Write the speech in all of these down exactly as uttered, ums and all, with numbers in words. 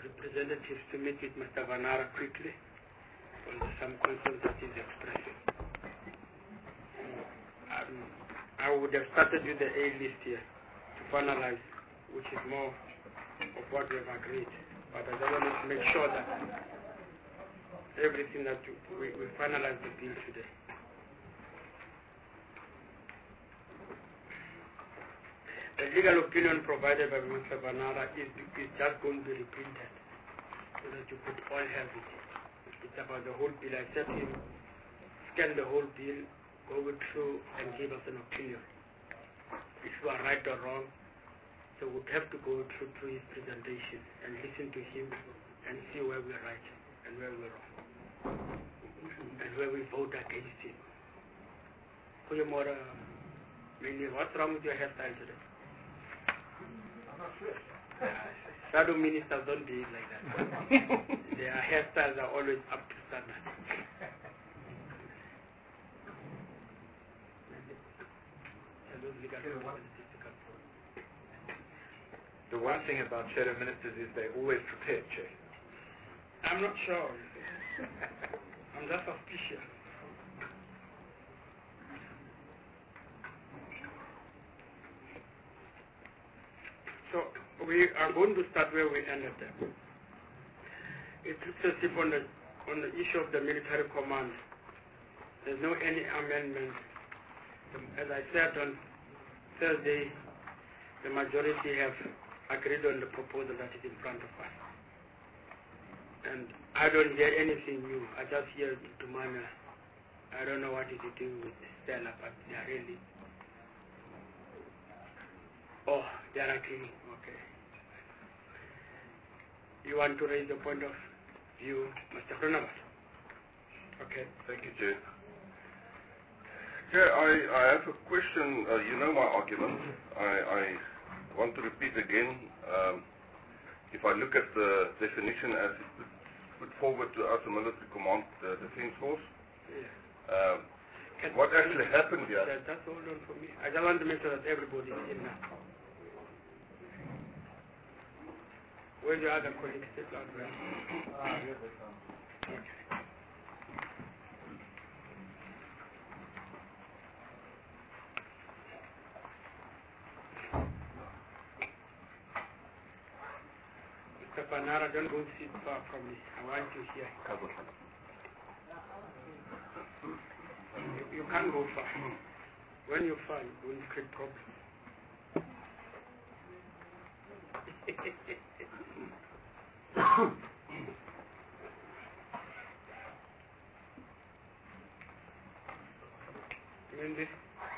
representatives to meet with Mister Vanara quickly on some concerns that he's expressing. Um, I would have started with the A list here to finalize, which is more of what we have agreed. But I just wanted to make sure that everything that we, we finalize the bill today. The legal opinion provided by Mister Vanara is, is just going to be reprinted so that you could all have it. It's about the whole bill. I said to him, scan the whole bill, go through and give us an opinion. If you are right or wrong, so we'd have to go through, through his presentation and listen to him and see where we're right and where we're wrong and where we vote against him. Kuyamora, what's wrong with your hairstyle today? Shadow ministers don't do it like that. Their hairstyles are always up to standard. The one thing about shadow ministers is they're always prepared, Chair. I'm not sure. I'm just suspicious. So we are going to start where we ended up. It looks as if on the, on the issue of the military command, there's no any amendment. As I said on Thursday, the majority have agreed on the proposal that is in front of us. And I don't hear anything new. I just hear Tumana. I don't know what it is doing with Stella, but they are really... Oh, they are agreeing. Okay. You want to raise the point of view, Mister Groenewald? Okay. Thank you, Chair. Chair, I, I have a question. Uh, you know my argument. I, I want to repeat again. Um, if I look at the definition as it put, put forward to us, the military command, the defense force, Yeah. um, what actually happened here? That, that's all done for me. I just want to make sure that everybody is in now. Where's the other colleagues? Sit down there. Ah, here they come. Okay. Mister Vanara, don't go sit far from me. I want you here. You, you can't go far. When you're far, you will create problems. In this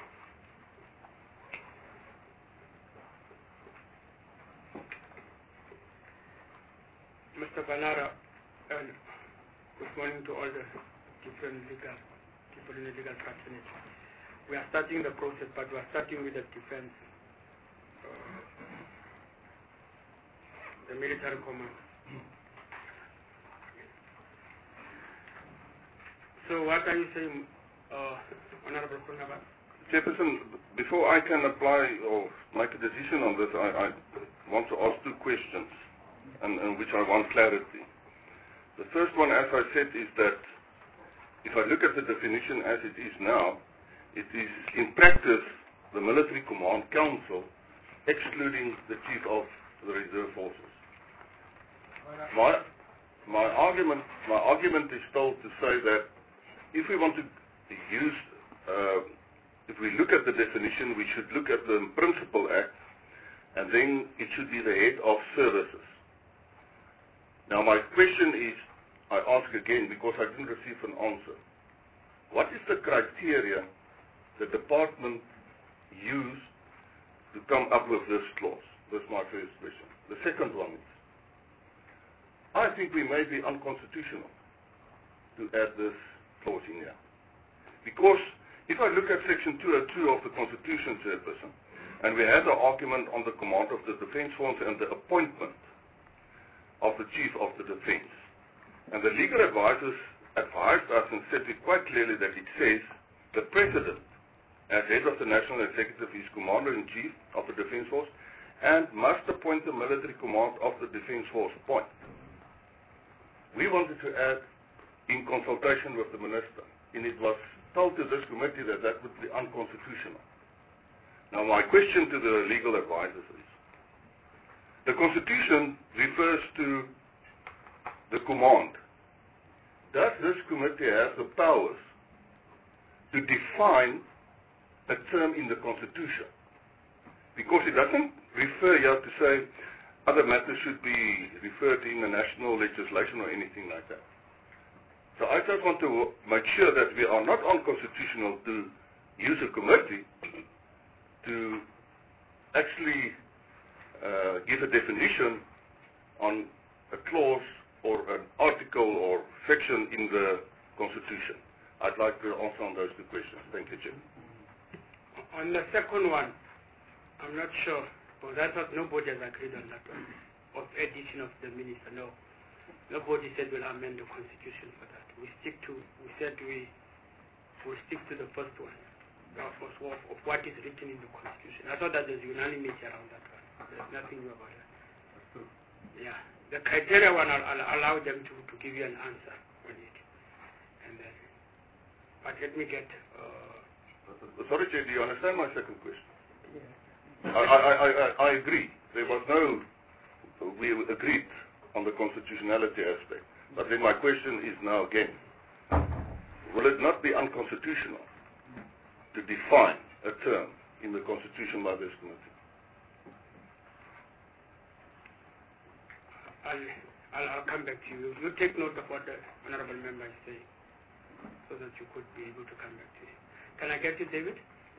Mister Vanara, uh, good morning to all the different legal people in the legal fraternity. We are starting the process, but we are starting with the defense, uh, the military command. So what are you saying, uh, Honorable Groenewald? Chairperson, before I can apply or make a decision on this, I, I want to ask two questions, and, and which I want clarity. The first one, as I said, is that if I look at the definition as it is now, it is in practice the Military Command Council, excluding the Chief of the Reserve Forces. My, my argument, my argument is still to say that if we want to use, uh, if we look at the definition, we should look at the Principal Act, and then it should be the head of services. Now my question is, I ask again because I didn't receive an answer. What is the criteria the department used to come up with this clause? That's my first question. The second one is, I think we may be unconstitutional to add this clause in here. Because if I look at section two oh two of the Constitution, Chairperson, and we had the argument on the command of the Defence Force and the appointment of the Chief of the Defence, and the legal advisors advised us and said it quite clearly that it says the President, as head of the National Executive, is Commander-in-Chief of the Defence Force and must appoint the military command of the Defence Force. Point. we wanted to add in consultation with the minister, and it was told to this committee that that would be unconstitutional. Now my question to the legal advisors is, the Constitution refers to the command. Does this committee have the powers to define a term in the Constitution? Because it doesn't refer here to say other matters should be referred to in the national legislation or anything like that. So I just want to make sure that we are not unconstitutional to use a committee to actually uh, give a definition on a clause or an article or section in the Constitution. I'd like to answer on those two questions. Thank you, Jim. On the second one, I'm not sure, but I thought nobody has agreed on that one, of addition of the minister, no. Nobody said we'll amend the Constitution for that. We stick to, we said we will stick to the first one, of, of, of what is written in the Constitution. I thought that there's unanimity around that one. There's nothing new about that. Yeah. The criteria one, I'll, I'll allow them to, to give you an answer on it. And then, but let me get... Uh, Sorry, Chair, do you understand my second question? Yeah. I, I, I, I, I agree. There was no... We agreed on the constitutionality aspect. But then my question is now again, will it not be unconstitutional to define a term in the Constitution by this committee? I'll, I'll, I'll come back to you. You take note of what the honorable member is saying, so that you could be able to come back to you. Can I get you, David?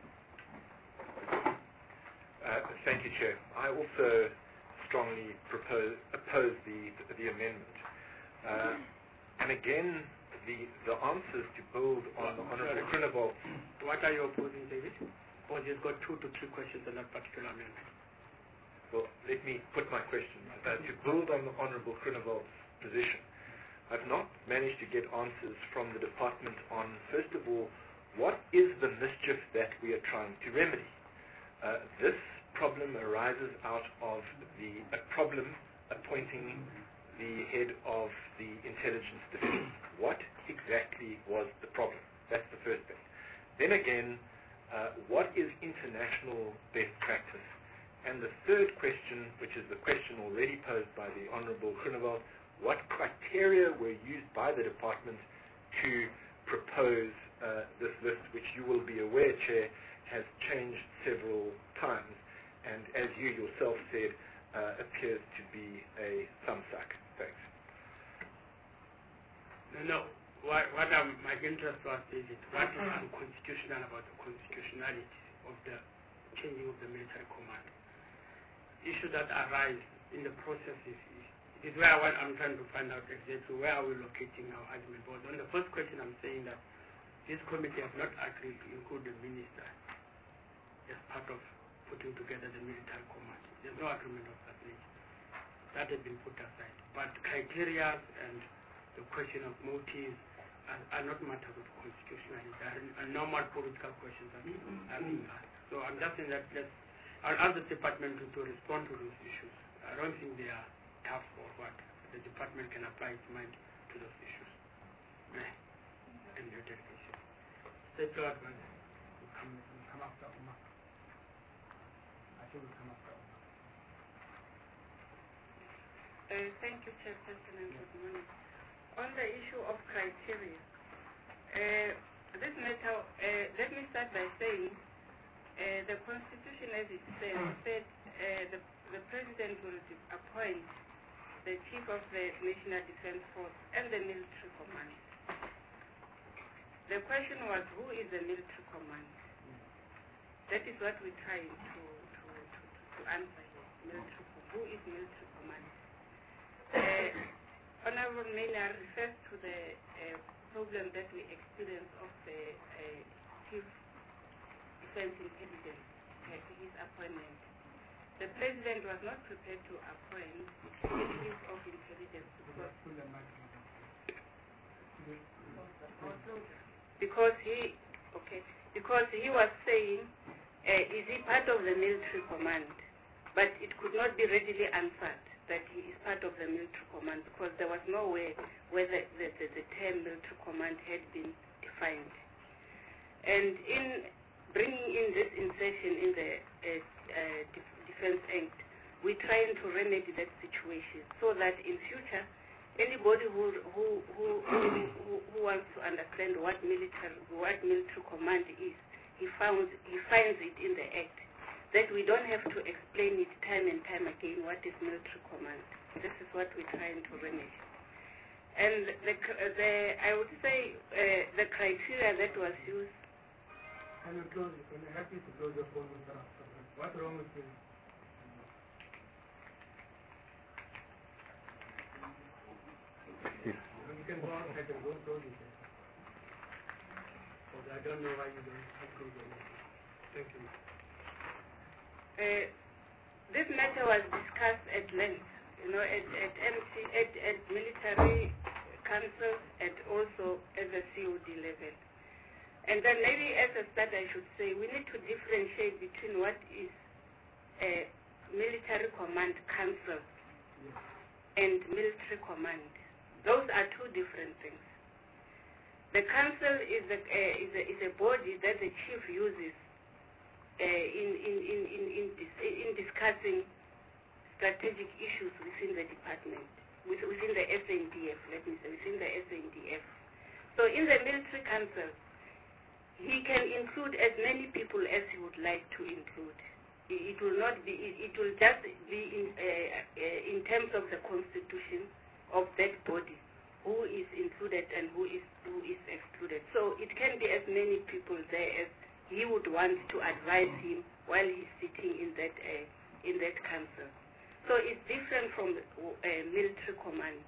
Uh, thank you, Chair. I also strongly propose, oppose the, the, the amendment. Uh, and again, the, the answers to build on the Honourable Groenewald. What are you opposing, David? Or you've got two to three questions on that particular amendment? Well, let me put my question. Uh, to build on the Honourable Groenewald's position, I've not managed to get answers from the department on, first of all, what is the mischief that we are trying to remedy? Uh, this problem arises out of the a problem appointing the head of the intelligence division. What exactly was the problem? That's the first thing. Then again, uh, what is international best practice? And the third question, which is the question already posed by the Honourable Groenewald, what criteria were used by the department to propose uh, this list, which you will be aware, Chair, has changed several times, and as you yourself said, uh, appears to be a thumbsuck. Thanks. No, no. What, what I'm, my interest was is it, what is unconstitutional about the constitutionality of the changing of the military command? Issues that arise in the process is, is where I want, I'm trying to find out exactly where are we locating our argument. But on the first question, I'm saying that this committee has not agreed to include the minister as part of putting together the military command. There's no agreement of that nature. That has been put aside. But criteria and the question of motives are, are not matters of constitutionality. They are normal political questions that are being asked. So I'm just saying that let's, I'll ask the department to, to respond to those issues. I don't think they are tough or what. The department can apply its mind to those issues. Yeah. And your dedication. State law advisor will come, will come after Umar. I think will come after Umar. Uh, thank you, Chairperson, and good morning. On the issue of criteria, uh, this matter, uh, let me start by saying uh, the Constitution, as it says, said uh, the, the President will appoint the Chief of the National Defense Force and the military command. The question was, who is the military command? That is what we're trying to, to, to, to answer here. Military, who is military command? Uh, Honorable Maynard refers to the uh, problem that we experience of the uh, Chief Defense Intelligence, uh, his appointment. The President was not prepared to appoint the Chief of Intelligence because, because he, okay, because he was saying, uh, is he part of the military command? but it could not be readily answered that he is part of the military command because there was no way where the, the, the, the term military command had been defined. And in bringing in this insertion in the uh, uh, Defense Act, we're trying to remedy that situation so that in future, anybody who who who, who, who wants to understand what military what military command is, he found he finds it in the Act. That we don't have to explain it time and time again what is military command. This is what we're trying to remedy. And the, the I would say uh, the criteria that was used. Can you close it? Can you happy to close the phone with her? What's wrong with you? You can go outside and don't close it. Because I don't know why you don't close it. Thank you. Uh, this matter was discussed at length, you know, at at, M C, at, at military council and also at the C O D level. And then maybe as a start I should say we need to differentiate between what is a military command council and military command. Those are two different things. The council is a, uh, is a, is a body that the chief uses Uh, in, in, in, in, in, dis in discussing strategic issues within the department, with, within the S A N D F, let me say, within the S A N D F. So in the military council, he can include as many people as he would like to include. It, it will not be, it, it will just be in, uh, uh, in terms of the constitution of that body, who is included and who is, who is excluded. So it can be as many people there as he would want to advise him while he's sitting in that uh, in that council. So it's different from uh, military command.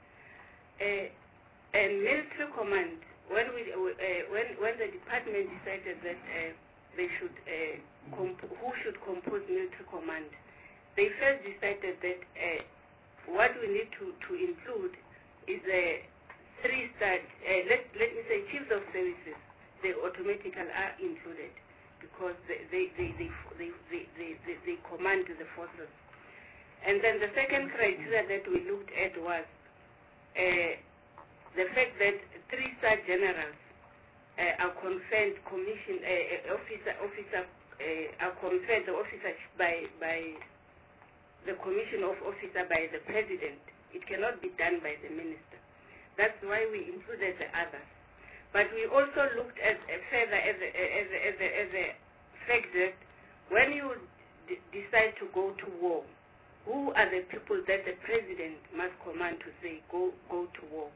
Uh, and military command, when we uh, when when the department decided that uh, they should uh, comp who should compose military command, they first decided that uh, what we need to to include is a three star. Uh, let let me say chiefs of services. They automatically are included because they they, they, they, they, they, they, they, they command the forces. And then the second criteria that we looked at was uh, the fact that three-star generals uh, are conferred commission uh, officer officer uh, are conferred the officer by by the commission of officer by the president. It cannot be done by the minister. That's why we included the others. But we also looked at uh, further as a, as, a, as, a, as a fact that when you d decide to go to war, who are the people that the president must command to say go go to war?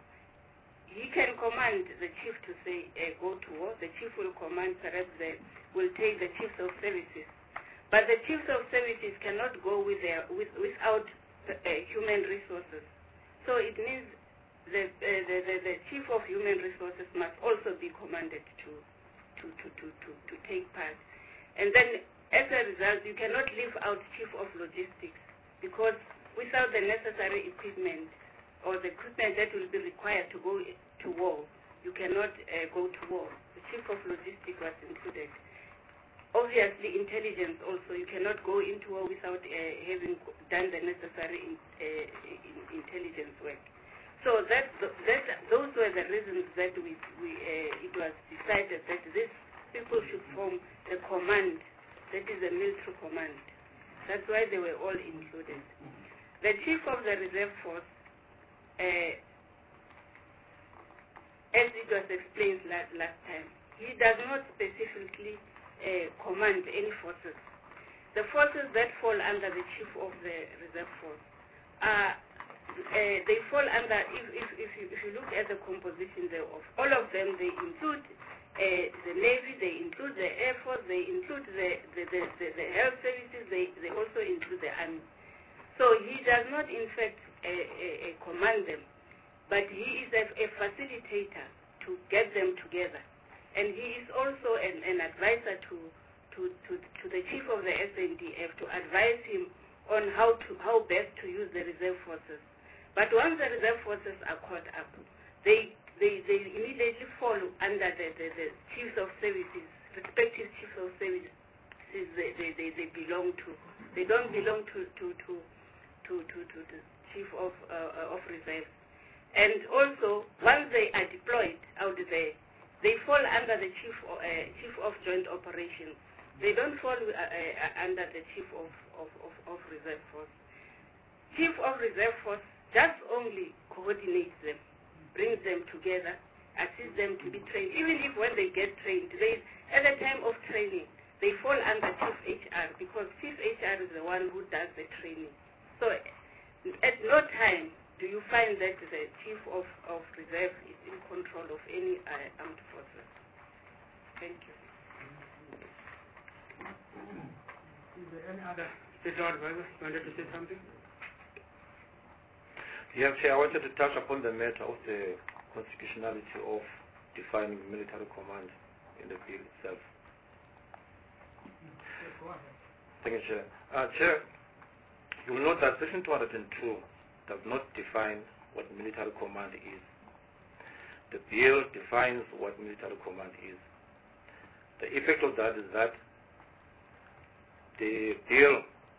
He can command the chief to say uh, go to war. The chief will command, perhaps the, will take the chiefs of services. But the chiefs of services cannot go with their, with, without uh, human resources. So it means The, uh, the, the, the chief of human resources must also be commanded to, to, to, to, to, to take part. And then, as a result, you cannot leave out chief of logistics because without the necessary equipment or the equipment that will be required to go to war, you cannot uh, go to war. The chief of logistics was included. Obviously, intelligence also, you cannot go into war without uh, having done the necessary in, uh, in intelligence work. So that, that, those were the reasons that we, we, uh, it was decided that these people should form a command, that is a military command. That's why they were all included. The chief of the reserve force, uh, as it was explained last, last time, he does not specifically uh, command any forces. The forces that fall under the chief of the reserve force are Uh, they fall under, if, if, if, you, if you look at the composition thereof, all of them, they include uh, the Navy, they include the Air Force, they include the, the, the, the, the health services, they, they also include the Army. So he does not, in fact, uh, uh, uh, command them, but he is a, a facilitator to get them together. And he is also an, an advisor to, to, to, to the chief of the S A N D F to advise him on how to how best to use the reserve forces. But once the reserve forces are caught up, they they, they immediately fall under the, the, the chiefs of services, respective chiefs of services they, they, they, they belong to. They don't belong to to to to to, to the chief of uh, of reserve. And also, once they are deployed out there, they fall under the chief uh, chief of joint operations. They don't fall uh, uh, under the chief of, of, of, of reserve force. Chief of reserve force just only coordinates them, brings them together, assists them to be trained. Even if when they get trained, they, at the time of training, they fall under Chief H R because Chief H R is the one who does the training. So at no time do you find that the chief of, of reserve is in control of any uh, armed forces. Thank you. Is there any other state advisor wanted to say something? Yes, Chair, I wanted to touch upon the matter of the constitutionality of defining military command in the bill itself. Yes, go ahead. Thank you, Chair. Uh, Chair, you will note that Section two hundred two does not define what military command is. The bill defines what military command is. The effect of that is that the bill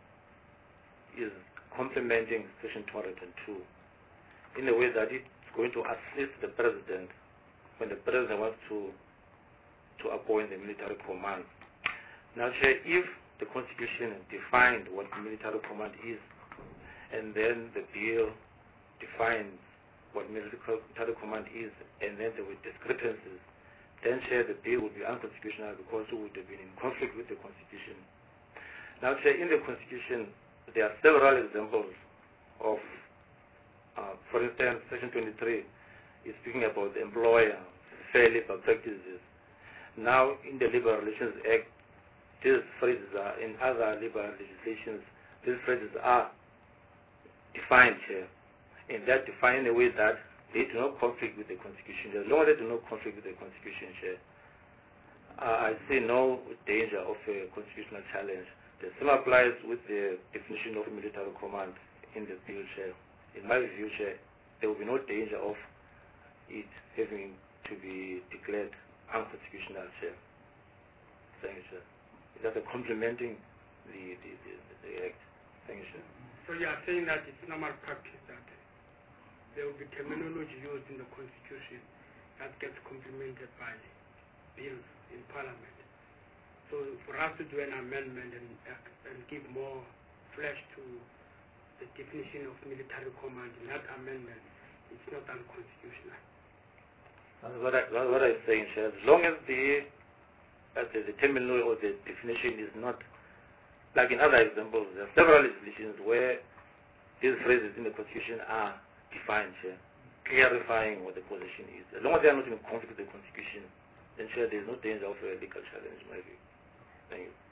is complementing Section two hundred two in a way that it's going to assist the President when the President wants to to appoint the military command. Now, Chair, if the Constitution defined what military command is, and then the bill defines what military command is, and then there were discrepancies, then, Chair, the bill would be unconstitutional because it would have been in conflict with the Constitution. Now, Chair, in the Constitution, there are several examples of, uh, for instance, Section twenty-three is speaking about the employer fair labor practices. Now, in the Labor Relations Act, these phrases are, in other labor legislations, these phrases are defined, Chair, and they're defined in a way that they do not conflict with the Constitution. As long as they do not conflict with the Constitution, Chair, uh, I see no danger of a constitutional challenge. The same applies with the definition of military command in the bill, Chair. In my view, Chair, there will be no danger of it having to be declared unconstitutional, Chair. Thank you, Chair. That's a complementing the, the, the, the Act. Thank you, Chair. So you are saying that it's normal practice that there will be terminology used in the Constitution that gets complemented by bills in Parliament. So for us to do an amendment and, and give more flesh to the definition of military command in that amendment, it's not unconstitutional. That's what, I, that's what I'm saying, Chair. As long as the, uh, the, the terminology or the definition is not, like in other examples, there are several legislations where these phrases in the Constitution are defined, Chair, clarifying what the position is. As long as they are not in conflict with the Constitution, then, Chair, there is no danger of a legal challenge, in my view. Thank you.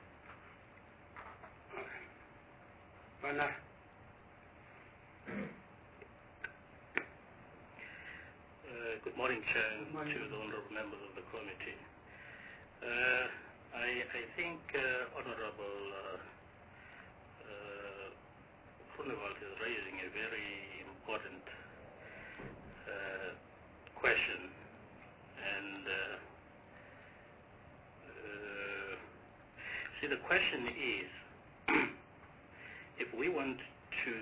Bana. Uh, good morning, Chair, and Good morning. to the honorable members of the committee. Uh, I, I think uh, Honorable uh, uh, Groenewald is raising a very important uh, question, and uh, uh, see, the question is, if we want to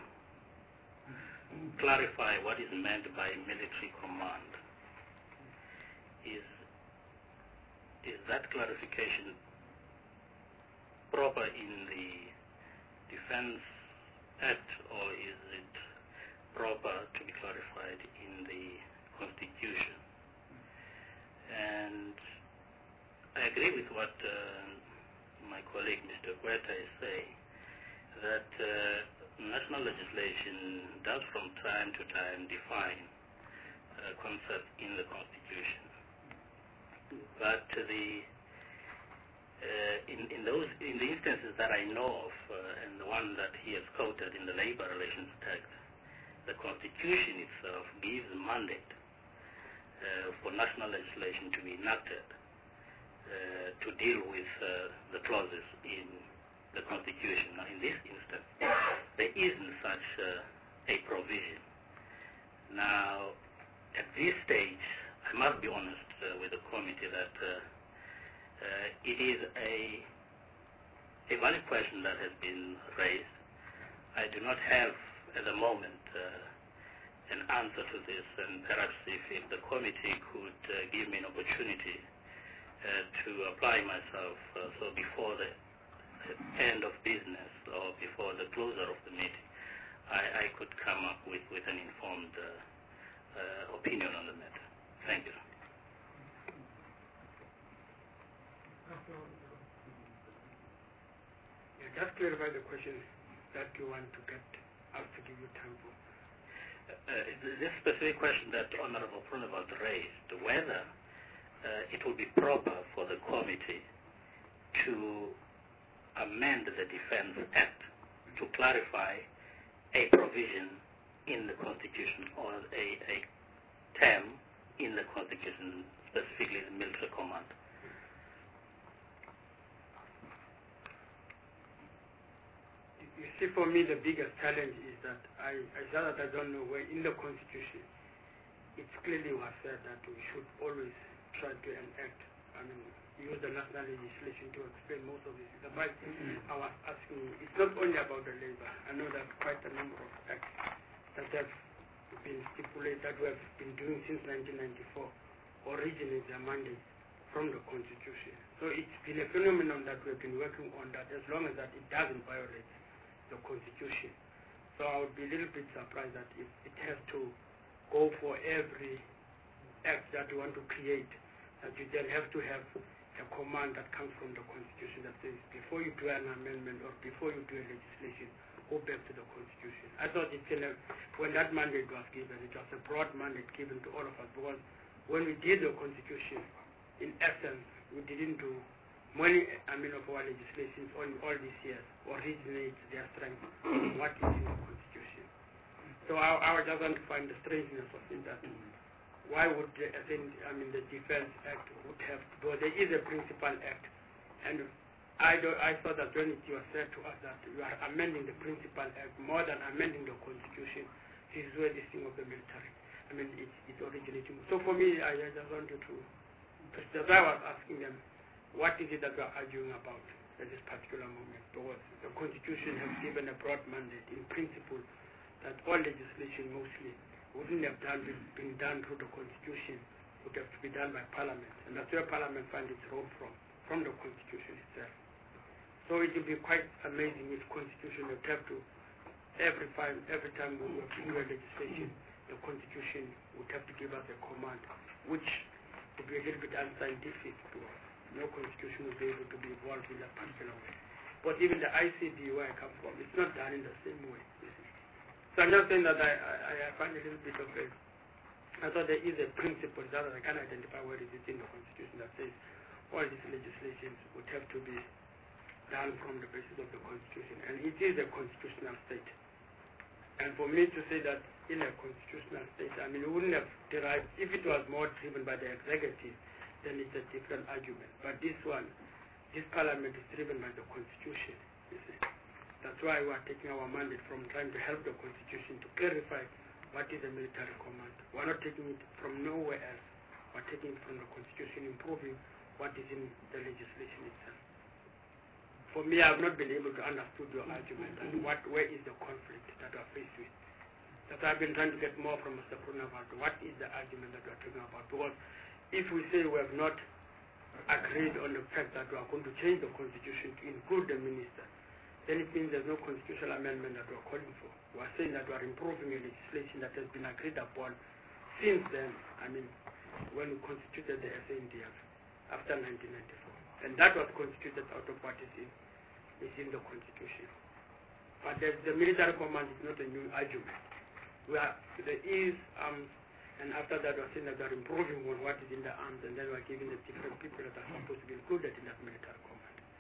clarify what is meant by military command, is is that clarification proper in the Defense Act, or is it proper to be clarified in the Constitution? And I agree with what uh, my colleague Mister Gweta is saying, that uh, national legislation does from time to time define uh, concepts in the Constitution. But the uh, in, in those in the instances that I know of, uh, and the one that he has quoted in the Labor Relations Act, the Constitution itself gives a mandate uh, for national legislation to be enacted uh, to deal with uh, the clauses in the Constitution. Now, in this instance, there isn't such uh, a provision. Now, at this stage, I must be honest uh, with the committee that uh, uh, it is a a valid question that has been raised. I do not have at the moment uh, an answer to this, and perhaps if, if the committee could uh, give me an opportunity uh, to apply myself, uh, so before the end of business or before the closure of the meeting, I, I could come up with, with an informed uh, uh, opinion on the matter. Thank you. Yeah, just clarify the question that you want to get us to give you time for. Uh, this specific question that Honorable Prunevald raised, whether uh, it will be proper for the committee to amend the Defence Act to clarify a provision in the Constitution or a, a term in the Constitution, specifically the military command. You see, for me, the biggest challenge is that I, I said that I don't know where in the Constitution it clearly was said that we should always try to enact, I mean, use the national legislation to explain most of this. The right mm-hmm. I was asking, it's not only about the labor. I know that quite a number of acts that have been stipulated, that we have been doing since nineteen ninety-four, originate their mandate from the Constitution. So it's been a phenomenon that we've been working on, that as long as that it doesn't violate the Constitution. So I would be a little bit surprised that if it has to go for every act that you want to create, that you then have to have a command that comes from the Constitution that says before you do an amendment or before you do a legislation, go back to the Constitution. I thought it's in a, when that mandate was given, it was a broad mandate given to all of us, because when we did the Constitution, in essence, we didn't do many, I mean, of our legislations on all these years originate their strength from what is in the Constitution. So I, I just want to find the strangeness of it, that why would the, I mean, the Defence Act would have, because there is a principal act, and I, do, I thought that when it was said to us that you are amending the principal act more than amending the Constitution, this is where this thing of the military, I mean, it's, it's originating. So for me, I, I just wanted to, as I was asking them, what is it that we are arguing about at this particular moment? Because the Constitution has given a broad mandate in principle that all legislation mostly wouldn't have done, been done through the Constitution, would have to be done by Parliament. And that's where Parliament finds its role from, from the Constitution itself. So it would be quite amazing if Constitution would have to, every time, every time we were doing a legislation, the Constitution would have to give us a command, which would be a little bit unscientific to us. No Constitution would be able to be evolved in that particular way. But even the I C D, where I come from, it's not done in the same way. So I'm just saying that I, I, I find a little bit of a, I thought there is a principle that I can identify where it is in the Constitution that says all these legislations would have to be done from the basis of the Constitution. And it is a constitutional state. And for me to say that in a constitutional state, I mean, it wouldn't have derived, if it was more driven by the executive, then it's a different argument. But this one, this Parliament is driven by the Constitution, you see. That's why we are taking our mandate from trying to help the Constitution to clarify what is a military command. We're not taking it from nowhere else. We're taking it from the Constitution, improving what is in the legislation itself. For me, I have not been able to understand your argument and what, where is the conflict that we are faced with. That I've been trying to get more from Mister Prunevald. What is the argument that we are talking about? Because if we say we have not agreed on the fact that we are going to change the Constitution to include the minister, then it means there's no constitutional amendment that we're calling for. We're saying that we're improving a legislation that has been agreed upon since then, I mean, when we constituted the S A N D F after nineteen ninety-four. And that was constituted out of what is in, is in the Constitution. But the, the military command is not a new argument. We are, there is, um, and after that we're saying that we're improving on what is in the arms, and then we're giving the different people that are supposed to be included in that military command.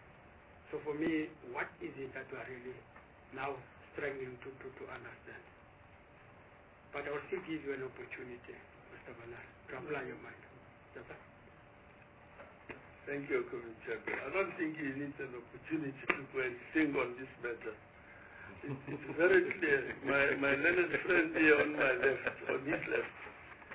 So for me, what is it that we are really now struggling to, to, to understand? But I will still give you an opportunity, Mister Bernard, to apply your mind. That's Thank you, Committee Chairman. I don't think he needs an opportunity to go and sing on this matter. It, it's very clear. My, my learned friend here on my left, on his left,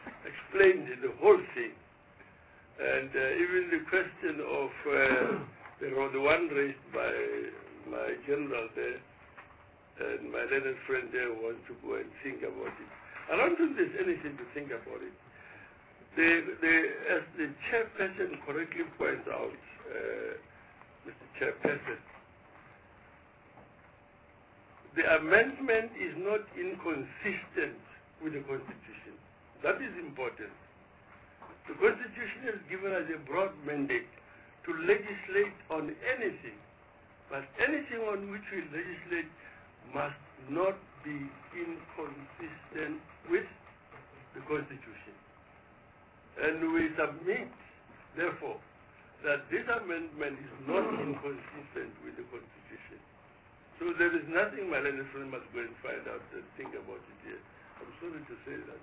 explained the whole thing. And uh, even the question of uh, There was the one raised by my general there, and my learned friend there wants to go and think about it. I don't think there's anything to think about it. The, the, as the chairperson correctly points out, uh, Mister Chairperson, the amendment is not inconsistent with the Constitution. That is important. The Constitution has given us a broad mandate to legislate on anything, but anything on which we legislate must not be inconsistent with the Constitution. And we submit, therefore, that this amendment is not inconsistent with the Constitution. So there is nothing my learned friend must go and find out and think about it here. I'm sorry to say that.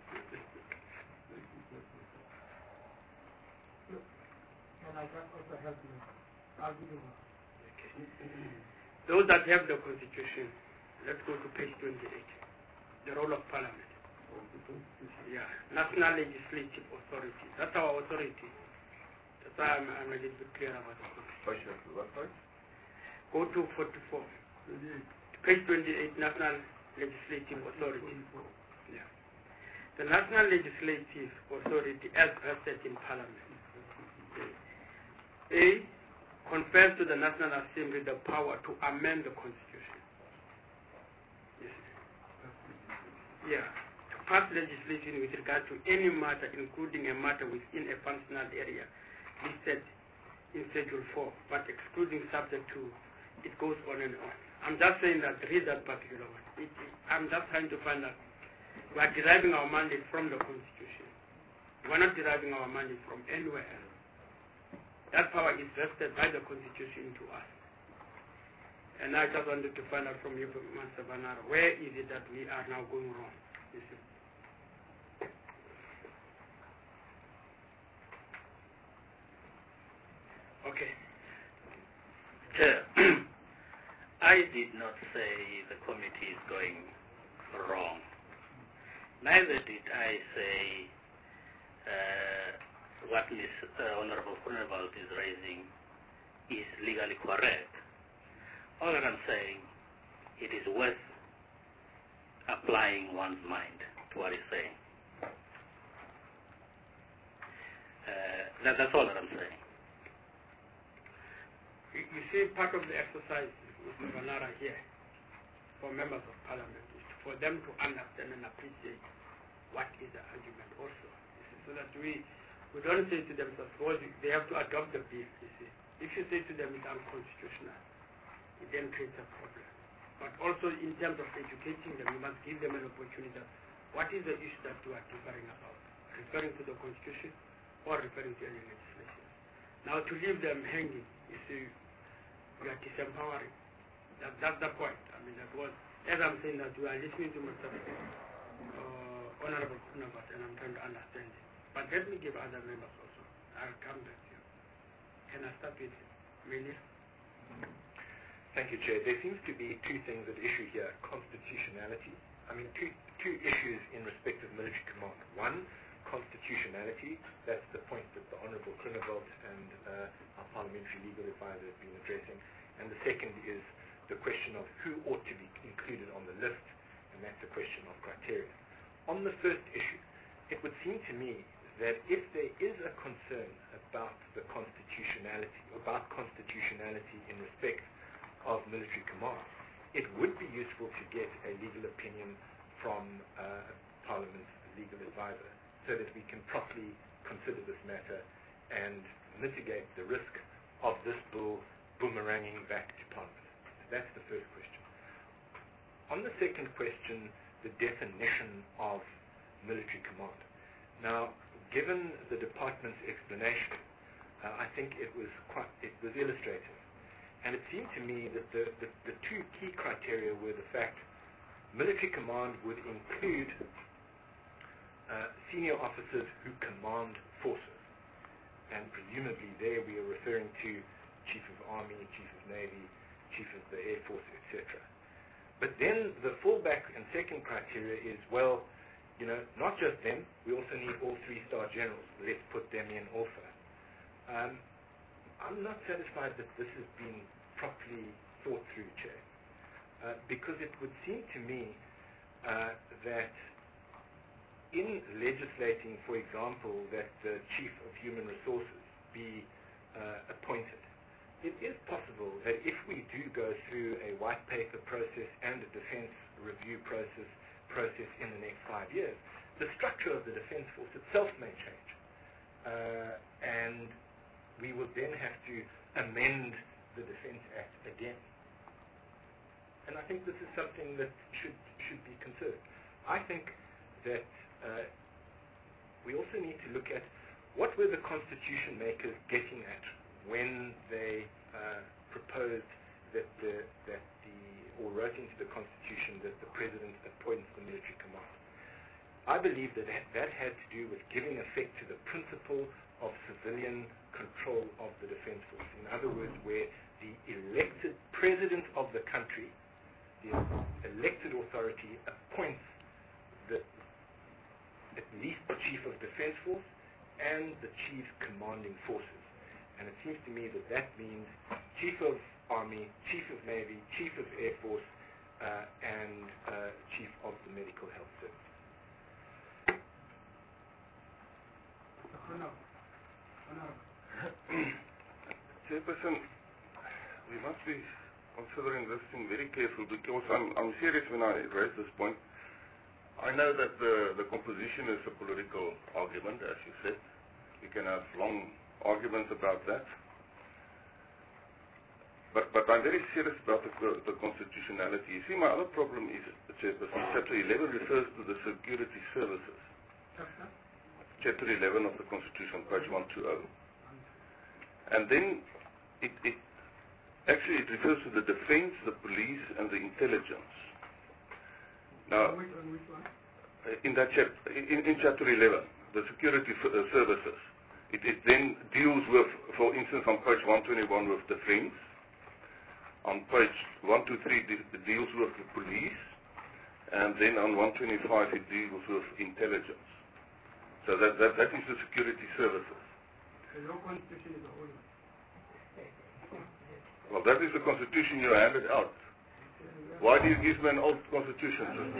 And I can also help you. I'll give you one. Okay. Those that have the Constitution, let's go to page twenty-eight. The role of Parliament. Yeah, National Legislative Authority. That's our authority. That's why I'm, I'm a little bit clear about the Constitution. Go to forty-four. Page twenty-eight, National Legislative Authority. Yeah. The National Legislative Authority as vested in Parliament. A, confers to the National Assembly the power to amend the Constitution. Yes. Yeah. To pass legislation with regard to any matter, including a matter within a functional area listed in Schedule four, but excluding subject to, it goes on and on. I'm just saying that read that particular one. It, it, I'm just trying to find out. We are deriving our mandate from the Constitution. We are not deriving our mandate from anywhere else. That power is vested by the Constitution to us. And I just wanted to find out from you, Master Banara, where is it that we are now going wrong? You see? Okay. Chair, I did not say the committee is going wrong. Neither did I say uh, what Miz Uh, Honorable Groenewald is raising is legally correct. All that I'm saying, it is worth applying one's mind to what he's saying. Uh, that, that's all that I'm saying. You, you see, part of the exercise, Mister Banara, here, for members of Parliament, is for them to understand and appreciate what is the argument also. So that we We don't say to them that they have to adopt the bill, you see. If you say to them it's unconstitutional, it then creates a problem. But also in terms of educating them, you must give them an opportunity that what is the issue that you are differing about? Referring to the Constitution or referring to any legislation? Now to leave them hanging, you see, we are disempowering. That, that's the point. I mean, that was, as I'm saying that we are listening to Mister Uh, Honorable Groenewald, and I'm trying to understand it. But let me give other members also. I'll come back to you. Can I start with Melia? Thank you, Chair. There seems to be two things at issue here. Constitutionality. I mean, two, two issues in respect of military command. One, constitutionality. That's the point that the Honourable Groenewald and uh, our parliamentary legal advisor have been addressing. And the second is the question of who ought to be included on the list, and that's a question of criteria. On the first issue, it would seem to me that if there is a concern about the constitutionality, about constitutionality in respect of military command, it would be useful to get a legal opinion from uh, Parliament's legal advisor so that we can properly consider this matter and mitigate the risk of this bill boomeranging back to Parliament. So that's the first question. On the second question, the definition of military command. Now, given the department's explanation, uh, I think it was quite, it was illustrative. And it seemed to me that the, the, the two key criteria were the fact military command would include uh, senior officers who command forces. And presumably there we are referring to Chief of Army, Chief of Navy, Chief of the Air Force, et cetera. But then the fallback and second criteria is, well, you know, not just them, we also need all three-star generals. Let's put them in also. Um, I'm not satisfied that this has been properly thought through, Chair, uh, because it would seem to me uh, that in legislating, for example, that the Chief of Human Resources be uh, appointed, it is possible that if we do go through a white paper process and a defense review process process in the next five years, the structure of the Defense Force itself may change. Uh, and we will then have to amend the Defense Act again. And I think this is something that should should be considered. I think that uh, we also need to look at what were the constitution makers getting at when they uh, proposed that the that the or wrote into the constitution that the president appoints the military command. I believe that that had to do with giving effect to the principle of civilian control of the Defense Force. In other words, where the elected president of the country, the elected authority, appoints the at least the chief of Defense Force and the chief commanding forces. And it seems to me that that means chief of Army, chief of Navy, chief of Air Force, uh, and uh, chief of the Medical Health Service. Chairperson, we must be considering this thing very carefully because I'm, I'm serious when I raise this point. I know that the, the composition is a political argument, as you said. We can have long arguments about that. But, but I'm very serious about the, the constitutionality. You see, my other problem is, Chairperson, Chapter eleven refers to the security services. Chapter eleven of the Constitution, page one twenty. And then it, it actually it refers to the defense, the police, and the intelligence. Now, in that chapter, in, in chapter eleven, the security f- uh, services, it, it then deals with, for instance, on page one twenty-one with defense. On page one twenty-three, it deals with the police, and then on one twenty-five, it deals with intelligence. So that, that, that is the security services. Your constitution is the old one. Well, that is the constitution you handed out. Why do you give me an old constitution?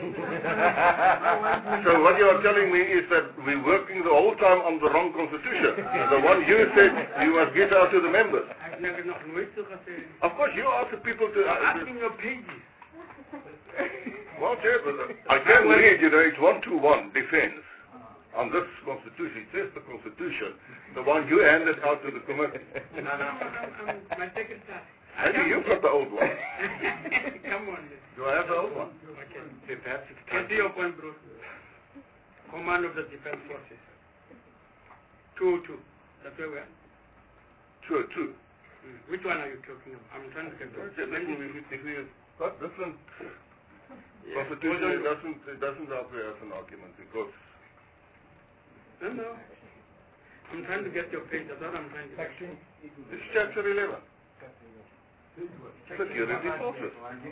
So what you are telling me is that we're working the whole time on the wrong constitution. The one you said you must give out to the members. Of course, you ask the people to... Uh, asking your pages. Well, Chair, I can read, you know, it's one to one defense. On this constitution, it says the constitution, the one you handed out to the committee. No, no, I'm, I'm my second class. Maybe you've got the old one. Come on. Do I have the old one? Okay. Okay, perhaps it's Can time see your point, bro. Command of the Defense Forces. two oh two. That's where we are. two oh two. Mm. Which one are you talking about? I'm trying to get If, the if, if we've got different yeah. constitution, it doesn't, it doesn't appear as an argument because... No, no. I'm trying to get your page. That's what I'm trying to get. It's chapter eleven. Security forces.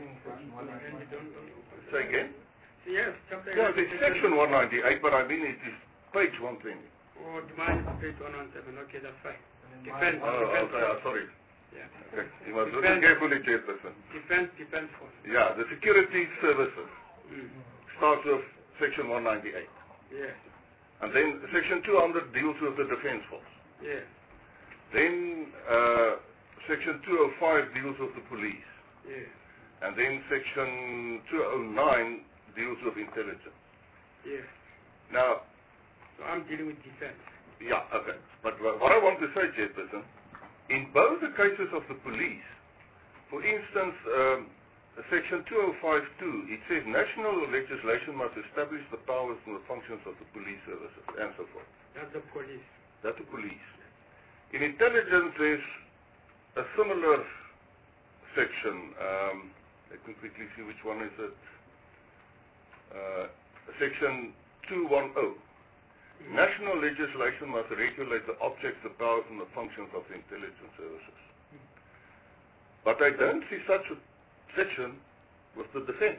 Say again? Yes, chapter Yeah, eleven. it's section one ninety-eight, but I mean it is page one twenty. Oh, mine is page one seventeen. Okay, that's fine. Defense. Oh, defense okay, force. uh, sorry. Yeah. Okay. You must Defense. listen carefully, Chairperson. Defense, defense force. Yeah, the security services Mm. starts with section one ninety-eight. Yeah. And then section two hundred deals with the defense force. Yeah. Then uh, section two oh five deals with the police. Yeah. And then section two oh nine deals with intelligence. Yeah. Now, So I'm dealing with defense. yeah, okay. But wha- what I want to say, Chairperson, in both the cases of the police, for instance, um, section two oh five two, it says national legislation must establish the powers and the functions of the police services, and so forth. That's the police. That's the police. In intelligence, there's a similar section. Um, let me quickly see which one is it. Uh, section two ten. Mm-hmm. National legislation must regulate the objects, the powers, and the functions of the intelligence services. Mm-hmm. But I don't see such a section with the defense.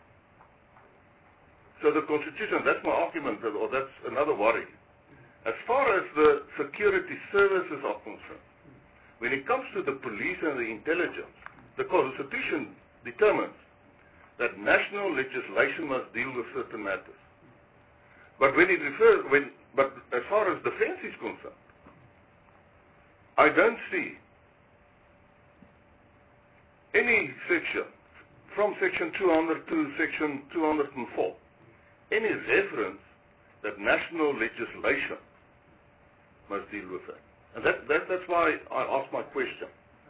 So the Constitution, that's my argument, or that's another worry. As far as the security services are concerned, when it comes to the police and the intelligence, the Constitution determines that national legislation must deal with certain matters. But when it refers, when, but as far as defense is concerned, I don't see any section, from section two hundred to section two hundred four, any reference that national legislation must deal with that. And that, that, that's why I asked my question.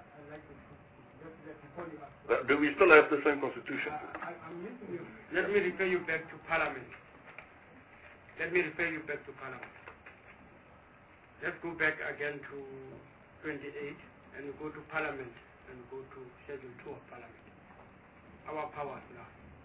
Uh, do we still have the same constitution? Let me refer you back to Parliament. Let me refer you back to Parliament. Let's go back again to twenty-eight and we go to Parliament and we go to Schedule two of Parliament. Our powers now.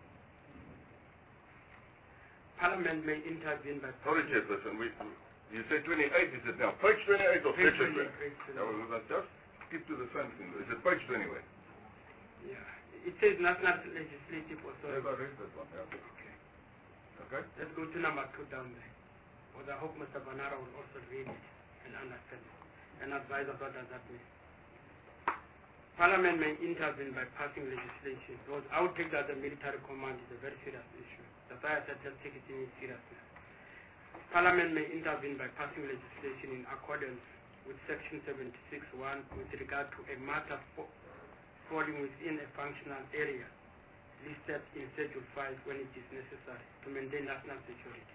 Parliament may intervene by... Sorry, Chairperson, we, you say twenty-eight, is it now page twenty-eight or Page section twenty-eight, twenty? page twenty-eight. No, we must just skip to the same thing. Is it page twenty-eight? Yeah. It says National Legislative Yes, Authority. I read that one. Yeah. Okay. Okay. Let's go to number two down there. Because I hope Mister Banara will also read it and understand it and advise us what does that mean. Parliament may intervene by passing legislation. Because I would take that the military command is a very serious issue. That's why I said let's take it in seriousness. Parliament may intervene by passing legislation in accordance with Section seventy-six one with regard to a matter fo falling within a functional area listed in Schedule five when it is necessary to maintain national security.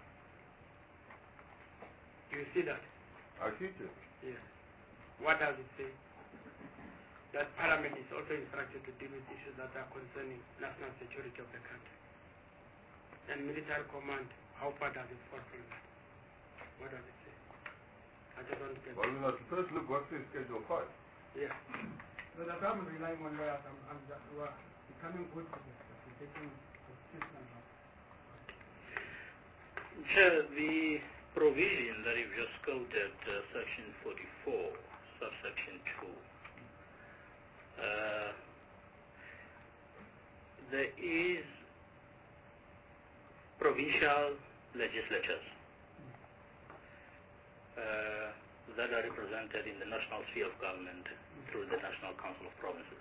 Do you see that? I see it. Yes. What does it say? That Parliament is also instructed to deal with issues that are concerning national security of the country. And military command, how far does it fall from that? What does it say? I just want to get Well, we must first look what says Schedule five. Yeah. So that I'm relying on lawyers, I'm, I'm just, we're becoming good to this, we're taking constitutional now. Chair, the provision that you've just quoted, uh, section forty-four, subsection two, uh, there is provincial legislatures uh, that are represented in the national sphere of government through the National Council of Provinces.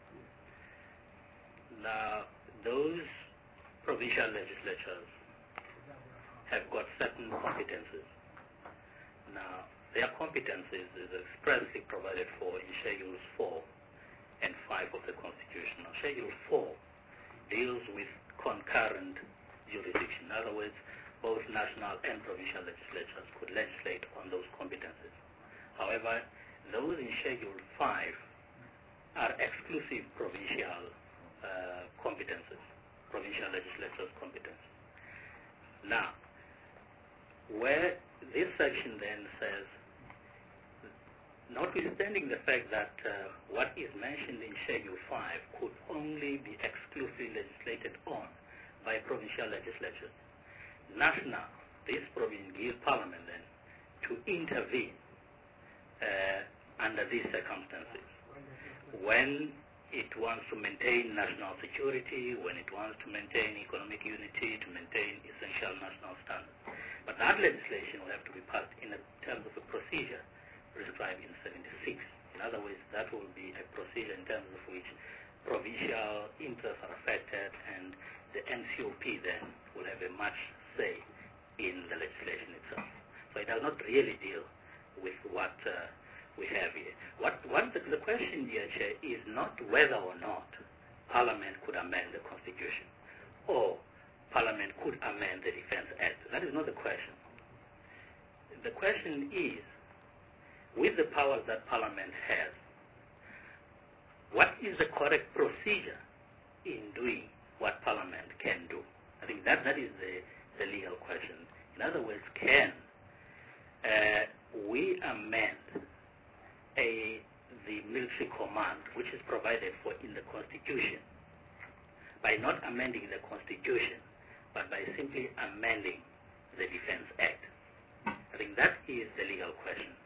Now, those provincial legislatures have got certain competences. Now, their competences is expressly provided for in Schedules four and five of the Constitution. Now, Schedule four deals with concurrent jurisdiction. In other words, both national and provincial legislatures could legislate on those competences. However, those in Schedule five are exclusive provincial uh, competences, provincial legislatures' competences. Now, where this section then says, notwithstanding the fact that uh, what is mentioned in Schedule five could only be exclusively legislated on by provincial legislatures, national, this provision gives Parliament then to intervene uh, under these circumstances. When it wants to maintain national security, when it wants to maintain economic unity, to maintain essential national standards. But that legislation will have to be passed in a, terms of a procedure prescribed in seventy-six. In other words, that will be a procedure in terms of which provincial interests are affected, and the N C O P then will have a much say in the legislation itself. So it does not really deal with what uh, we have here. What, what the, the question, dear Chair, is not whether or not Parliament could amend the Constitution or Parliament could amend the Defence Act. That is not the question. The question is, with the powers that Parliament has, what is the correct procedure in doing what Parliament can do? I think that, that is the, the legal question. In other words, can uh, we amend a, the military command, which is provided for in the Constitution, by not amending the Constitution, but by simply amending the Defence Act? I think that is the legal question.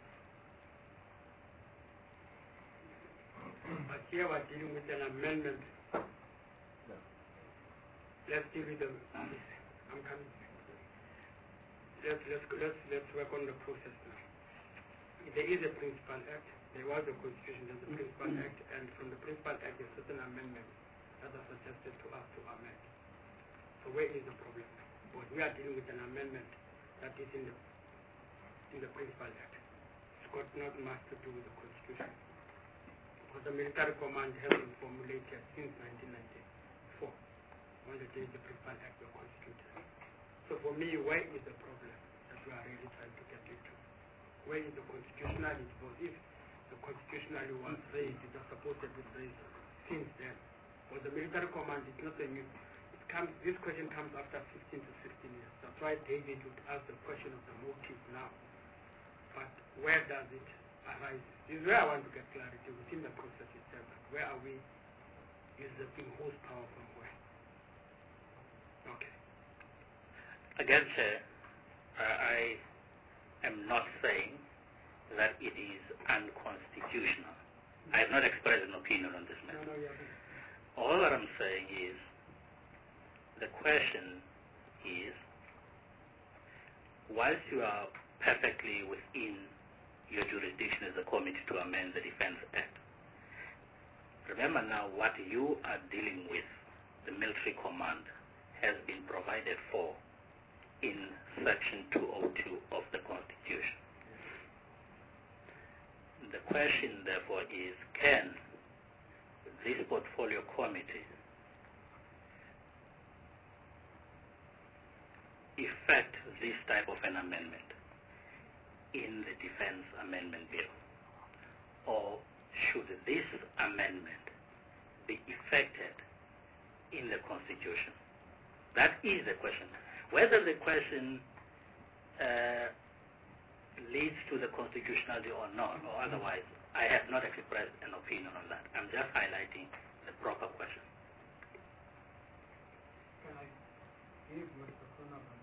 But here we're dealing with an amendment. Let's deal with the. I'm coming. Let's let's let's let's work on the process now. There is a Principal Act. there was a constitution, there's a Principal Act, and from the Principal Act, there's certain amendments that are suggested to us to amend. So where is the problem? But we are dealing with an amendment that is in the in the Principal Act. It's got not much to do with the constitution. Because the military command has been formulated since nineteen ninety-four, on the day the Principal Act was constituted. So for me, where is the problem that we are really trying to get into? Where is the constitutionality? Because if the constitutionality was raised, it was supposed to be raised since then. But the military command is not a new. It comes. This question comes after fifteen to sixteen years. That's why David would ask the question of the motive now. But where does it arise? This is where I want to get clarity within the process itself. Where are we usurping whose power from where? Okay. Again, Chair, uh, I am not saying that it is unconstitutional. I have not expressed an opinion on this matter. No, no, yeah, All that I'm saying is, the question is, whilst you are perfectly within your jurisdiction as a committee to amend the Defense Act, remember now what you are dealing with, the military command, has been provided for in Section two oh two of the Constitution. The question, therefore, is, can this portfolio committee effect this type of an amendment in the Defense Amendment Bill? Or should this amendment be effected in the Constitution? That is the question. Whether the question uh, leads to the constitutionality or not, or otherwise, I have not expressed an opinion on that. I'm just highlighting the proper question. Can I give Mister Kronavan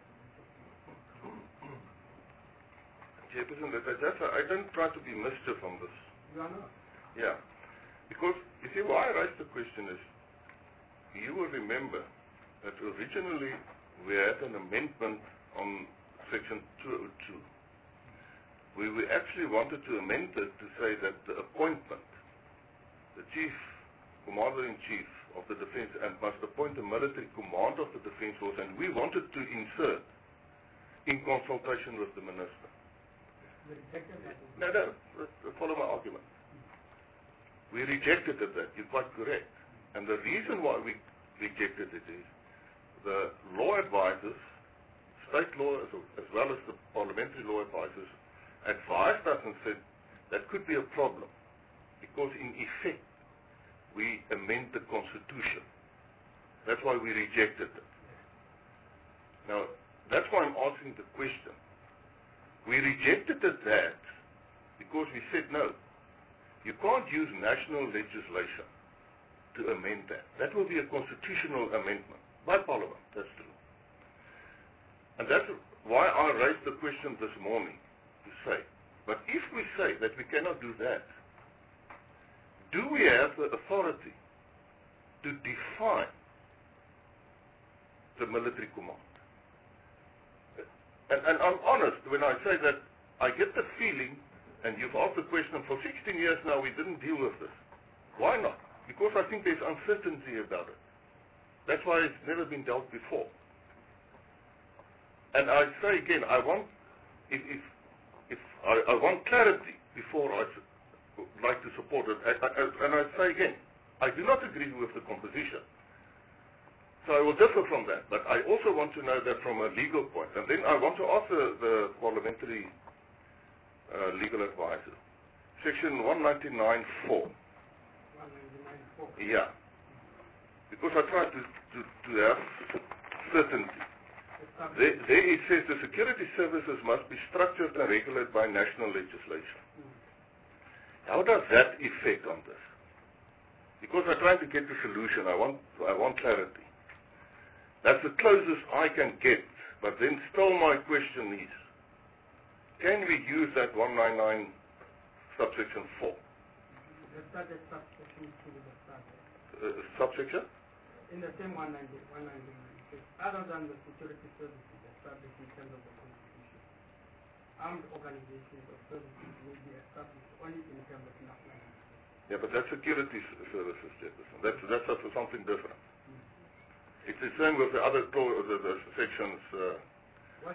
Chairperson, that I just, I don't try to be mischief on this. You are not. Yeah. Because, you see, why I raised the question is, you will remember that originally we had an amendment on Section two oh two. We, we actually wanted to amend it to say that the appointment, the Chief, Commander-in-Chief of the Defense, and must appoint a military commander of the Defense Force, and we wanted to insert in consultation with the Minister. You rejected that. No, no, follow my argument. We rejected it that, you're quite correct. And the reason why we rejected it is the law advisors, state law as, as well as the parliamentary law advisors, advised us and said that could be a problem because in effect we amend the Constitution. That's why we rejected it. Now, that's why I'm asking the question. We rejected it that because we said no, you can't use national legislation to amend that. That will be a constitutional amendment by Parliament, that's true. And that's why I raised the question this morning to say, but if we say that we cannot do that, do we have the authority to define the military command? And, and I'm honest when I say that I get the feeling, and you've asked the question, for sixteen years now we didn't deal with this. Why not? Because I think there's uncertainty about it. That's why it's never been dealt before. And I say again, I want, if, if, if I, I want clarity before I su- like to support it. I, I, and I say again, I do not agree with the composition. So I will differ from that. But I also want to know that from a legal point. And then I want to ask the, the parliamentary uh, legal advisor. Section one ninety-nine four. one ninety-nine four. Yeah. Because I try to, to, to have certainty. There, there it says the security services must be structured and regulated by national legislation. Mm. How does that affect on this? Because I'm trying to get the solution. I want, I want clarity. That's the closest I can get. But then still my question is, can we use that one ninety-nine subsection four? The subject subsection to the subject. Uh, subsection? In the same one ninety, one ninety-nine, it says, other than the security services established in terms of the Constitution. armed organizations or services will be established only in terms of national. Yeah, but that's security s- services, Jefferson. That's that's also something different. Mm. It's the same with the other clo- the, the sections. Uh, What?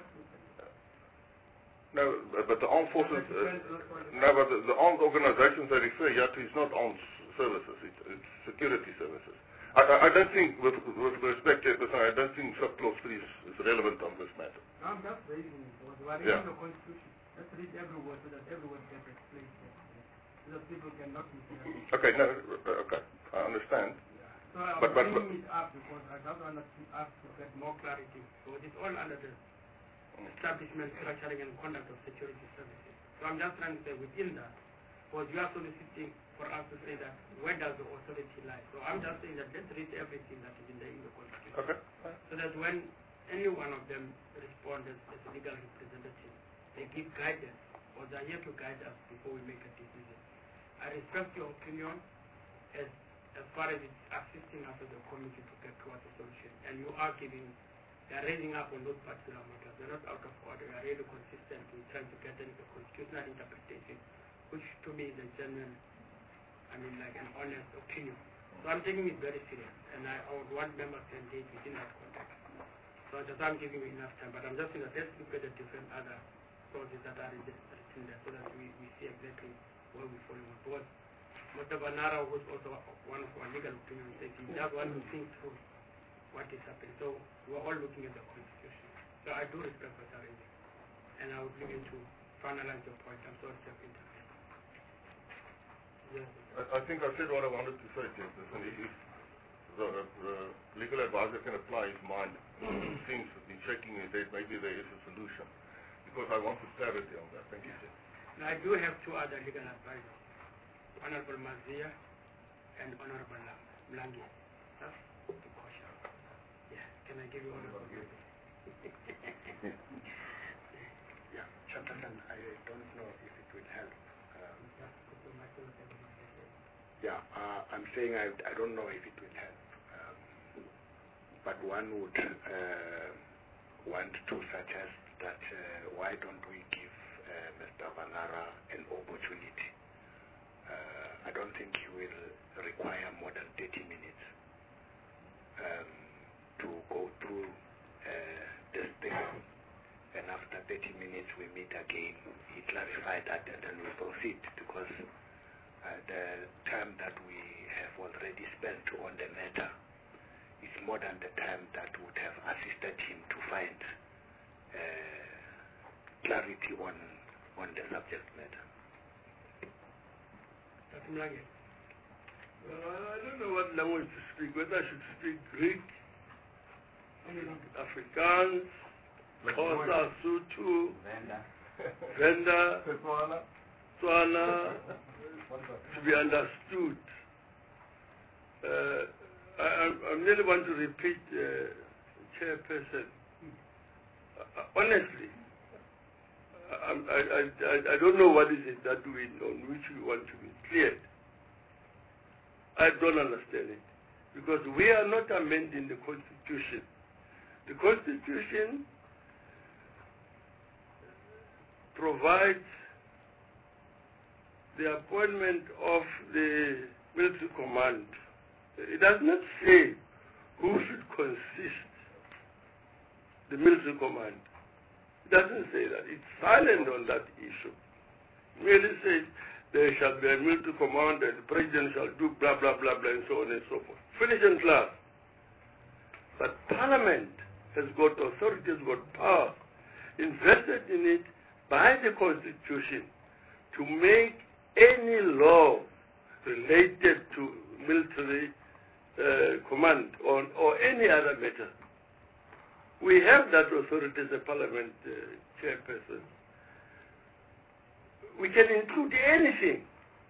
no, but the armed forces. Uh, no, but the, the armed organizations I refer here to is not armed s- services. It's, it's security services. I, I, I don't think, with, with respect, Jefferson, I don't think subclause three is, is relevant on this matter. I'm just raising it. What we are Yeah. reading the Constitution. Let's read every word so that every word gets explained. So that people cannot mishear it. Okay, no, uh, okay, I understand. So I'm But- but- bringing it up because I just want to ask to get more clarity. So it is all under the establishment, structuring, and conduct of security services. So I'm just trying to say within that, because you are soliciting for us to say that where does the authority lie? So I'm just saying that let's read everything that is in the, in the Constitution. Okay. So that when any one of them responds as, as a legal representative, they give guidance, or they are here to guide us before we make a decision. I respect your opinion as as far as it's assisting us as a committee to get towards a solution. And you are giving, they are raising up on those particular matters. They're not out of order. They are really consistent with trying to get a constitutional interpretation, which to me is a genuine, I mean, like an honest opinion. So I'm taking it very serious, and I, I would want members to engage within that context. So I just I'm giving you enough time, but I'm just saying that let's look at the different other sources that are written there so that we, we see exactly where we're following. Because Mister Banara, who's also one of our legal opinions, says he just wants to think through what is happening. So we're all looking at the Constitution. So I do respect what you're raising, and I would leave you to finalize your point. I'm sorry to have intervened. Yes. I, I think I said what I wanted to say, Jefferson. If, if the, uh, the legal advisor can apply his mind, it seems to be shaking his head, maybe there is a solution. Because I wanted clarity on that. Thank you, sir. Now, I do have two other legal advisors, Honorable Mazia and Honorable Mlangi. That's the caution. Yeah, can I give you Honorable Mazia? Yeah, Chairperson, I don't know if it will help. Um, yeah, uh, I'm saying I, I don't know if it will help. Um, but one would uh, want to suggest that uh, why don't we give uh, Mister Banara an opportunity. Uh, I don't think he will require more than thirty minutes um, to go through uh, this thing. And after thirty minutes we meet again. He clarified that and then we proceed because uh, the time that we have already spent on the matter is more than the time that would have assisted him to find uh, clarity on, on the subject matter. Doctor Mlangi. Uh, I don't know what language to speak, whether I should speak Greek, Afrikaans, Xhosa, Sotho, Venda, Tswana, to be understood. Uh, I, I really want to repeat, uh, Chairperson, uh, honestly, I, I, I, I don't know what is it that we, on which we want to be cleared. I don't understand it. Because we are not amending the Constitution. The Constitution provides the appointment of the military command. It does not say who should consist the military command. It doesn't say that. It's silent on that issue. It merely says there shall be a military command and the president shall do blah, blah, blah, blah, and so on and so forth. Finish and class. But Parliament has got authority, has got power invested in it by the Constitution to make any law related to military uh, command or, or any other matter. We have that authority as a Parliament uh, chairperson. We can include anything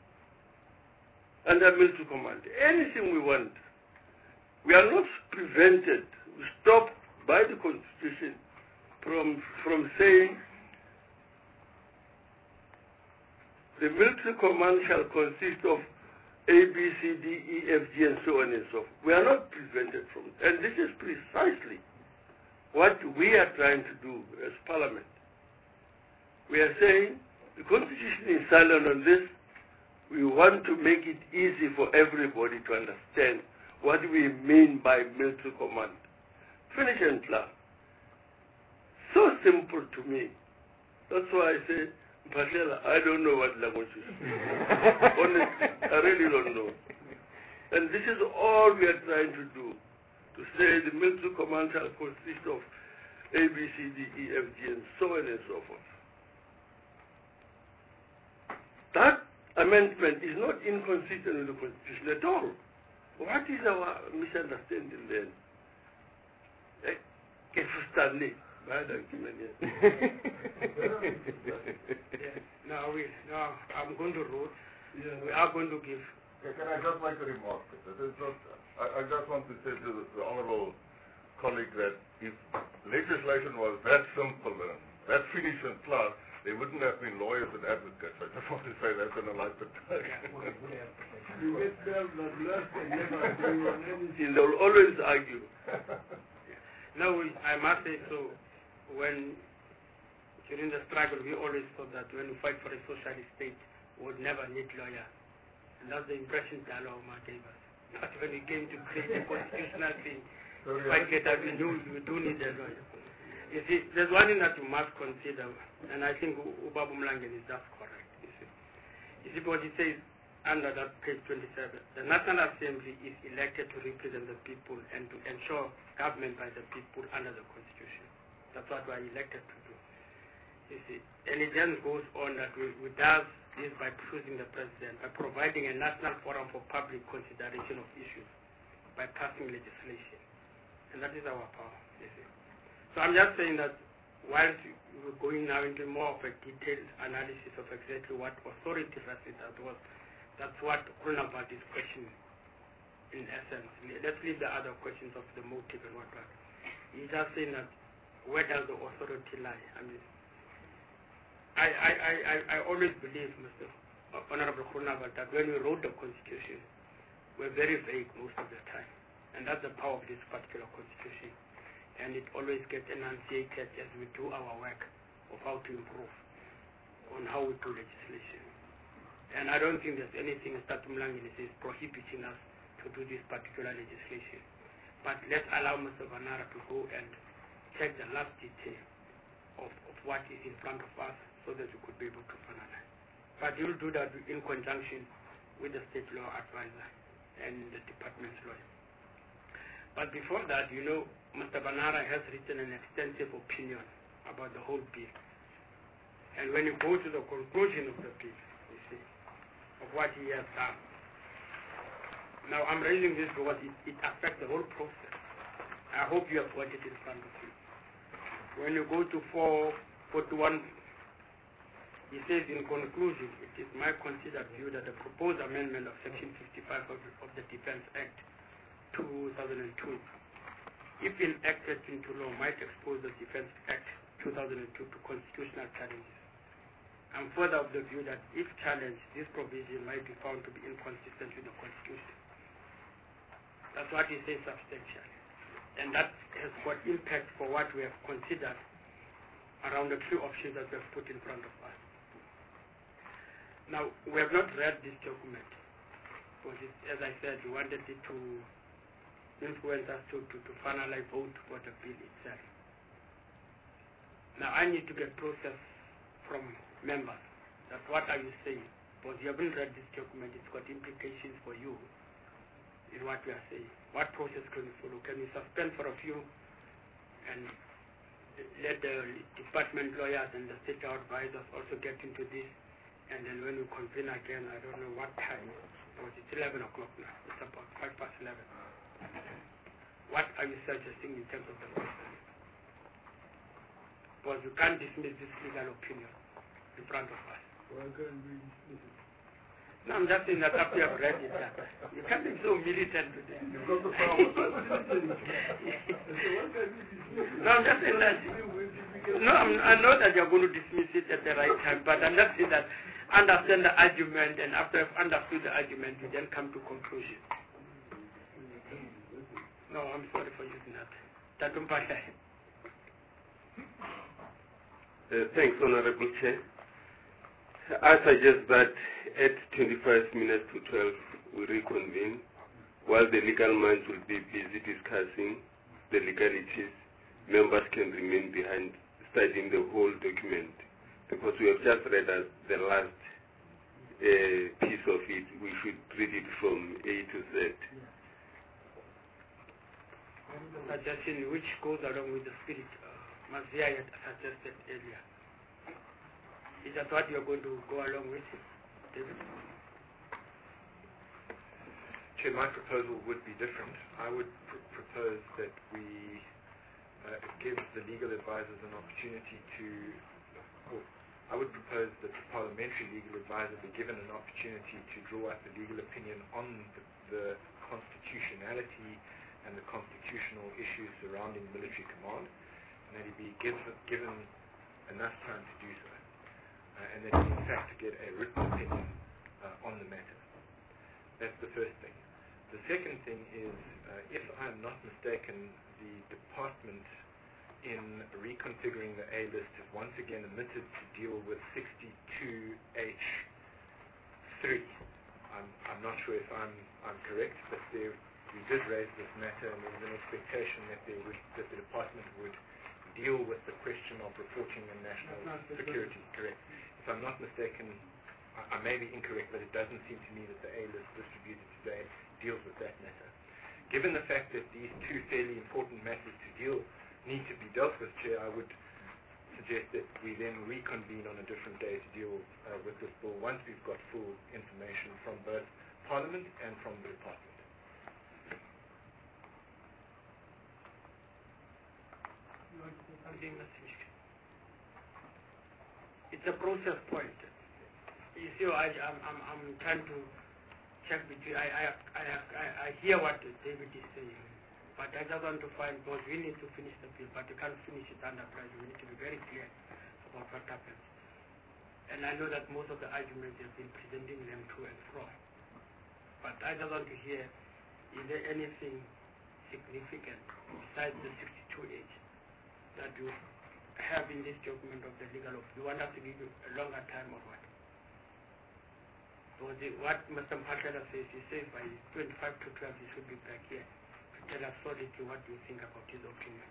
under military command, anything we want. We are not prevented, stopped by the Constitution from, from saying the military command shall consist of A, B, C, D, E, F, G, and so on and so forth. We are not prevented from it. And this is precisely what we are trying to do as Parliament. We are saying the Constitution is silent on this. We want to make it easy for everybody to understand what we mean by military command. Finish and plan. So simple to me. That's why I say, Mphahlele, I don't know what language is. Honestly, I really don't know. And this is all we are trying to do, to say the military command shall consist of A, B, C, D, E, F, G, and so on and so forth. That amendment is not inconsistent with the Constitution at all. What is our misunderstanding then? Eh? Get to Stanley. Bad argument, yes. Yeah. No, we, no, I'm going to root. Yeah. We are going to give. Yeah, can I just make a remark? That is not, I, I just want to say to the, the honourable colleague that if legislation was that simple and that finished and class, there wouldn't have been lawyers and advocates. I just want to say that in a light of time. They will always argue. No, we, I must say so. When during the struggle, we always thought that when we fight for a socialist state, we would never need lawyers. And that's the impression Daloma gave us. But when we came to create a constitutional thing, fight get that we do, we do need a lawyer. You see, there's one thing that you must consider, and I think Ubabu Mlangen is just correct. You see, you see what it says under that page twenty-seven. The National Assembly is elected to represent the people and to ensure government by the people under the Constitution. That's what we are elected to do. You see, and it then goes on that we, we does this by choosing the president, by providing a national forum for public consideration of issues, by passing legislation. And that is our power, you see. So I'm just saying that while we're going now into more of a detailed analysis of exactly what authority rested that was, that's what Kulnabat is questioning in essence. Let's leave the other questions of the motive and whatnot. He's just saying that where does the authority lie? I mean, I, I, I, I always believe, Mister Honorable Kulnabat, that when we wrote the Constitution, we're very vague most of the time. And that's the power of this particular Constitution. And it always gets enunciated as we do our work of how to improve on how we do legislation. And I don't think there's anything Statute Mlangeni is prohibiting us to do this particular legislation. But let's allow Mister Vanara to go and check the last detail of, of what is in front of us so that we could be able to finalize. But you'll do that in conjunction with the state law advisor and the department's lawyer. But before that, you know, Mister Vanara has written an extensive opinion about the whole bill. And when you go to the conclusion of the bill, you see, of what he has done. Now, I'm raising this because it, it affects the whole process. I hope you have got it in front of you. When you go to four forty-one, he says in conclusion, it is my considered view that the proposed amendment of Section fifty-five of the, of the Defense Act two thousand two, if enacted into law, might expose the Defense Act two thousand two to constitutional challenges. I'm further of the view that if challenged, this provision might be found to be inconsistent with the Constitution. That's what he says substantially. And that has got impact for what we have considered around the three options that we have put in front of us. Now, we have not read this document, because it, as I said, we wanted it to influence us to, to, to finalize vote for the bill itself. Now, I need to get process from members. That's what are you saying? Because you haven't read this document, it's got implications for you in what we are saying. What process can we follow? Can we suspend for a few and let the department lawyers and the state advisors also get into this? And then when we convene again, I don't know what time, because it's eleven o'clock now. It's about five past eleven. What are you suggesting in terms of the process? Because you can't dismiss this legal opinion in front of us. Why can't we dismiss it? No, I'm just saying that after you have read it, that you can't be so militant today. You've got the power. No, I'm just saying that. No, I'm, I know that you're going to dismiss it at the right time, but I'm just saying that understand the argument, and after you've understood the argument, you then come to conclusion. No, I'm sorry for using that. Tatumpasha. Uh, thanks, Honorable Chair. I suggest that at twenty-five minutes to twelve we reconvene while the legal minds will be busy discussing the legalities. Members can remain behind studying the whole document because we have just read uh, the last uh, piece of it. We should read it from A to Z. Suggestion which goes along with the spirit uh, Mazia had suggested earlier. Is that what you are going to go along with, David? Chair, my proposal would be different. I would pr propose that we uh, give the legal advisors an opportunity to, or I would propose that the parliamentary legal advisor be given an opportunity to draw up a legal opinion on the, the constitutionality and the constitutional issues surrounding military command, and that he be give, given enough time to do so, uh, and that he in fact get a written opinion uh, on the matter. That's the first thing. The second thing is, uh, if I'm not mistaken, the department in reconfiguring the A list has once again omitted to deal with sixty-two H three. I'm, I'm not sure if I'm, I'm correct, but there we did raise this matter, and there was an expectation that, they would, that the department would deal with the question of reporting and national security. Correct. If I'm not mistaken, I, I may be incorrect, but it doesn't seem to me that the A list distributed today deals with that matter. Given the fact that these two fairly important matters to deal need to be dealt with, Chair, I would suggest that we then reconvene on a different day to deal uh, with this bill once we've got full information from both Parliament and from the department. It's a process point. You see, I, I'm, I'm, I'm trying to check between. I, I, I, I, I hear what David is saying, but I just want to find, because we need to finish the bill, but we can't finish it under pressure. We need to be very clear about what happens. And I know that most of the arguments have been presenting them to and fro. But I just want to hear, is there anything significant besides the sixty-two age that you have in this document of the legal office? You want us to give you a longer time or what? Because the, what Mister Mphahlele says, he says by twenty-five to twelve he should be back here to tell us solidly what you think about his opinion.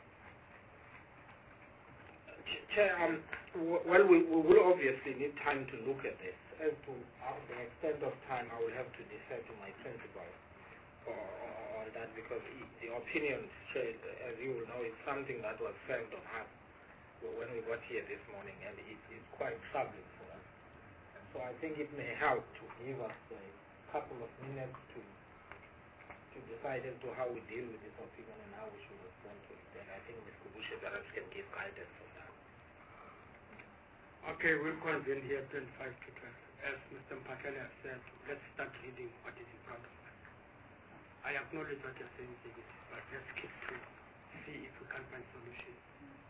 Chair, um, well, we, we will obviously need time to look at this. As to uh, the extent of time, I will have to defer to my principal on that, because he, the opinion, Chair, as you will know, is something that was served on us when we got here this morning, and it is quite troubling for us. And so I think it may help to give us a couple of minutes to to decide as to how we deal with this opinion and how we should respond to it. And I think Mister Kubushe perhaps can give guidance on that. Okay, we'll convene here twenty-five to twelve. As Mister Mphahlele said, let's start reading what is in front of us. I acknowledge what you're saying, David, but let's keep to see if we can find solutions.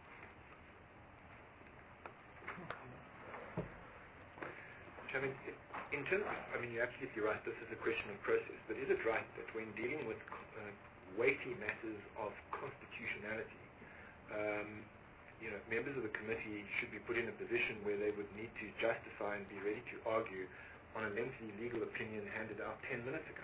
Chairman, in terms of, I mean, you're absolutely right, this is a question of process, but is it right that when dealing with uh, weighty matters of constitutionality, um, you know, members of the committee should be put in a position where they would need to justify and be ready to argue on a lengthy legal opinion handed out ten minutes ago?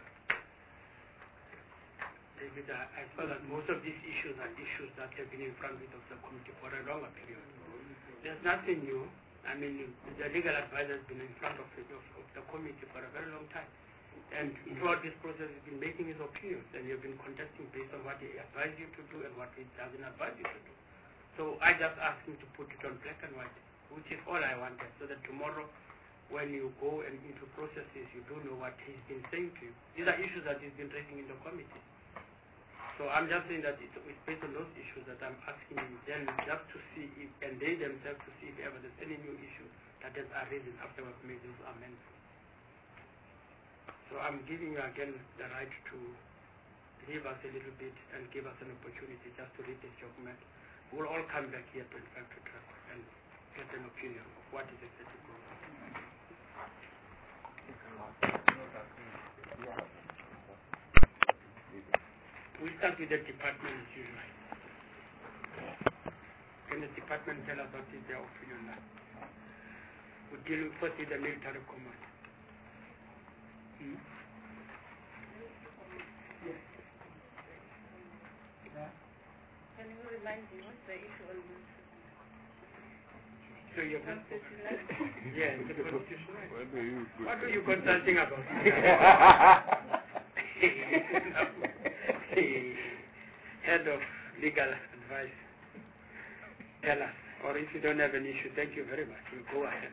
David, I, I saw that most of these issues are issues that have been in front of the committee for a longer period. There's nothing new. I mean, the legal advisor has been in front of, it, of, of the committee for a very long time. And throughout this process, he's been making his opinions, and you've been contesting based on what he advised you to do and what he doesn't advise you to do. So I just asked him to put it on black and white, which is all I wanted, so that tomorrow when you go and into processes, you do know what he's been saying to you. These are issues that he's been raising in the committee. So I'm just saying that it's, it's based on those issues that I'm asking you then just to see if, and they themselves to see if ever there's any new issue that has arisen after we've made those amendments. So I'm giving you again the right to leave us a little bit and give us an opportunity just to read this document. We'll all come back here twenty-five to twelve and get an opinion of what is exactly going on. We start with the department as usual. Can the department tell us what is their opinion now. We're dealing first with the military command. Hmm? Yes. Yeah. Can you remind me what's the issue on military? So you're constitutional? Yes, the constitutional. What are you, What are you consulting about? Head of legal advice. Tell us. Or if you don't have an issue, thank you very much. You go ahead.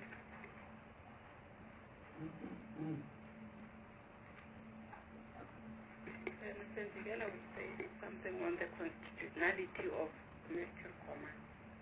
Mister Zigela would say something on the constitutionality of military command.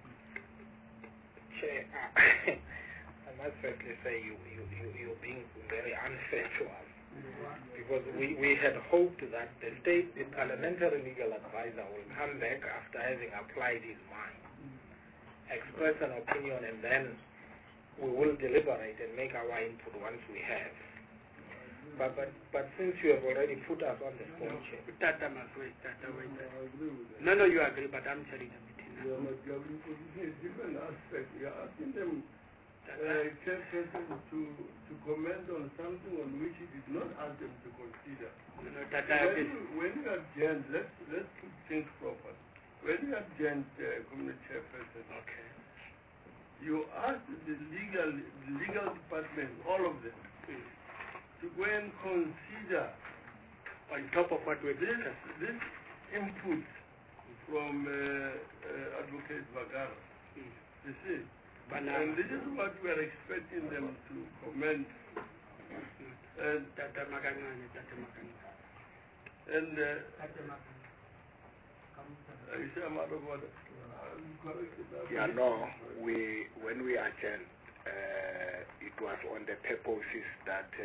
Chair, uh, I must firstly say you, you, you, you're being very unfair to us. Because we, we had hoped that the state, the parliamentary legal advisor will come back after having applied his mind, express an opinion, and then we will deliberate and make our input once we have. But, but, but since you have already put us on the phone, Chair. Tata must wait, Tata wait. No, no, you agree, but I'm telling the meeting now. We are not governing position, different aspect. We are asking them uh, chairperson to, to comment on something on which he did not ask them to consider. No, no, Tata, when, you, when you have joined, let's, let's put things proper. When you have joined the uh, community chairperson, okay, you ask the legal, the legal department, all of them, mm. to go and consider on top of what we this, discussed. this input from uh, uh, Advocate Bagara. Mm. You see? Banana. And this is what we are expecting them to comment. And Tata Magangani, Tata Magangani. And uh, Tata Magangani. you say I'm out of order. Yeah, no, we, when we adjourned, uh, it was on the purposes that uh,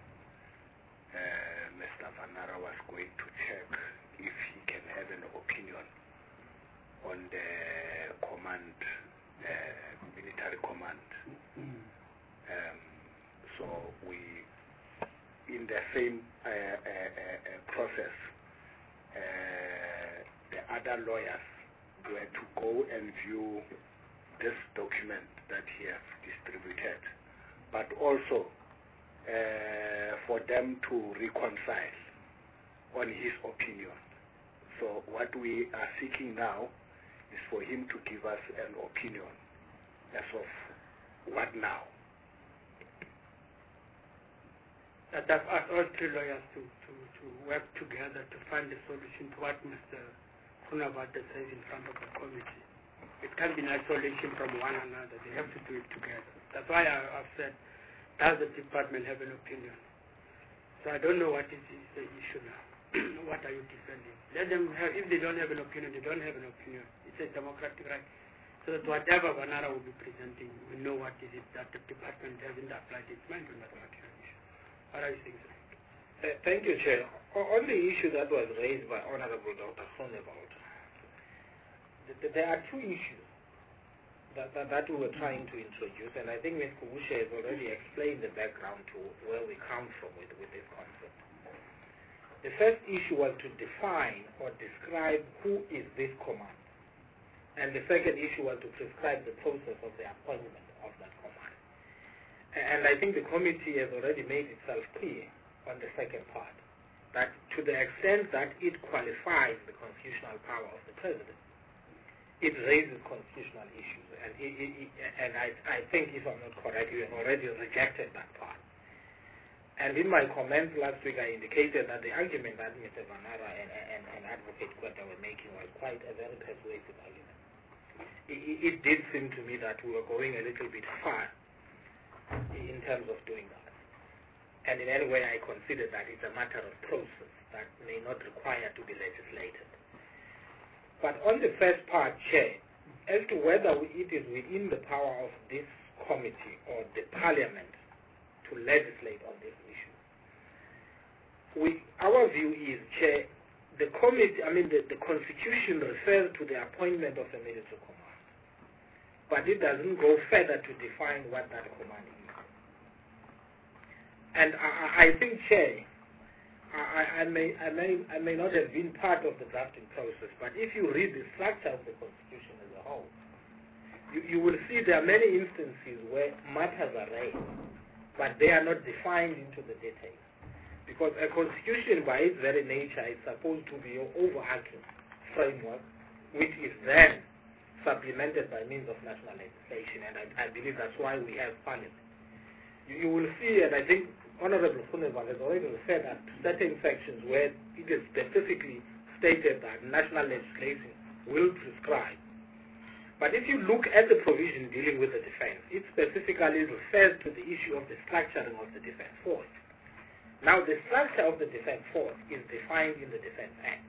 uh, Mister Vanara was going to check if he can have an opinion on the command, uh, military command. Um, so we, in the same uh, uh, uh, process, uh, the other lawyers were to go and view this document that he has distributed, but also uh, for them to reconcile on his opinion. So what we are seeking now is for him to give us an opinion as of what now. That I've asked all three lawyers to, to, to work together to find a solution to what Mister Kunavata says in front of the committee. It can't be in isolation from one another. They have to do it together. That's why I, I've said, does the department have an opinion? So I don't know what is, is the issue now. What are you defending? Let them have, if they don't have an opinion, they don't have an opinion. It's a democratic right. So that whatever Vanara will be presenting, we know what is it that the department hasn't applied its mind on that particular issue. What are you saying, sir? Uh, thank you, Chair. O- on the issue that was raised by Honorable Doctor Groenewald, th- th- there are two issues that, that, that we were trying to introduce, and I think Miz Kubushe has already explained the background to where we come from with, with this concept. The first issue was to define or describe who is this command, and the second issue was to prescribe the process of the appointment of that command. And I think the committee has already made itself clear on the second part, that to the extent that it qualifies the constitutional power of the president, it raises constitutional issues. And, it, it, it, and I, I think, if I'm not correct, you have already rejected that part. And in my comments last week, I indicated that the argument that Mister Vanara and, and, and Advocate Kweta were making was quite a very persuasive argument. It, it, it did seem to me that we were going a little bit far in terms of doing that. And in any way, I consider that it's a matter of process that may not require to be legislated. But on the first part, Chair, as to whether it is within the power of this committee or the Parliament to legislate on this issue, we, our view is, Chair, the committee, I mean, the, the Constitution refers to the appointment of a military command, but it doesn't go further to define what that command is. And I, I think, Chair, I, I, may, I, may, I may not have been part of the drafting process, but if you read the structure of the Constitution as a whole, you, you will see there are many instances where matters are raised, but they are not defined into the details. Because a constitution by its very nature is supposed to be your overarching framework, which is then supplemented by means of national legislation, and I, I believe that's why we have parliament. You, you will see, and I think Honorable Groenewald has already referred that to certain sections where it is specifically stated that national legislation will prescribe. But if you look at the provision dealing with the defense, it specifically refers to the issue of the structuring of the defense force. Now, the structure of the defense force is defined in the Defense Act.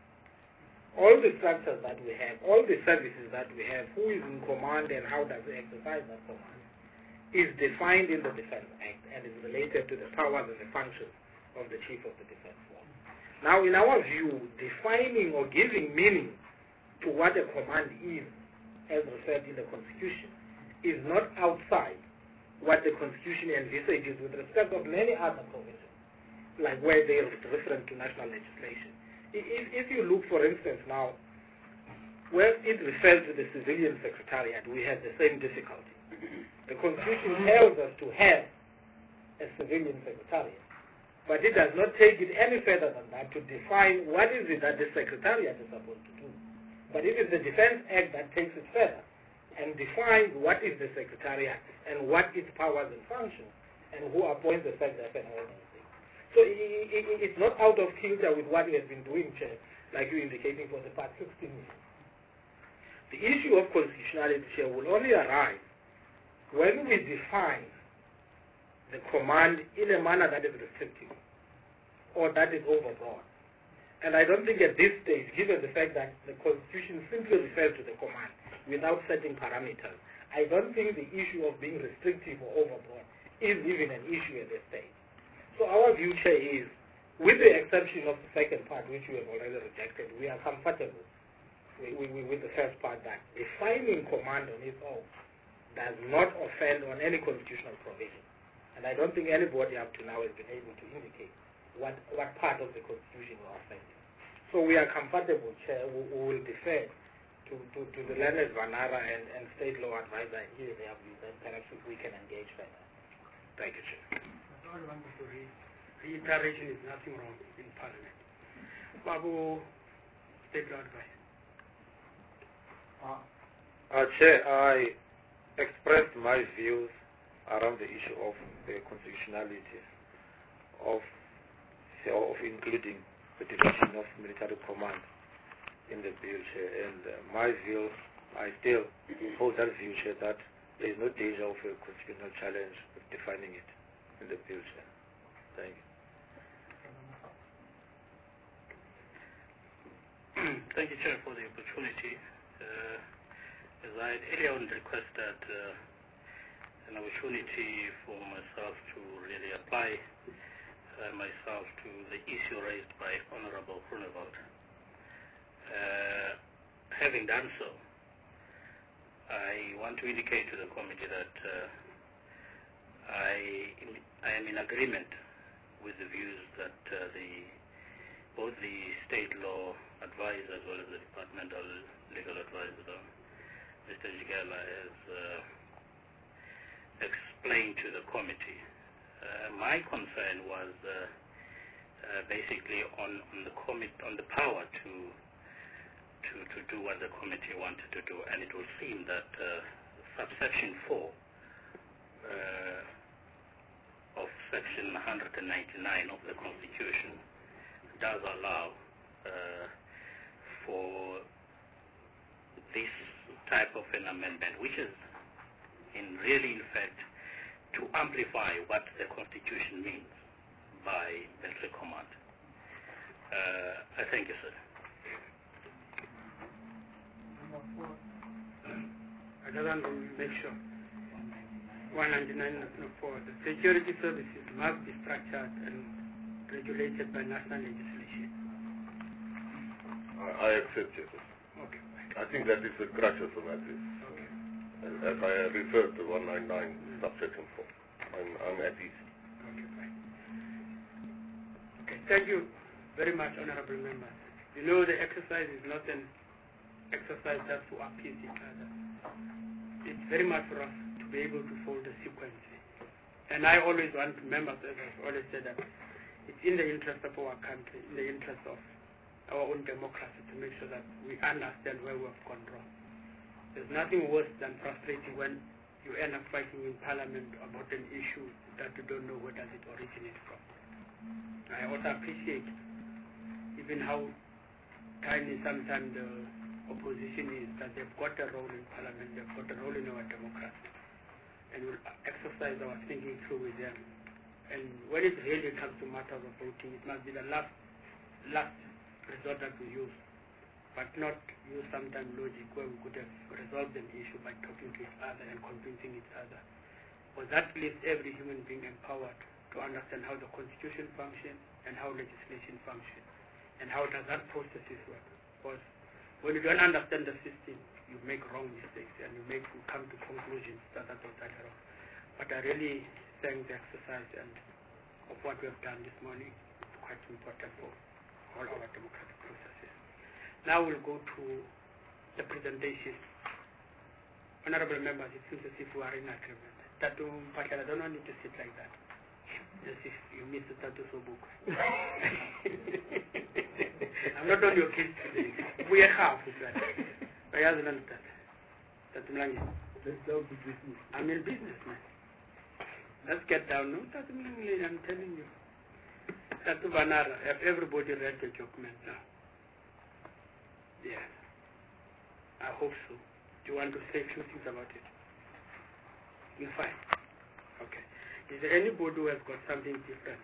All the structures that we have, all the services that we have, who is in command and how does they exercise that command, is defined in the Defense Act and is related to the powers and the functions of the Chief of the Defense Force. Now, in our view, defining or giving meaning to what a command is, as referred in the Constitution, is not outside what the Constitution envisages with respect of many other provisions, like where they are referring to national legislation. If, if you look, for instance, now, where it refers to the civilian secretariat, we have the same difficulty. The Constitution tells us to have a civilian secretariat, but it does not take it any further than that to define what is it that the secretariat is supposed to do. But it is the Defense Act that takes it further and defines what is the secretariat and what its powers and functions and who appoints the secretary and all these things. So it, it, it's not out of kilter with what we have been doing, Chair, like you indicating for the past sixteen years. The issue of constitutionality, Chair, will only arise when we define the command in a manner that is restrictive or that is overbroad. And I don't think at this stage, given the fact that the Constitution simply refers to the command without setting parameters, I don't think the issue of being restrictive or overbroad is even an issue at this stage. So our view, Chair, is, with the exception of the second part, which we have already rejected, we are comfortable with, with, with the first part, that defining command on its own does not offend on any constitutional provision. And I don't think anybody up to now has been able to indicate what, what part of the Constitution will offend. So we are comfortable, Chair. We, we will defer to, to, to the learned Vanara and, and state law advisor and hear their views, and perhaps we can engage further. Thank you, Chair. All I wanted to read, reiteration is nothing wrong in Parliament. Babu, state law advisor. Uh, uh, Chair, I expressed my views around the issue of the constitutionality of, of including the division of military command in the bill, Chair. And uh, my view, I still hold that view, Chair, that there is no danger of a constitutional challenge with defining it in the bill, Chair. Thank you. Thank you, Chair, for the opportunity. Uh, as I had earlier on requested uh, an opportunity for myself to really apply uh, myself to the issue raised by Honorable Groenewald. Uh, having done so, I want to indicate to the committee that uh, I, I am in agreement with the views that uh, the both the state law advisor as well as the departmental legal advisor, Mister Jigela, has uh, explained to the committee. Uh, my concern was uh, uh, basically on, on the commit on the power to to to do what the committee wanted to do, and it would seem that uh, subsection four uh, of section one ninety-nine of the Constitution does allow uh, for this type of an amendment, which is in really, in fact, to amplify what the Constitution means by military command. Uh, I thank you, sir. I just want to make sure. one ninety-nine point four, the security services must be structured and regulated by national legislation. I, I accept it. Okay. I think that is the crux of the matter. Okay. As I referred to one ninety-nine subsection four. I'm, I'm at ease. Okay, fine. Okay, thank you very much, honorable members. You know the exercise is not an exercise just to appease each other. it's very much for us to be able to follow the sequence. And I always want members, as I've always said, that it's in the interest of our country, in the interest of our own democracy, to make sure that we understand where we have gone wrong. There's nothing worse than frustrating when you end up fighting in Parliament about an issue that you don't know where does it originate from. I also appreciate even how tiny sometimes the opposition is, that they've got a role in Parliament, they've got a role in our democracy, and we'll exercise our thinking through with them. And when it really comes to matters of voting, it must be the last, last resort that we use, but not use sometimes logic where we could have resolved an issue by talking to each other and convincing each other. Because that leaves every human being empowered to understand how the Constitution functions and how legislation functions and how does that process work. Because when you don't understand the system, you make wrong mistakes and you make you come to conclusions that are totally wrong. But I really thank the exercise and of what we have done this morning. It's quite important for all our democratic processes. Now we'll go to the presentation. Honorable members, it seems as if we are in agreement. Tatu Mpakela, I don't want you to sit like that. Just if you miss the Tatu Sobuk. I'm not on your case today. We are half of that. I have none of that. Tatu Mlangi. I'm in business, man. Let's get down. No, Tatu Mlangi, I'm telling you. Tatu Banara, have everybody read the document now? Yes. I hope so. Do you want to say a few things about it? You're fine. Okay. Is there anybody who has got something different?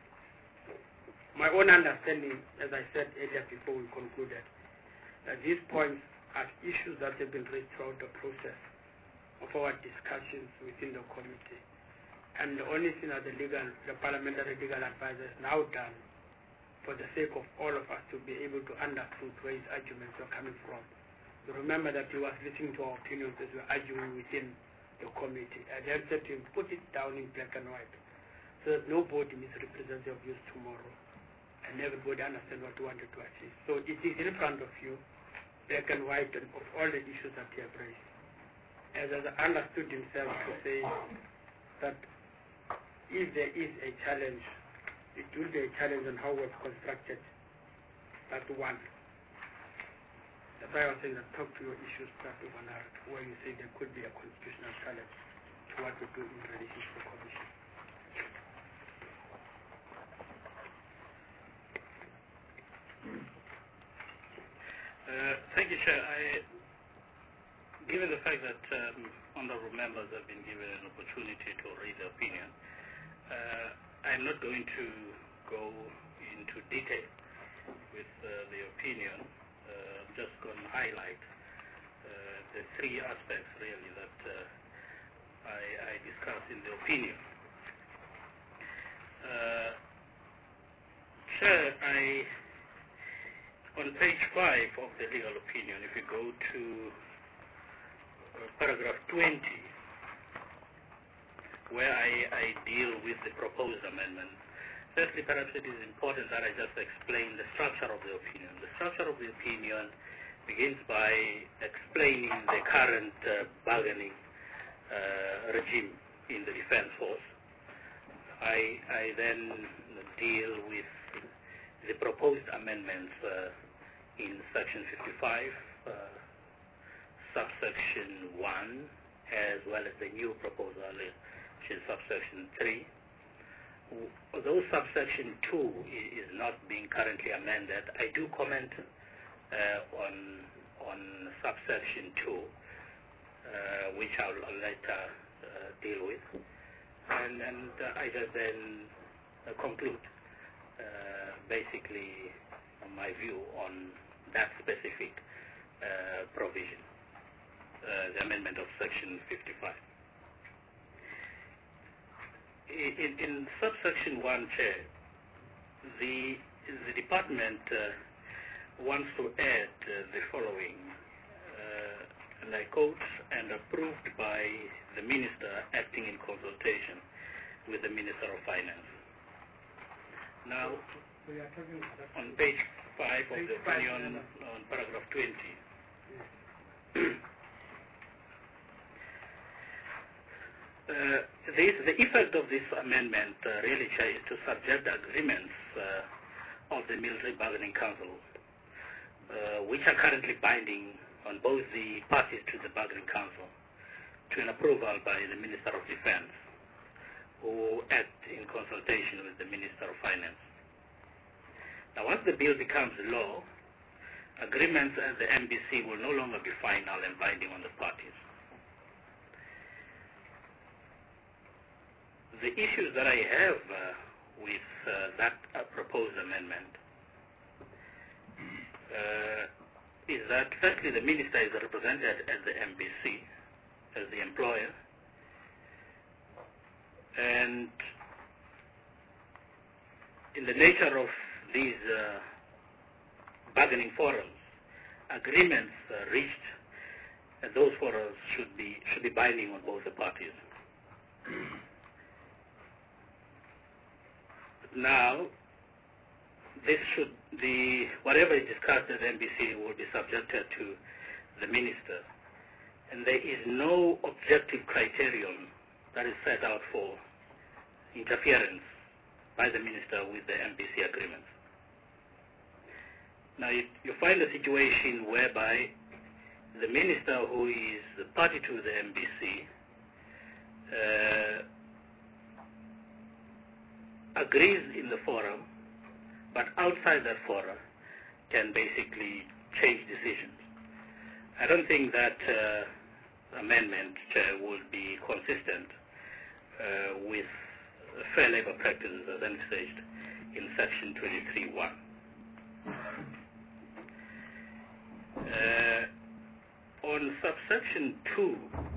My own understanding, as I said earlier before we concluded, that these points are issues that have been raised throughout the process of our discussions within the committee. And the only thing that the legal, the parliamentary legal advisor has now done, for the sake of all of us to be able to understand where his arguments are coming from. You remember that he was listening to our opinions as we were arguing within the committee. I then said to him, put it down in black and white, so that nobody misrepresents your views tomorrow, and everybody understands what we wanted to achieve. So it is in front of you, black and white, and of all the issues that he has raised. As I understood himself to say that if there is a challenge, it will be a challenge on how we've constructed that one. That's why I was saying that talk to your issues, start with one hour, where you say there could be a constitutional challenge to what we do in relation to the commission. Uh, thank you, Chair. I, given the fact that um, honourable members have been given an opportunity to read their opinion, uh, I'm not going to go into detail with uh, the opinion. Uh, I'm just going to highlight uh, the three aspects really that uh, I, I discussed in the opinion. Uh, Chair, I, on page five of the legal opinion, if you go to uh, paragraph twenty, where I, I deal with the proposed amendment. Firstly, perhaps it is important that I just explain the structure of the opinion. The structure of the opinion begins by explaining the current uh, bargaining uh, regime in the Defence Force. I, I then deal with the proposed amendments uh, in section fifty-five, uh, subsection one, as well as the new proposal, which is subsection three. Although subsection two is not being currently amended, I do comment uh, on on subsection two, uh, which I'll, I'll later uh, deal with, and, and uh, I just then uh, conclude uh, basically my view on that specific uh, provision, uh, the amendment of section fifty-five. In, in subsection one, Chair, the, the department uh, wants to add uh, the following, uh, and I quote, and approved by the Minister acting in consultation with the Minister of Finance. Now, on page five of the opinion, on paragraph twenty, Uh, this, the effect of this amendment uh, really is to subject agreements uh, of the Military Bargaining Council, uh, which are currently binding on both the parties to the Bargaining Council, to an approval by the Minister of Defense, who act in consultation with the Minister of Finance. Now, once the bill becomes law, agreements at the M B C will no longer be final and binding on the parties. The issues that I have uh, with uh, that uh, proposed amendment uh, is that firstly the minister is represented at the M B C as the employer, and in the nature of these uh, bargaining forums, agreements uh, reached at those forums should be should be binding on both the parties. Now, this should the whatever is discussed at the M B C will be subjected to the minister, and there is no objective criterion that is set out for interference by the minister with the M B C agreements. Now, you, you find a situation whereby the minister who is the party to the M B C uh, agrees in the forum, but outside that forum can basically change decisions. I don't think that uh, amendment uh, would be consistent uh, with fair labor practices as envisaged in section twenty-three one. Uh, on subsection two,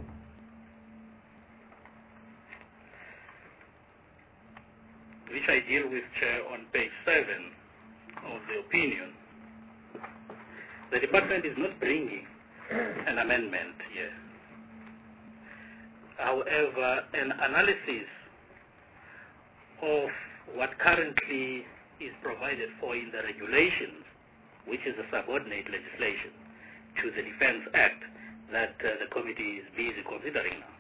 which I deal with, Chair, on page seven of the opinion, the department is not bringing an amendment here. However, an analysis of what currently is provided for in the regulations, which is a subordinate legislation to the Defense Act that uh, the committee is busy considering now,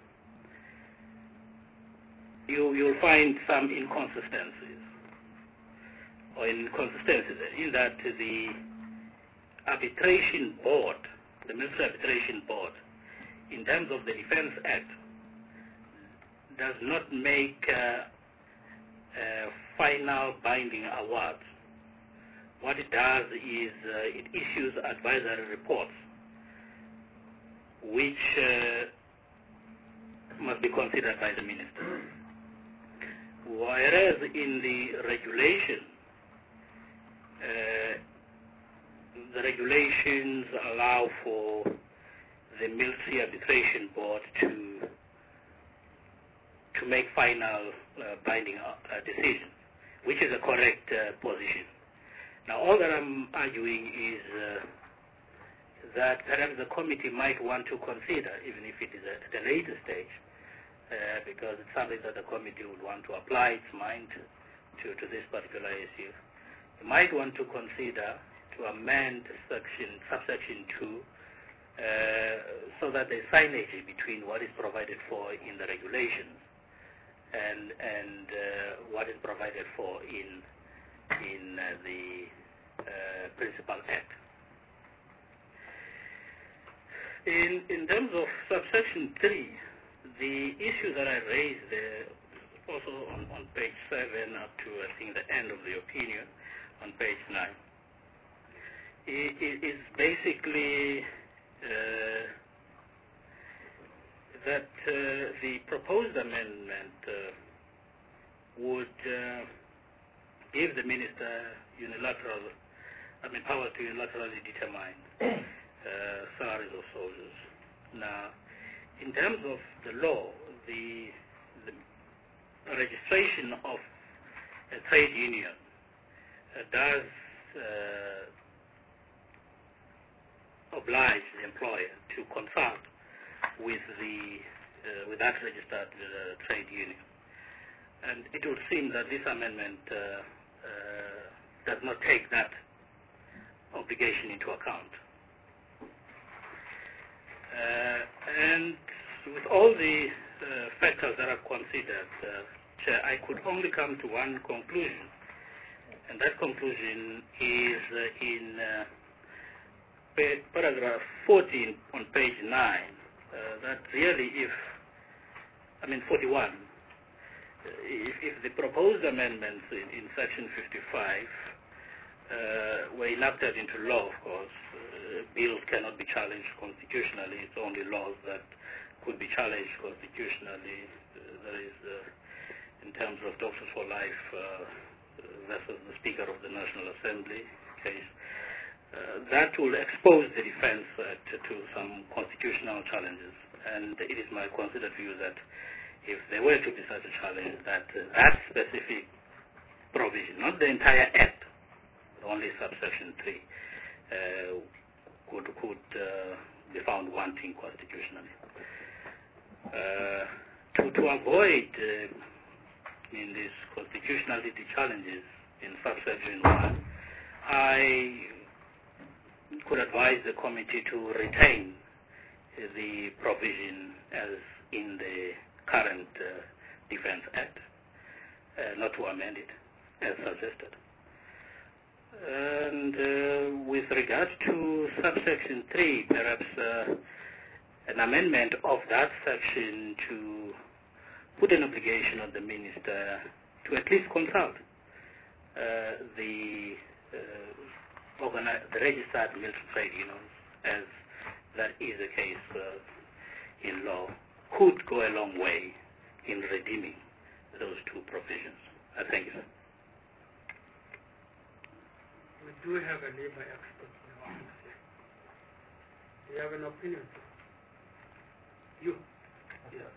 You, you'll find some inconsistencies, or inconsistencies in that the arbitration board, the Military Arbitration Board, in terms of the Defense Act, does not make uh, uh, final binding awards. What it does is uh, it issues advisory reports, which uh, must be considered by the minister. Whereas in the regulation, uh, the regulations allow for the Military Arbitration Board to to make final uh, binding uh, decisions, which is a correct uh, position. Now, all that I'm arguing is uh, that perhaps the committee might want to consider, even if it is at a later stage, Uh, because it's something that the committee would want to apply its mind to, to this particular issue. You might want to consider to amend section, subsection two uh, so that there's signage between what is provided for in the regulations and, and uh, what is provided for in, in uh, the uh, Principal Act. In, in terms of subsection three, the issue that I raised there, also on, on page seven up to, I think, the end of the opinion, on page nine, it, it is basically uh, that uh, the proposed amendment uh, would uh, give the minister unilateral, I mean, power to unilaterally determine uh, salaries of soldiers. Now, in terms of the law, the, the registration of a trade union uh, does uh, oblige the employer to consult with the uh, with that registered uh, trade union, and it would seem that this amendment uh, uh, does not take that obligation into account. Uh, and with all the uh, factors that are considered, uh, Chair, I could only come to one conclusion, and that conclusion is uh, in uh, pa- paragraph fourteen on page nine, uh, that really if, I mean forty-one, uh, if, if the proposed amendments in, in section fifty-five uh, were enacted into law, of course, uh, bills cannot be challenged constitutionally. It's only laws that could be challenged constitutionally. Uh, there is, uh, in terms of Doctors for Life uh, versus the Speaker of the National Assembly case, uh, that will expose the defense uh, to, to some constitutional challenges. And it is my considered view that if there were to be such a challenge, that uh, that specific provision, not the entire Act, only subsection three, uh, could, could uh, be found wanting constitutionally. Uh, to, to avoid uh, in these constitutionality challenges in subsection one, I could advise the committee to retain the provision as in the current uh, Defense Act, uh, not to amend it as suggested. And uh, with regard to subsection three, perhaps uh, an amendment of that section to put an obligation on the minister to at least consult uh, the uh, organi- the registered military trade unions, as that is the case uh, in law, could go a long way in redeeming those two provisions. I thank you, sir. We do have a labor expert in our office here. Do you have an opinion, sir? You? Yeah.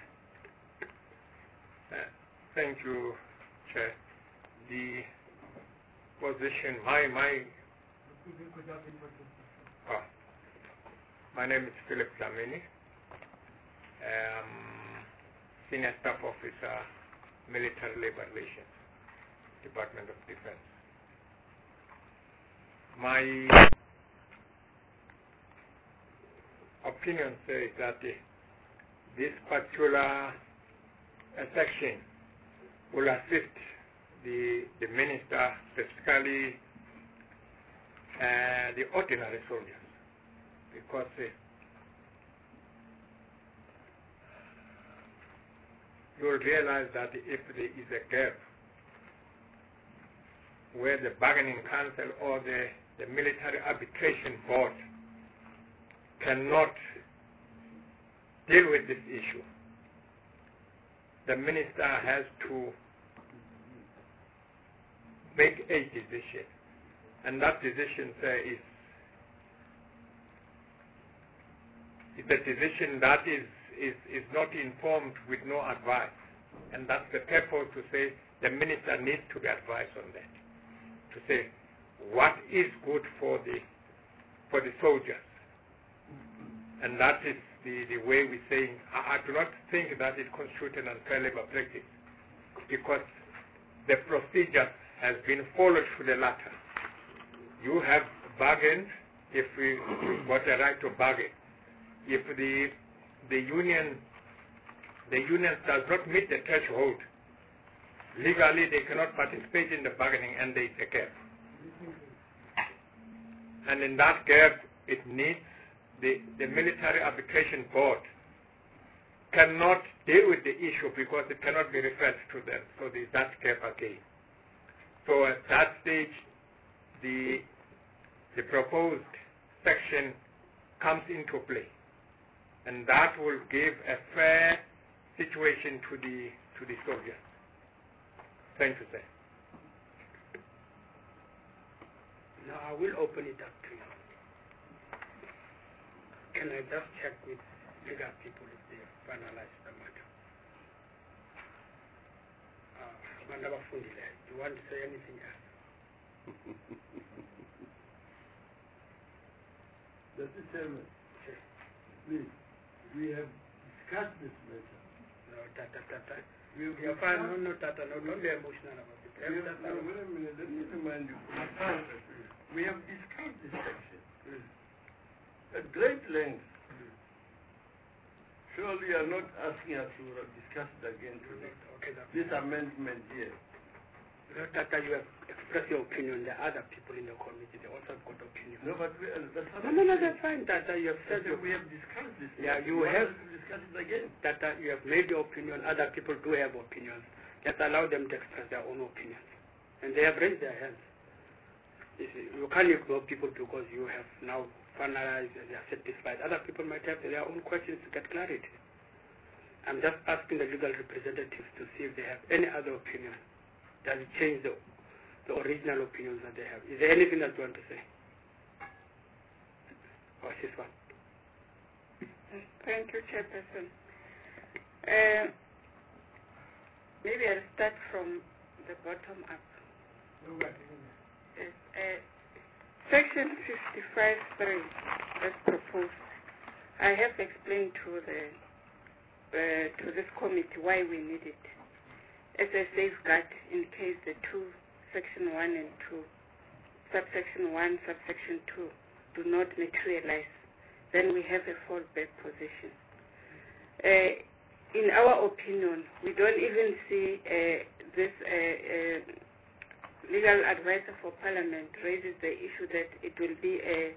Uh, thank you, Chair. The position, my, my, oh, my name is Philip Dlamini, um, Senior Staff Officer, Military Labor Relations, Department of Defense. My opinion says that uh, this particular uh, section will assist the, the minister, specifically uh, the ordinary soldiers, because uh, you will realize that if there is a gap where the bargaining council or the, the military arbitration board cannot deal with this issue, the minister has to make a decision, and that decision uh, is, is a decision that is, is, is not informed with no advice, and that's the purpose to say the minister needs to be advised on that, to say what is good for the, for the soldiers, and that is the, the way we're saying. I, I do not think that it constitutes an unfair labor practice, because the procedure has been followed to the latter. You have bargained if we got a right to bargain. If the the union the union does not meet the threshold, legally they cannot participate in the bargaining, and there is a gap. And in that gap, it needs the, the military arbitration board cannot deal with the issue because it cannot be referred to them. So there is that gap again. So at that stage, the, the proposed section comes into play, and that will give a fair situation to the, to the soldiers. Thank you, sir. Now I will open it up to you. Can I just check with legal people if they have finalized the matter? Uh, do you want to say anything else? Mister Chairman, please, we have discussed this matter. No, Tata, Tata. We are fine. No, no, Tata, no, don't be emotional about it. We have, no, wait a minute, let me remind you. We have discussed this section at great length. surely you are not asking us to discuss it again today. Okay, This amendment here. Tata, you have expressed your opinion. There are other people in the committee. They also have got opinion. No, but we, uh, that's no, no, no, that's fine, Tata. You have said your, your, we have discussed this. Yeah, you, you have. To discuss it again. Tata, you have made your opinion. Other people do have opinions. Just allow them to express their own opinions. And they have raised their hands. You see, you can't ignore people because you have now finalized and they are satisfied. Other people might have their own questions to get clarity. I'm just asking the legal representatives to see if they have any other opinion. Does it change the, the original opinions that they have? Is there anything that you want to say? Or this one? Thank you, Chairperson. Uh, maybe I'll start from the bottom up. Yes, uh, Section fifty-five three, as proposed, I have explained to the uh, to this committee why we need it as a safeguard in case the two, section one and two, subsection one, subsection two, do not materialize. Then we have a fallback position. Uh, in our opinion, we don't even see uh, this uh, uh, legal advisor for Parliament raises the issue that it will be a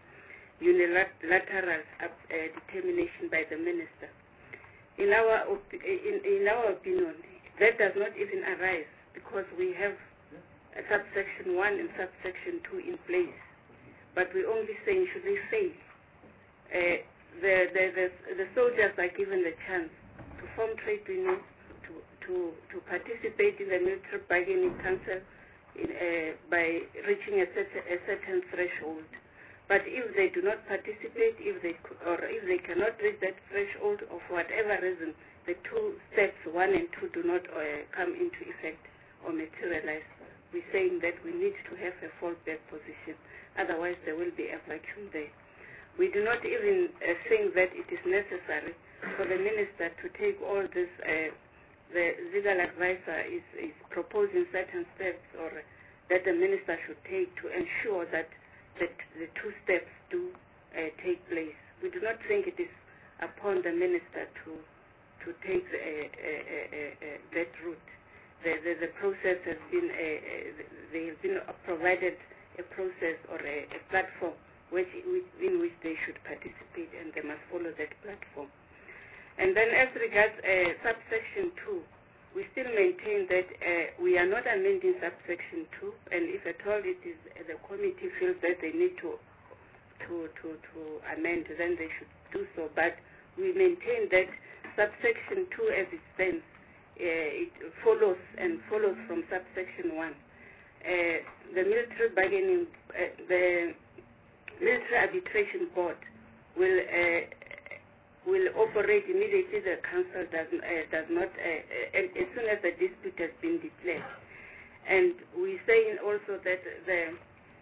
unilateral uh, determination by the minister. In our op in, in our opinion, that does not even arise because we have a subsection one and subsection two in place. But we're only saying, should they fail, uh, the, the, the, the soldiers are given the chance to form trade unions, to, to, to participate in the military bargaining council in, uh, by reaching a certain, a certain threshold. But if they do not participate, if they or if they cannot reach that threshold, or for whatever reason, the two steps one and two do not uh, come into effect or materialize, we're saying that we need to have a fallback position. Otherwise, there will be a vacuum there. We do not even uh, think that it is necessary for the minister to take all this. Uh, the legal advisor is, is proposing certain steps, or that the minister should take to ensure that that the two steps do uh, take place. We do not think it is upon the minister to to take the, uh, uh, uh, uh, that route. The, the, the process has been, uh, uh, they have been provided a process or a, a platform which, in which they should participate, and they must follow that platform. And then as regards uh, subsection two, we still maintain that uh, we are not amending subsection two, and if at all it is uh, the committee feels that they need to, to, to, to amend, then they should do so. But we maintain that subsection two as it stands, uh, it follows and follows from subsection one. Uh, the military bargaining, uh, the military arbitration board will uh, will operate immediately the council does, uh, does not, uh, uh, as soon as the dispute has been declared. And we're saying also that the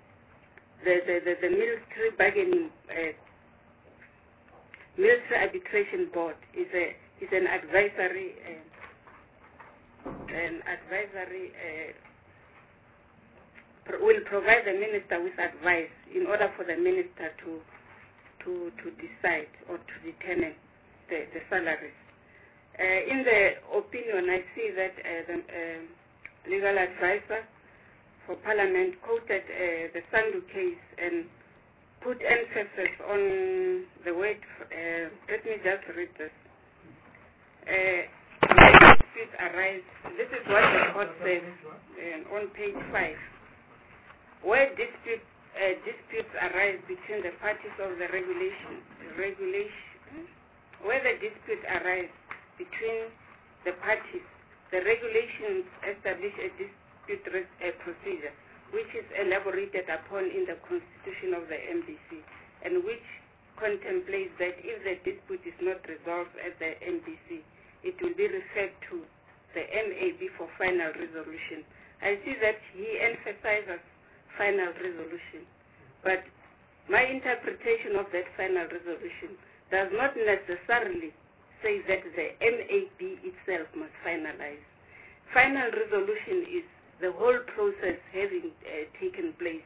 the, the, the, the military bargaining, uh, military arbitration board is a is an advisory, uh, an advisory, uh, pro will provide the minister with advice in order for the minister to to, to decide or to determine the, the salaries. Uh, in the opinion, I see that uh, the uh, legal advisor for Parliament quoted uh, the Sandu case and put emphasis on the word, uh, let me just read this. Uh, when disputes arise, this is what the court says uh, on page five. Where dispute Uh, disputes arise between the parties of the regulation, regulation, where the dispute arise between the parties, the regulations establish a dispute uh, procedure, which is elaborated upon in the constitution of the M B C, and which contemplates that if the dispute is not resolved at the M B C, it will be referred to the M A B for final resolution. I see that he emphasizes final resolution, but my interpretation of that final resolution does not necessarily say that the M A B itself must finalize. Final resolution is the whole process having uh, taken place.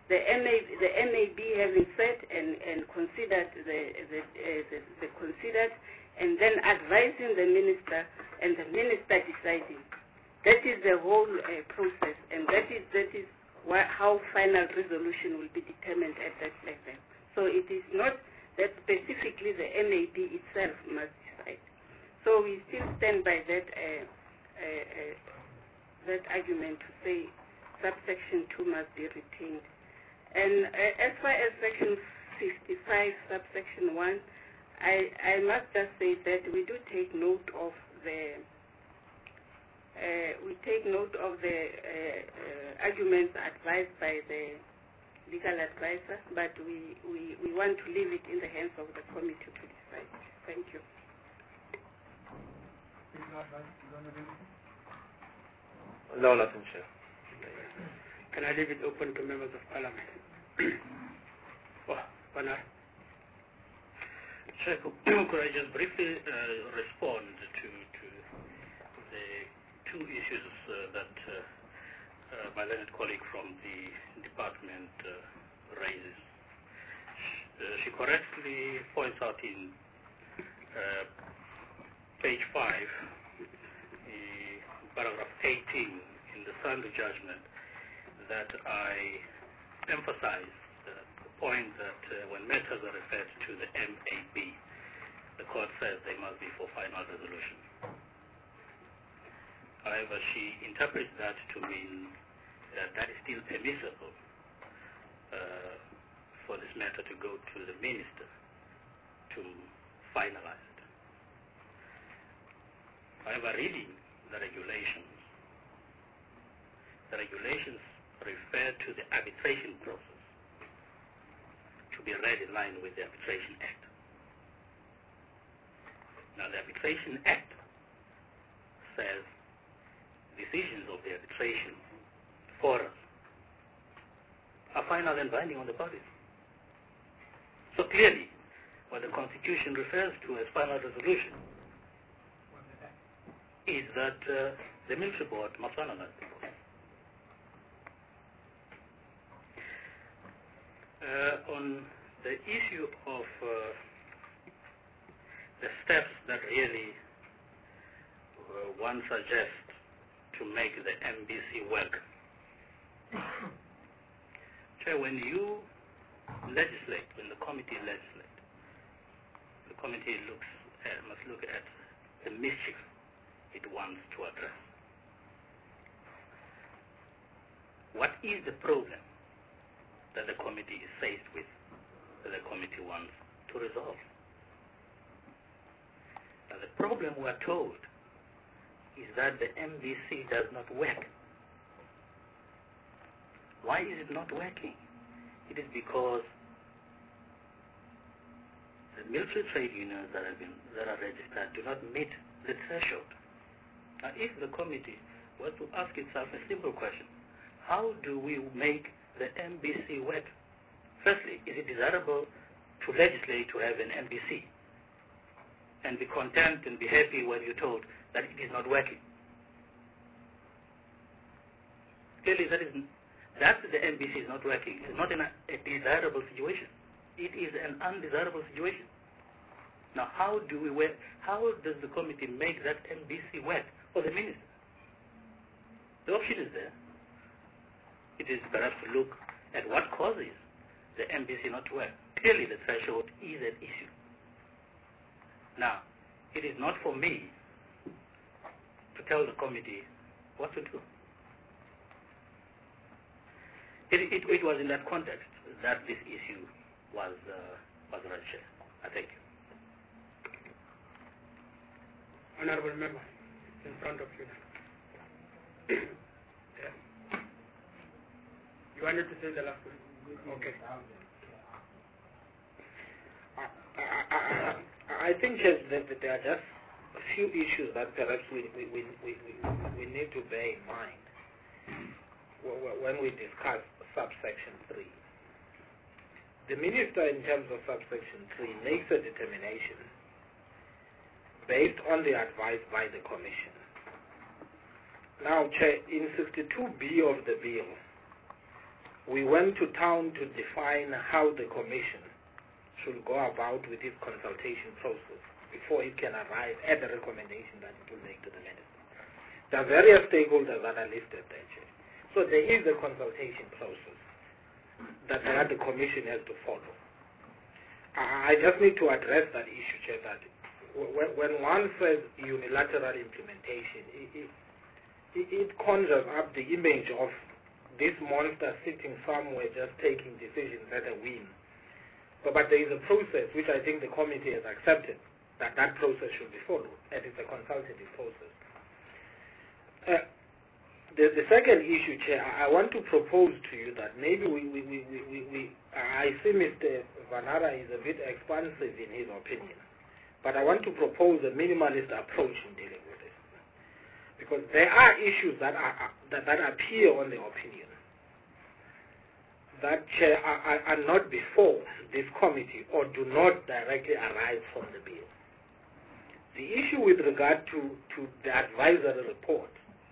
the M A, the M A B having said and, and considered the, the, uh, the, the considered and then advising the minister and the minister deciding. That is the whole uh, process, and that is that is why, how final resolution will be determined at that level. So it is not that specifically the M A B itself must decide. So we still stand by that uh, uh, uh, that argument to say subsection two must be retained. And uh, as far as section fifty-five, subsection one, I, I must just say that we do take note of the uh, we take note of the uh, uh, arguments advised by the legal advisor, but we, we, we want to leave it in the hands of the committee to decide. Thank you. No, nothing, Chair. Can I leave it open to members of parliament? Oh, Bernard. Chair, could I just briefly uh, respond to, to the two issues uh, that uh, uh, my learned colleague from the department uh, raises. Uh, she correctly points out in uh, page five, uh, paragraph eighteen in the Sandu judgment, that I emphasize uh, the point that uh, when matters are referred to the M A B, the court says they must be for final resolution. However, she interprets that to mean that that is still permissible uh, for this matter to go to the minister to finalize it. However, reading the regulations, the regulations refer to the arbitration process to be read in line with the Arbitration Act. Now, the Arbitration Act says decisions of the arbitration forum are final and binding on the parties. So clearly, what the Constitution refers to as final resolution is that uh, the military board must finalize the process. Uh, on the issue of uh, the steps that really uh, one suggests to make the M B C work. Chair, when you legislate, when the committee legislates, the committee looks at, must look at the mischief it wants to address. What is the problem that the committee is faced with, that the committee wants to resolve? Now, the problem, we're told, is that the M B C does not work. Why is it not working? It is because the military trade unions that have been that are registered do not meet the threshold. Now, if the committee was to ask itself a simple question, how do we make the M B C work? Firstly, is it desirable to legislate to have an M B C and be content and be happy when you're told that it is not working? Clearly, that is that the M B C is not working. It's not in a, a desirable situation. It is an undesirable situation. Now, how do we work? How does the committee make that M B C work for the minister? The option is there. It is perhaps to look at what causes the M B C not to work. Clearly, the threshold is an issue. Now, it is not for me to tell the committee what to do. It, it, it was in that context that this issue was uh, was raised. I thank you. Honorable member, in front of you. Yeah. You wanted to say the last one? Okay. I, I, I, I think that, that there are just a few issues that perhaps we, we, we, we, we need to bear in mind when we discuss subsection three. The minister, in terms of subsection three, makes a determination based on the advice by the Commission. Now, Chair, in sixty-two B of the bill, we went to town to define how the commission should go about with its consultation process before it can arrive at the recommendation that it will make to the minister. There are various stakeholders that are listed there, Chair. So there is a consultation process that, that the commission has to follow. I just need to address that issue, Chair, that when one says unilateral implementation, it, it, it conjures up the image of this monster sitting somewhere just taking decisions at a whim. But, but there is a process which I think the committee has accepted, that that process should be followed, and it's a consultative process. Uh, the, the second issue, Chair, I want to propose to you that maybe we, we, we, we, we, we I see Mister Vanara is a bit expansive in his opinion, but I want to propose a minimalist approach in dealing with this. Because there are issues that, are, that, that appear on the opinion that, Chair, are, are not before this committee or do not directly arise from the bill. The issue with regard to, to the advisory report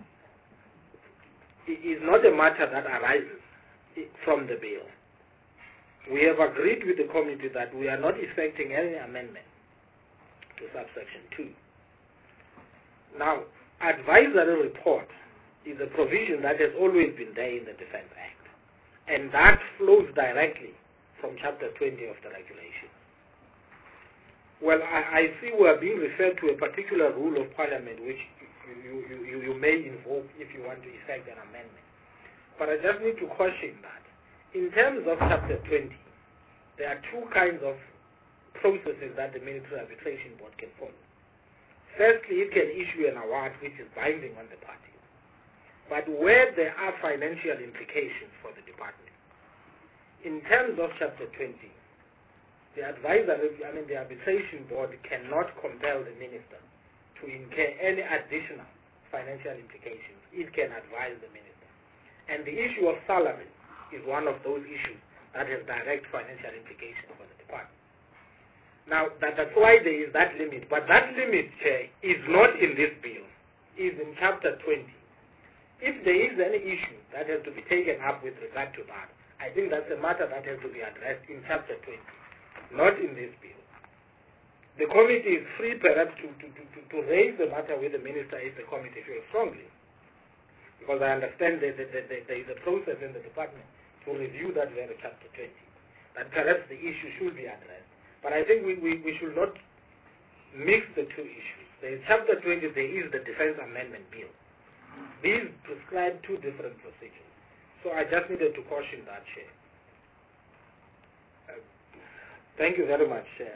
is not a matter that arises from the bill. We have agreed with the committee that we are not effecting any amendment to subsection two. Now, advisory report is a provision that has always been there in the Defence Act, and that flows directly from Chapter twenty of the regulation. Well, I, I see we are being referred to a particular rule of Parliament which you, you, you, you may invoke if you want to effect an amendment. But I just need to caution that in terms of Chapter twenty, there are two kinds of processes that the Military Arbitration Board can follow. Firstly, it can issue an award which is binding on the party. But where there are financial implications for the department, in terms of Chapter twenty, the advisory, I mean the arbitration board cannot compel the minister to incur any additional financial implications. It can advise the minister. And the issue of salary is one of those issues that has direct financial implications for the department. Now, that, that's why there is that limit. But that limit, Chair, is not in this bill. It is in Chapter twenty. If there is any issue that has to be taken up with regard to that, I think that's a matter that has to be addressed in Chapter twenty, not in this bill. The committee is free perhaps to, to, to, to raise the matter with the minister if the committee feels strongly, because I understand that there is a process in the department to review that very Chapter twenty, that perhaps the issue should be addressed. But I think we, we, we should not mix the two issues. There is Chapter twenty, there is the Defence Amendment Bill. These prescribe two different procedures. So I just needed to caution that, Chair. Uh, thank you very much, Chair.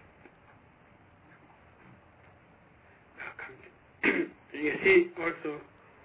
You see, also,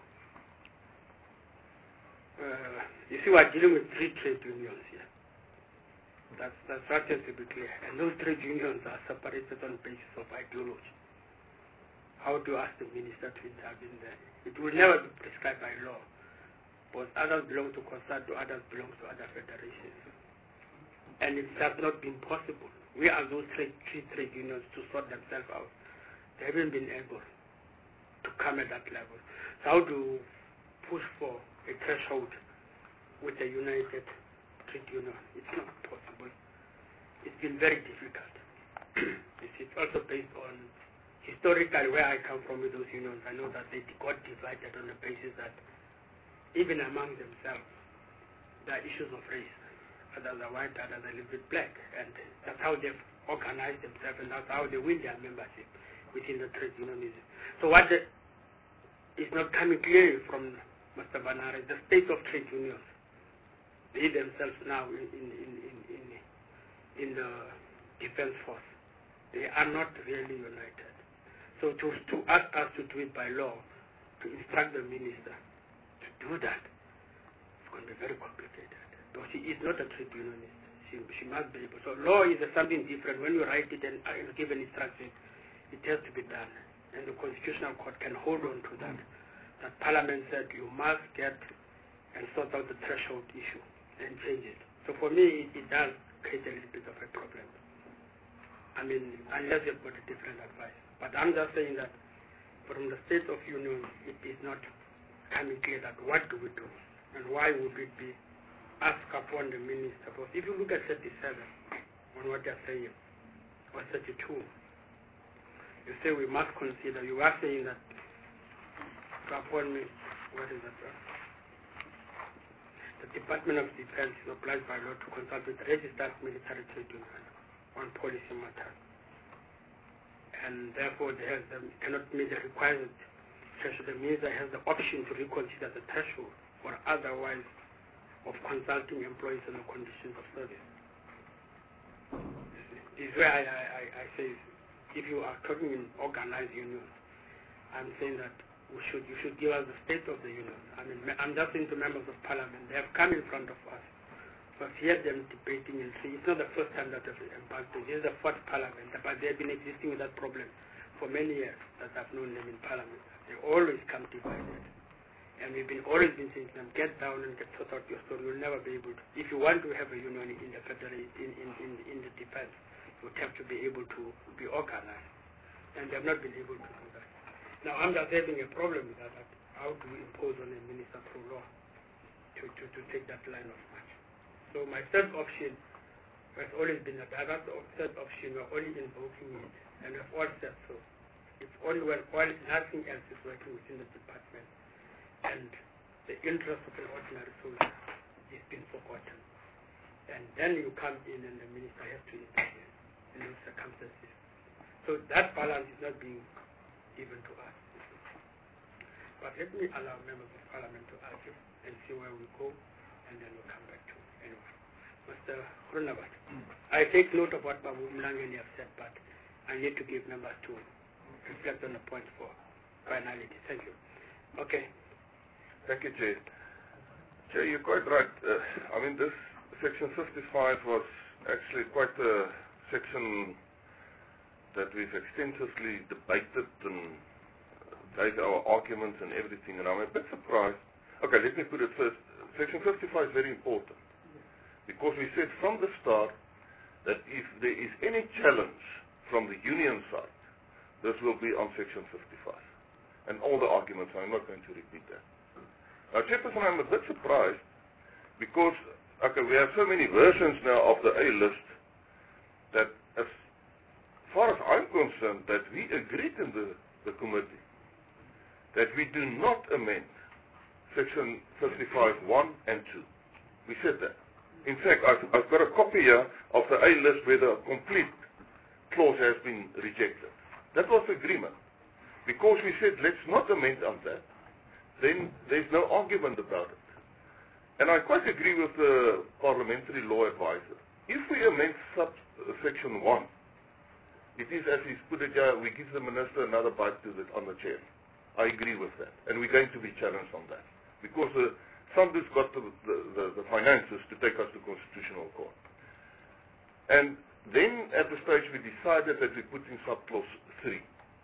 uh, you see, we're dealing with three trade unions here. That's, that's that has to be clear. And those trade unions are separated on the basis of ideology. How do you ask the minister to intervene there? It will never be prescribed by law. Because others belong to COSATU, others belong to other federations. And it has not been possible. We are those trade, three trade unions to sort themselves out. They haven't been able to come at that level. So how to push for a threshold with a united trade union? It's not possible. It's been very difficult. It's also based on historically where I come from with those unions. I know that they got divided on the basis that even among themselves, there are issues of race. Others are white, others are a little bit black. And that's how they've organized themselves, and that's how they win their membership within the trade unionism. So what the, is not coming clearly from Mister Vanara is the state of trade unions. They themselves now in, in, in, in, in, in the defense force, they are not really united. So to, to ask us to do it by law, to instruct the minister to do that, it's going to be very complicated. Because she is not a trade unionist. She, she must be able. So law is something different. When you write it and uh, give an instruction, it has to be done. And the Constitutional Court can hold on to that. That Parliament said you must get and sort out the threshold issue and change it. So for me, it, it does create a little bit of a problem. I mean, unless you've got a different advice. But I'm just saying that from the State of Union, it is not coming clear that what do we do and why would it be ask upon the minister, because if you look at thirty-seven, on what they're saying, or thirty-two, you say we must consider, you are saying that to upon me, what is that? Uh, the Department of Defense is obliged by law to consult with registered military trade union on policy matters. And therefore, they have the, cannot meet the required threshold. The minister has the option to reconsider the threshold or otherwise of consulting employees on the conditions of service. This is where I, I, I say, if you are talking in organized unions, I'm saying that we should, you should give us the state of the union. I mean, I'm just saying to members of parliament, they have come in front of us. We've heard them debating in three. It's not the first time that they've embarked. This is the fourth parliament, but they've been existing with that problem for many years that I've known them in parliament. They always come divided. And we've been always been saying to them, get down and get sort out your story. You'll never be able to. If you want to have a union in the federal, in, in, in, in the defense, you would have to be able to be organized. And they have not been able to do that. Now, I'm just having a problem with that. How do we impose on a minister through law to, to, to take that line of march? So my third option has always been that. That's the third option. We're only invoking it. And we've all said so. It's only when all, nothing else is working within the department. And the interest of an ordinary soldier is being forgotten. And then you come in and the minister has to intervene in those circumstances. So that balance is not being given to us. But let me allow members of parliament to argue and see where we go, and then we'll come back to anyone. Mister Groenewald, I take note of what Babu Mlangeni have said, but I need to give members to reflect on the point for finality. Thank you. Okay. Thank you, Chair. Chair, you're quite right. Uh, I mean, this section fifty-five was actually quite a section that we've extensively debated and gave our arguments and everything, and I'm a bit surprised. Okay, let me put it first. Section fifty-five is very important because we said from the start that if there is any challenge from the union side, this will be on section fifty-five. And all the arguments, I'm not going to repeat that. Now, Chairperson, I'm a bit surprised because, okay, we have so many versions now of the A list that as As far as I'm concerned, that we agreed in the, the committee that we do not amend section fifty-five one and two. We said that. In fact, I've, I've got a copy here of the A list where the complete clause has been rejected. That was agreement. Because we said, let's not amend on that, then there's no argument about it. And I quite agree with the parliamentary law advisor. If we amend subsection one, it is as he's put it here, we give the minister another bite to the, on the chair. I agree with that. And we're going to be challenged on that. Because uh, Sandu's got the, the, the, the finances to take us to constitutional court. And then at the stage we decided that we put in subclause three.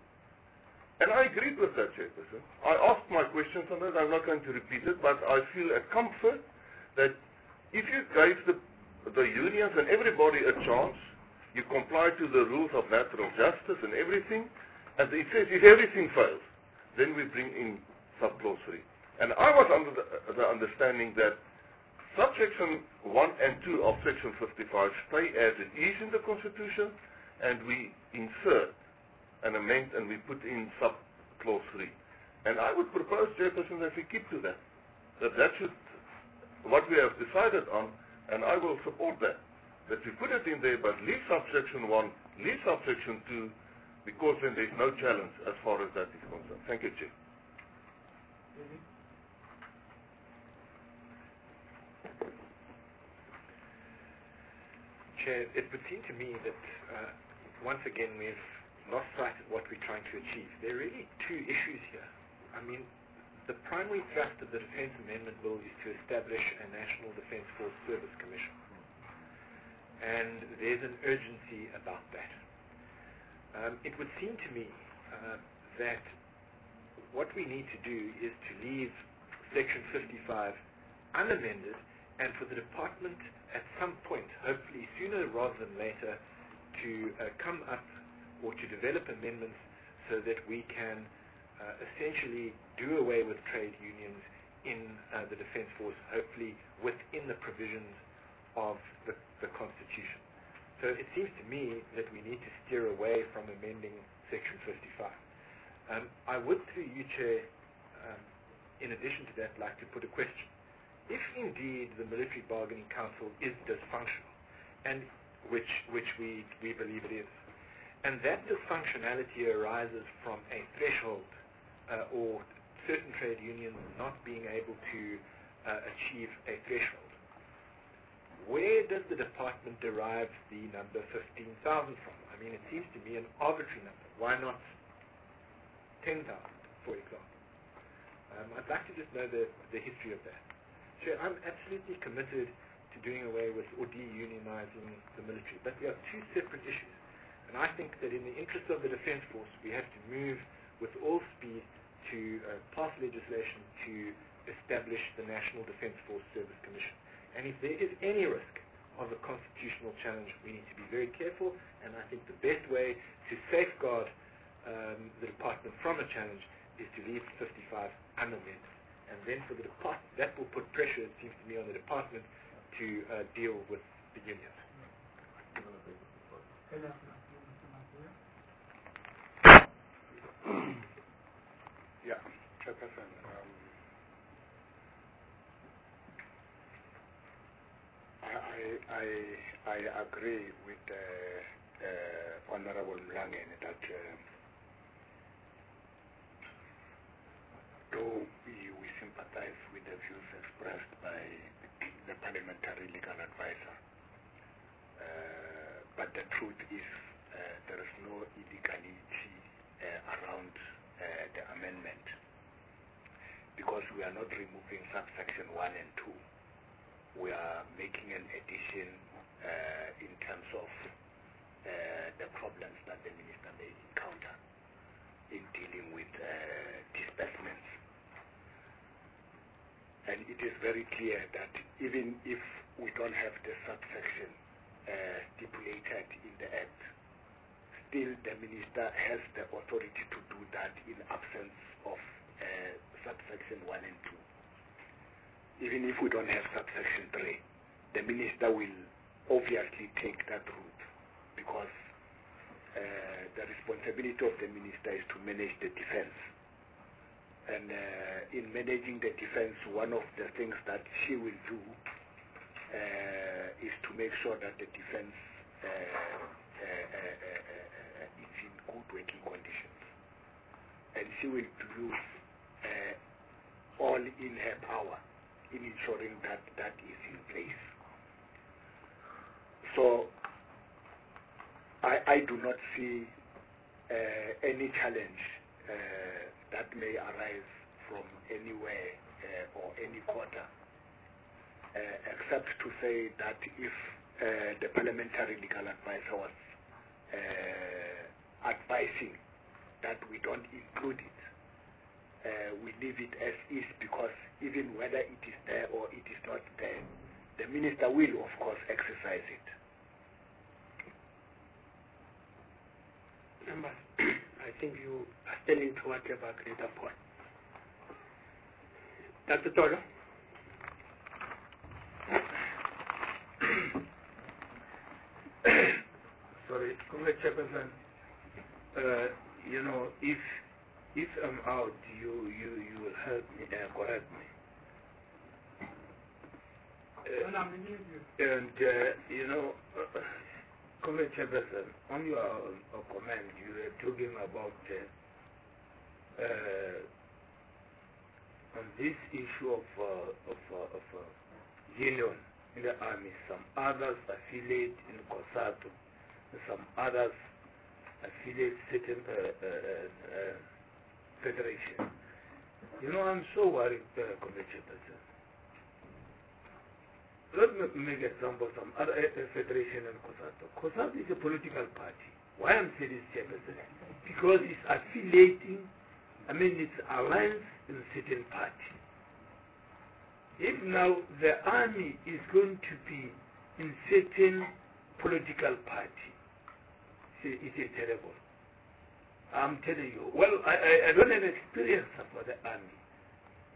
And I agreed with that, Chairperson. I asked my questions on that. I'm not going to repeat it, but I feel a comfort that if you gave the, the unions and everybody a chance, you comply to the rules of natural justice and everything, and it says if everything fails, then we bring in subclause three. And I was under the, the understanding that subsection one and two of section fifty-five stay as it is in the Constitution, and we insert an amend and we put in subclause three. And I would propose, Chairperson, that we keep to that. That that should, what we have decided on, and I will support that. That we put it in there, but leave subsection one, leave subsection two, because then there's no challenge as far as that is concerned. Thank you, Chair. Mm-hmm. Chair, it would seem to me that uh, once again we've lost sight of what we're trying to achieve. There are really two issues here. I mean, the primary thrust of the Defence Amendment Bill is to establish a National Defence Force Service Commission. And there's an urgency about that. Um, it would seem to me uh, that what we need to do is to leave Section fifty-five unamended, and for the department at some point, hopefully sooner rather than later, to uh, come up or to develop amendments so that we can uh, essentially do away with trade unions, in uh, the Defence Force, hopefully within the provisions of the, the Constitution. So it seems to me that we need to steer away from amending Section fifty-five. Um, I would, through you, Chair, um, in addition to that, like to put a question. If indeed the Military Bargaining Council is dysfunctional, and which, which we, we believe it is, and that dysfunctionality arises from a threshold uh, or certain trade unions not being able to uh, achieve a threshold, where does the department derive the number fifteen thousand from? I mean, it seems to me an arbitrary number. Why not ten thousand, for example? Um, I'd like to just know the, the history of that. Sure, I'm absolutely committed to doing away with or de-unionizing the military, but there are two separate issues. And I think that in the interest of the Defence Force, we have to move with all speed to uh, pass legislation to establish the National Defence Force Service Commission. And if there is any risk of a constitutional challenge, we need to be very careful, and I think the best way to safeguard um, the department from a challenge is to leave fifty-five unamended. And then for the department, that will put pressure, it seems to me, on the department to uh, deal with the unions. Yeah, Chairperson. Um, I, I, I agree with uh, uh, Honorable Mlangeni that uh, though we, we sympathize with the views expressed by the parliamentary legal advisor, uh, but the truth is uh, there is no illegality uh, around uh, the amendment, because we are not removing subsection one and two. We are making an addition uh, in terms of uh, the problems that the minister may encounter in dealing with uh, disbursements. And it is very clear that even if we don't have the subsection uh, stipulated in the Act, still the minister has the authority to do that in absence of uh, subsection one and two. Even if we don't have subsection three, the minister will obviously take that route, because uh, the responsibility of the minister is to manage the defense. And uh, in managing the defense, one of the things that she will do uh, is to make sure that the defense uh, uh, uh, uh, uh, is in good working conditions. And she will use uh, all in her power in ensuring that that is in place. So I, I do not see uh, any challenge uh, that may arise from anywhere uh, or any quarter, uh, except to say that if uh, the parliamentary legal advisor was uh, advising that we don't include it, uh, we leave it as is, because even whether it is there or it is not there, the minister will, of course, exercise it. Members, I think you are standing to whatever agreed upon. Doctor Tolo. Sorry, Comrade Chairperson. Uh, you know, if if I'm out, you you you will help me and correct me. Uh, and uh, you know, uh, Comrade Chairperson, on your uh, comment, you were talking about uh, uh, on this issue of uh, of uh, of uh, union in the army. Some others affiliate in COSATU, and some others affiliate certain uh, uh, uh, federation. You know, I'm so worried, uh, Comrade Chairperson. Let me make example of some other uh, federation in COSATU. COSATU is a political party. Why I'm saying this, Chairperson? Because it's affiliating, I mean, it's alliance in certain party. If now the army is going to be in certain political party, see, it is terrible. I'm telling you. Well, I, I, I don't have experience about the army.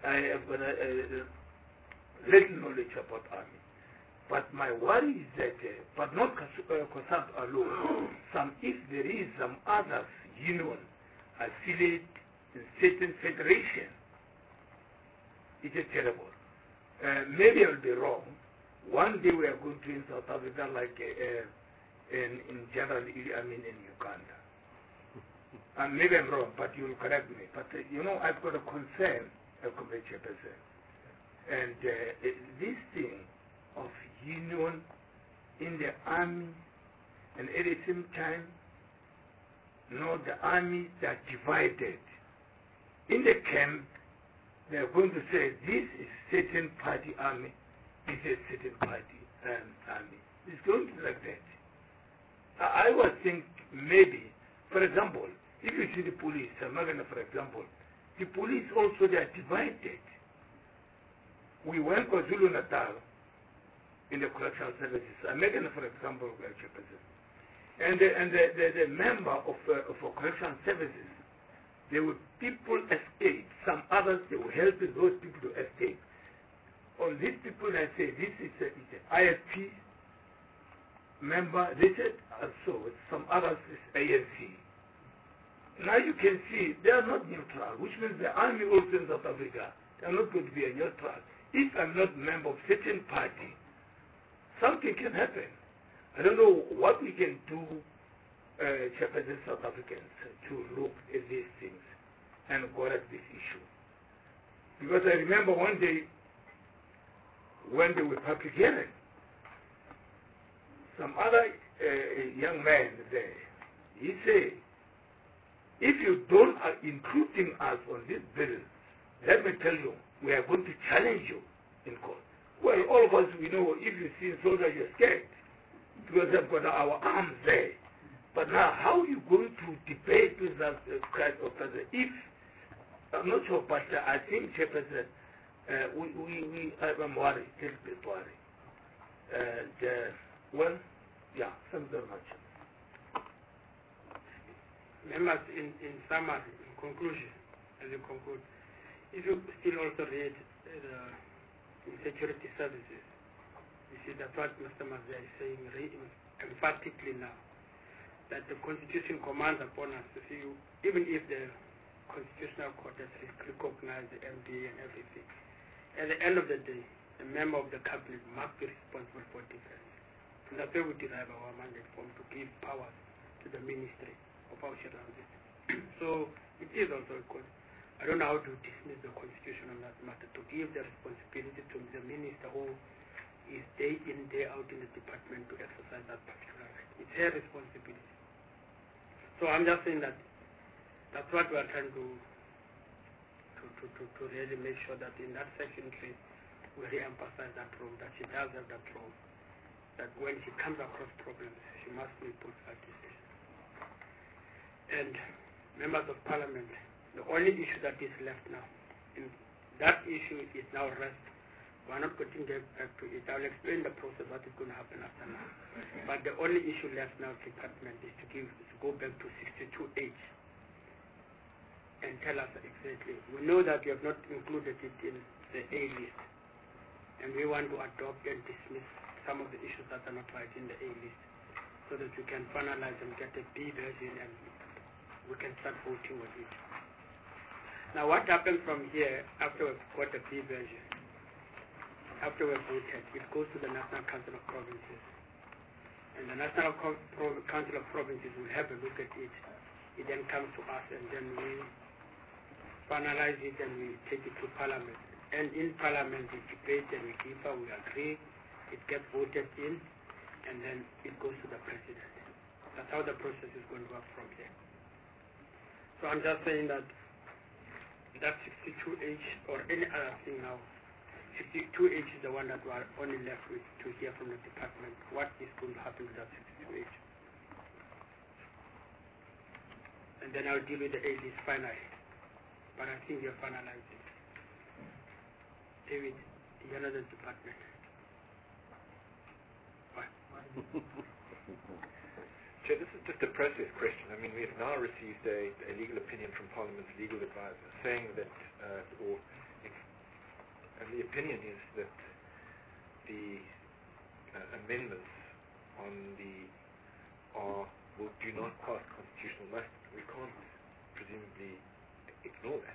I have got a, a, little knowledge about army. But my worry is that, uh, but not COSATU uh, alone, some, if there is some other union affiliate in certain federation, it is terrible. Uh, maybe I'll be wrong. One day we are going to in South Africa, like uh, uh, in, in general, I mean in Uganda. And maybe I'm wrong, but you'll correct me. But uh, you know, I've got a concern, a concern. And uh, this thing of union in the army, and at the same time, you know, the army that divided. In the camp, they are going to say, this is certain party army, this is certain party um, army. It's going to be like that. I, I was thinking maybe, for example, if you see the police, I'm not going to, for example, the police also, they are divided. We went to KwaZulu-Natal in the correctional services. I'm making, for example, and the, and the, the, the member of, uh, of correctional services, there were people escape. Some others, they were helping those people to escape. On these people, I say, this is a, it's an I S P member. They said, also, some others is A N C. Now you can see, they are not neutral, which means the army also in South Africa, they are not going to be a neutral. If I'm not a member of certain party, something can happen. I don't know what we can do, uh, Japanese South Africans, to look at these things and correct this issue. Because I remember one day when they were public hearing, some other uh, young man there, he said, if you don't are including us on this bill, let me tell you, we are going to challenge you in court. Well, all of us, we know, if you see soldiers, you're scared, because they've got our arms there. But now, how are you going to debate with that uh, kind of person? If, I'm not sure, but uh, I think, Chairperson, uh, we, we, we, I'm worried, a little bit worried. And, uh, well, yeah, thank you very much. Members, in, in summary, in conclusion, as you conclude, if you still also read uh, the security services, you see that what Mister Mazia is saying re emphatically now, that the Constitution commands upon us to see, you, even if the Constitutional Court has recognized the M D A and everything, at the end of the day, a member of the cabinet must be responsible for defense. And that's where we derive our mandate from, to give powers to the ministry of our transit. So it is also a cause. I don't know how to dismiss the Constitution on that matter, to give the responsibility to the minister who is day in, day out in the department to exercise that particular right. It's her responsibility. So I'm just saying that that's what we are trying to to, to, to, to really make sure that in that section three, we re-emphasize that role, that she does have that role, that when she comes across problems, she must make both that decision. And members of parliament, the only issue that is left now, in that issue is now rest. We are not going to get back to it. I'll explain the process, what is going to happen after now. But the only issue left now, department, is to give, to go back to sixty-two H and tell us exactly. We know that you have not included it in the A list, and we want to adopt and dismiss some of the issues that are not right in the A list, so that we can finalize and get a B version and we can start voting on it. Now what happens from here after we've got a B version? After we've voted, it goes to the National Council of Provinces. And the National Co Pro Council of Provinces will have a look at it. It then comes to us and then we finalize it and we take it to Parliament. And in Parliament we debate and we differ, we agree, it gets voted in, and then it goes to the President. That's how the process is going to work from here. So I'm just saying that that sixty-two H or any other thing now, sixty-two H is the one that we are only left with to hear from the department. What is going to happen to that sixty-two H? And then I'll deal with the A list finally. But I think we're finalizing. David, you're another department. Why? Chair, this is just a process question. I mean, we have now received a, a legal opinion from Parliament's legal advisor saying that, uh, or and the opinion is that the uh, amendments on the are will do not pass constitutional muster. We can't presumably ignore that.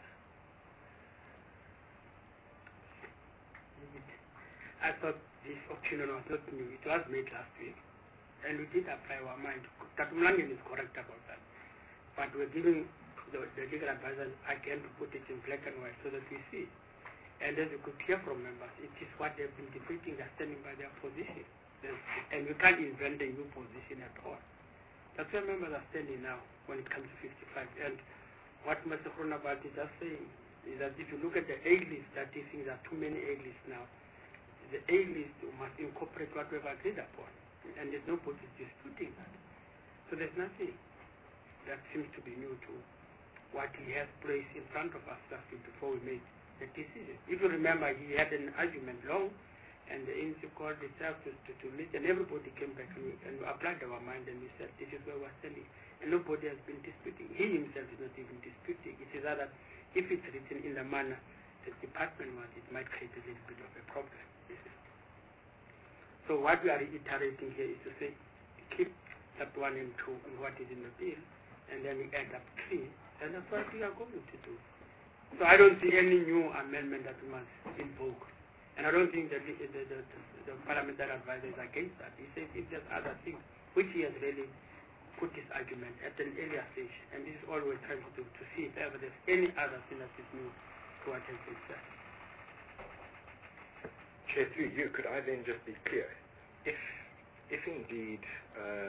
I thought this opinion was not new. It was made last week, and we did apply our mind. Tatumlangen is correct about that. But we're giving the, the legal advisors again to put it in black and white so that we see. And as you could hear from members, it is what they've been debating. They're standing by their position. There's, and you can't invent a new position at all. That's where members are standing now when it comes to fifty-five. And what Mister Groenewald is just saying is that if you look at the A list, that he thinks there are too many A lists now. The A list must incorporate what we've agreed upon. And there's nobody disputing that. So there's nothing that seems to be new to what he has placed in front of us just before we made the decision. If you remember, he had an argument long, and the N C called itself to, to, to meet, and everybody came back and we, and we applied our mind, and we said, this is where we're standing. And nobody has been disputing. He himself is not even disputing. It is that if it's written in the manner the department wants, it might create a little bit of a problem. So what we are reiterating here is to say, keep that one and two and what is in the bill, and then we add up three, and that's what we are going to do. So I don't see any new amendment that we must invoke. And I don't think that the, the, the, the, the parliamentary advisor is against that. He says if there's other things, which he has really put his argument at an earlier stage, and this is all we're trying to do, to see if ever there's any other thing that is new to what has been said. Chair, through you, could I then just be clear? If, if indeed uh,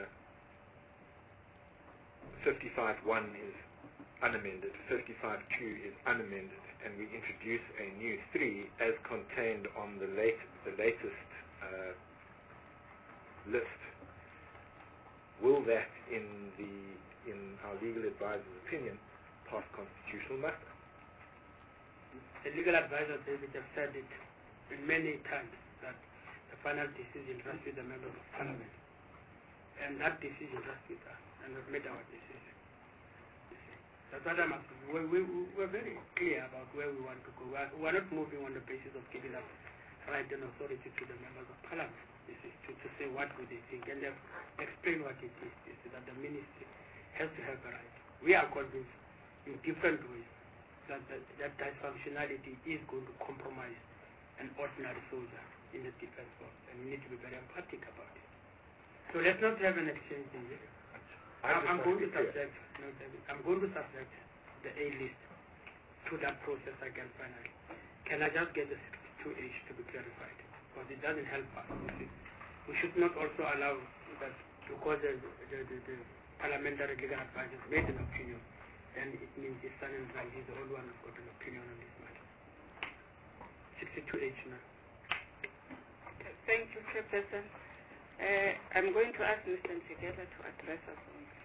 fifty-five one is unamended, fifty-five two is unamended, and we introduce a new three as contained on the late, the latest uh, list, will that, in the in our legal advisor's opinion, pass constitutional muster? The legal advisor, David, have said it many times that the final decision rests with the members of parliament, and that decision rests with us, and we've made our decision. That's what I'm asking. We, we, we're very clear about where we want to go. We're, we're not moving on the basis of giving up right and authority to the members of parliament. This is to, to say what would they think, and they've explained what it is. This is that the ministry has to have a right. We are convinced in different ways that that, that, that functionality is going to compromise an ordinary soldier in the defense force, and we need to be very emphatic about it. So let's not have an exchange in here. I'm, I'm going to subject, no, David, I'm going to subject the A list to that process again finally. Can I just get the sixty-two H to be clarified? Because it doesn't help us. We should not also allow that because the, the, the, the parliamentary legal advisors made an opinion, then it means his son and son, he's the only one who's got an opinion on this matter. sixty-two H now. Thank you, Chairperson. Uh, I'm going to ask Mister Nzikela to address us on this.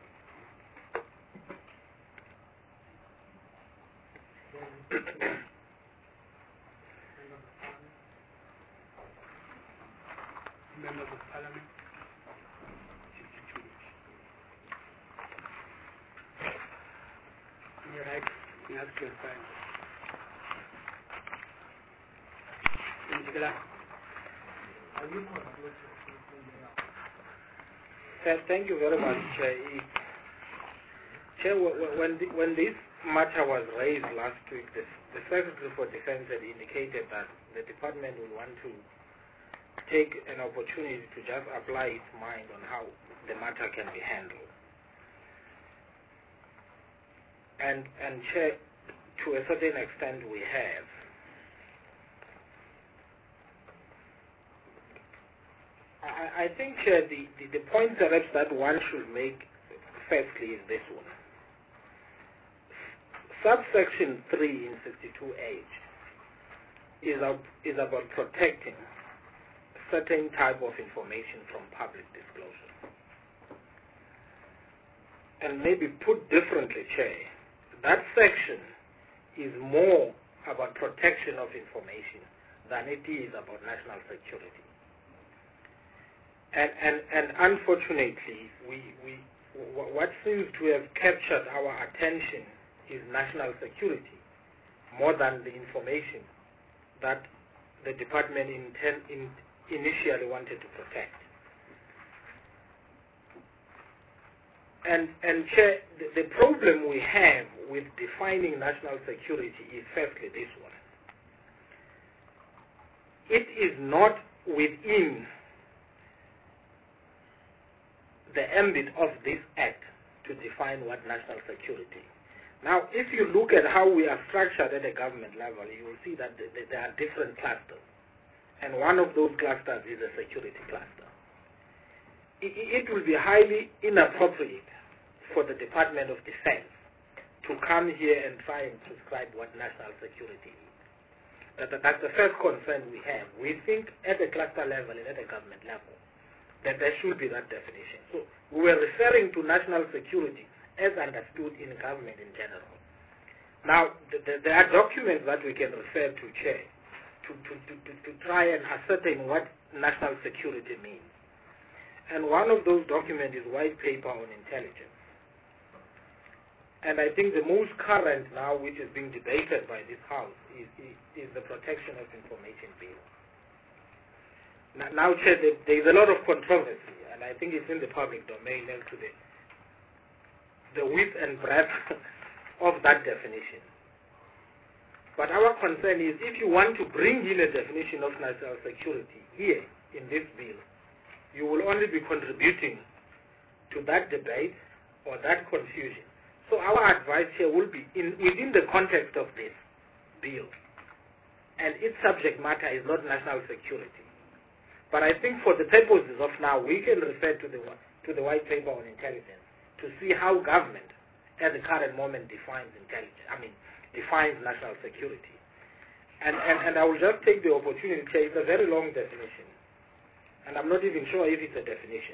Members of Parliament. sixty-two H. You're right. You have clarified. Nzikela. Thank you very much, Chair. Chair, when, the, when this matter was raised last week, the, the Secretary for Defense had indicated that the department will want to take an opportunity to just apply its mind on how the matter can be handled. And, and Chair, to a certain extent we have. I, I think uh, the, the, the point perhaps that one should make firstly is this one. Subsection three in sixty-two H is, a, is about protecting certain type of information from public disclosure. And maybe put differently, Chair, that section is more about protection of information than it is about national security. And, and, and unfortunately, we, we, what seems to have captured our attention is national security more than the information that the department inten- in initially wanted to protect. And, and Chair, the, the problem we have with defining national security is firstly this one. It is not within the ambit of this act to define what national security is. Now, if you look at how we are structured at a government level, you will see that there are different clusters. And one of those clusters is a security cluster. It will be highly inappropriate for the Department of Defense to come here and try and prescribe what national security is. That's the first concern we have. We think at the cluster level and at the government level that there should be that definition. So we were referring to national security as understood in government in general. Now, there are documents that we can refer to, Chair, to, to, to, to, to try and ascertain what national security means. And one of those documents is White Paper on Intelligence. And I think the most current now, which is being debated by this House, is, is, is the Protection of Information Bill. Now, now Chair, there is a lot of controversy, and I think it's in the public domain as to the, the width and breadth of that definition. But our concern is if you want to bring in a definition of national security here in this bill, you will only be contributing to that debate or that confusion. So our advice here will be in, within the context of this bill, and its subject matter is not national security. But I think for the purposes of now, we can refer to the, to the White Paper on Intelligence to see how government at the current moment defines intelligence, I mean, defines national security. And, and, and I will just take the opportunity to say it's a very long definition, and I'm not even sure if it's a definition.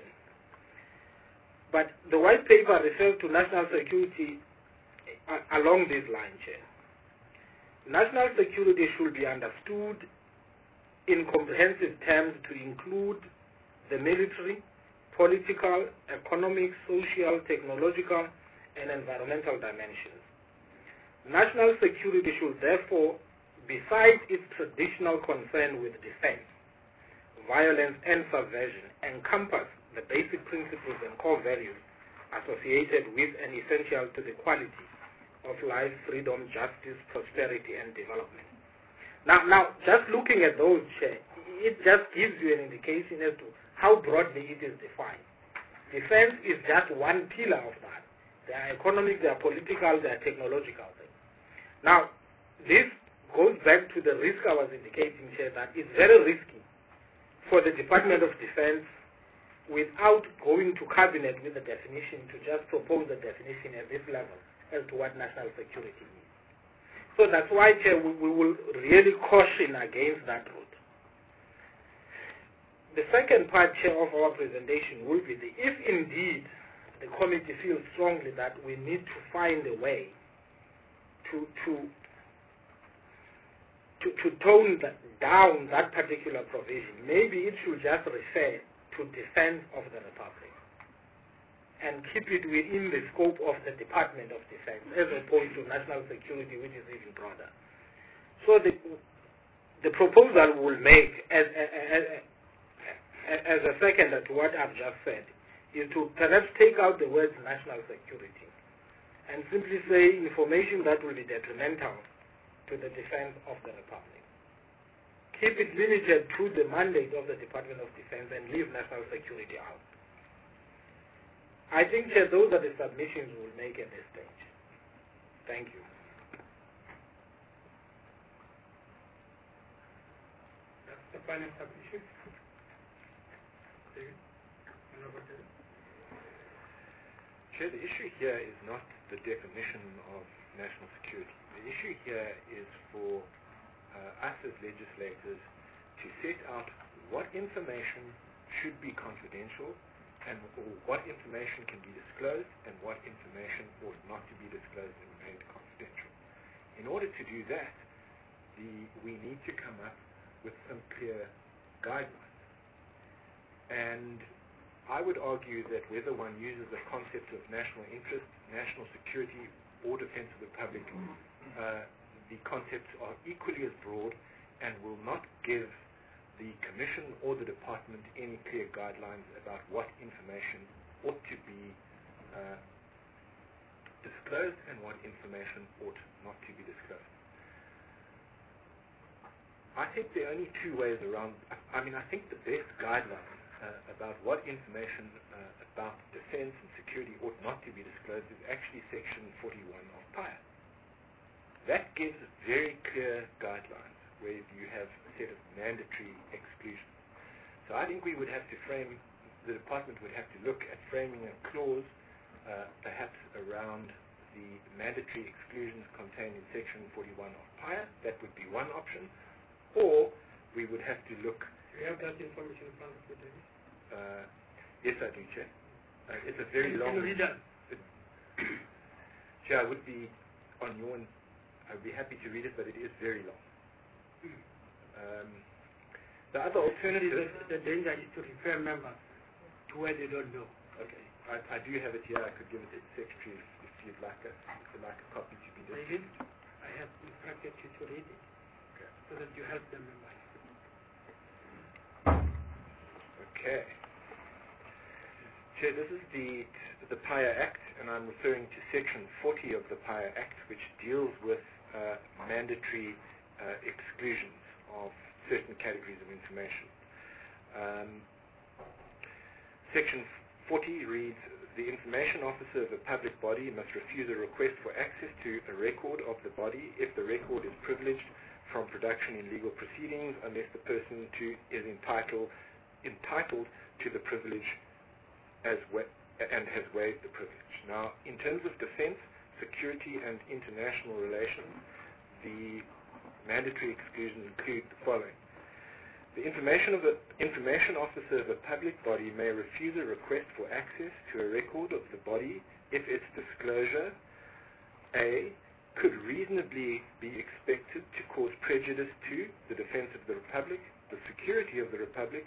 But the white paper refers to national security along this line, Chair. National security should be understood in comprehensive terms to include the military, political, economic, social, technological, and environmental dimensions. National security should therefore, besides its traditional concern with defense, violence, and subversion, encompass the basic principles and core values associated with and essential to the quality of life, freedom, justice, prosperity, and development. Now, now, just looking at those, Chair, it just gives you an indication as to how broadly it is defined. Defense is just one pillar of that. There are economic, there are political, there are technological things. Now, this goes back to the risk I was indicating, Chair, that it's very risky for the Department of Defense, without going to cabinet with the definition, to just propose the definition at this level as to what national security is. So that's why, Chair, we, we will really caution against that route. The second part, Chair, of our presentation will be the, if indeed the committee feels strongly that we need to find a way to to to, to tone that down that particular provision, maybe it should just refer to defense of the Republic and keep it within the scope of the Department of Defense as opposed to national security, which is even broader. So the, the proposal we'll make as, as, as a second to what I've just said is to perhaps take out the words national security and simply say information that will be detrimental to the defense of the Republic. Keep it limited to the mandate of the Department of Defense and leave national security out. I think that those are the submissions we'll make at this stage. Thank you. That's the final submission. Chair, the issue here is not the definition of national security. The issue here is for Uh, us as legislators to set out what information should be confidential and what information can be disclosed and what information ought not to be disclosed and remained confidential. In order to do that, the, we need to come up with some clear guidelines. And I would argue that whether one uses the concept of national interest, national security, or defense of the public, uh, the concepts are equally as broad and will not give the Commission or the Department any clear guidelines about what information ought to be uh, disclosed and what information ought not to be disclosed. I think there are only two ways around. I mean, I think the best guideline uh, about what information uh, about defense and security ought not to be disclosed is actually Section forty-one of P I A. That gives very clear guidelines where you have a set of mandatory exclusions. So I think we would have to frame, the department would have to look at framing a clause uh, perhaps around the mandatory exclusions contained in Section forty-one of P I A. That would be one option. Or we would have to look... Do you have that information in front of you, David? Uh, yes, I do, Chair. Uh, it's a very Can long... Can you read that? Chair, I would be on your... I would be happy to read it, but it is very long. Um, the other alternative... The, the danger is to refer members to where they don't know. Okay. I, I do have it here. I could give it to the Secretary if, if you'd like a, if you'd like a copy to be distributed. I have instructed you to read it. So that you help the members. Okay. Chair, this is the the P I A Act, and I'm referring to Section forty of the P I A Act, which deals with uh, mandatory uh, exclusions of certain categories of information. Um, Section forty reads, the information officer of a public body must refuse a request for access to a record of the body if the record is privileged from production in legal proceedings unless the person to is entitled entitled to the privilege as wa- and has waived the privilege. Now, in terms of defense, security, and international relations, the mandatory exclusions include the following. The information of the information officer of a public body may refuse a request for access to a record of the body if its disclosure A could reasonably be expected to cause prejudice to the defense of the Republic, the security of the Republic,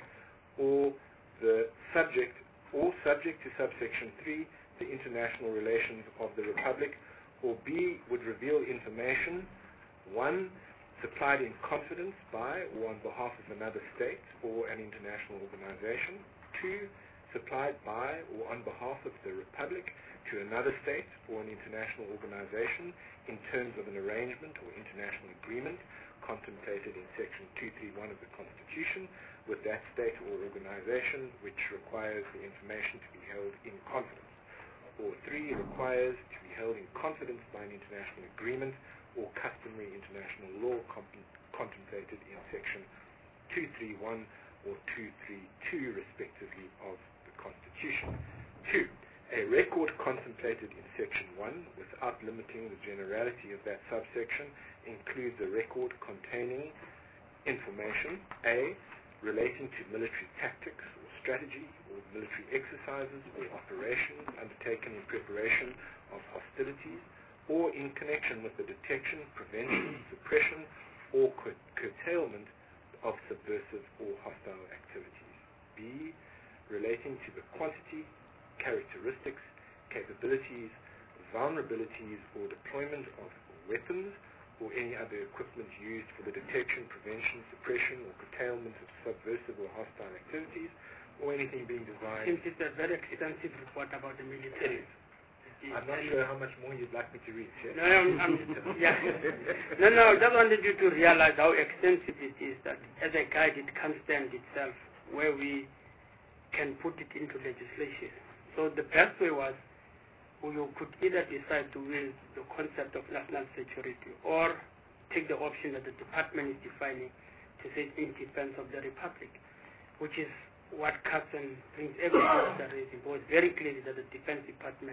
or the subject, or subject to subsection three, the international relations of the Republic, or B, would reveal information, one, supplied in confidence by or on behalf of another state or an international organization, two, supplied by or on behalf of the Republic to another state or an international organization in terms of an arrangement or international agreement contemplated in Section two thirty-one of the Constitution with that state or organization which requires the information to be held in confidence, or three, requires to be held in confidence by an international agreement or customary international law comp- contemplated in Section two thirty-one or two thirty-two respectively of the Constitution. Two, a record contemplated in Section one, without limiting the generality of that subsection, includes a record containing information, A, relating to military tactics or strategy or military exercises or operations undertaken in preparation of hostilities or in connection with the detection, prevention, suppression, or cur- curtailment of subversive or hostile activities. B, relating to the quantity, characteristics, capabilities, vulnerabilities, or deployment of weapons or any other equipment used for the detection, prevention, suppression, or curtailment of subversive or hostile activities, or anything being designed... Since it's a very extensive report about the military. I'm not sure how much more you'd like me to read, Chair. No, I'm, I'm, yeah. no, no, I just wanted you to realize how extensive it is, that as a guide it can stand itself, where we can put it into legislation. So the best way was, you could either decide to use the concept of national security or take the option that the department is defining to say in defense of the Republic, which is what cuts and brings everything to the raising. It was very clear that the Defense Department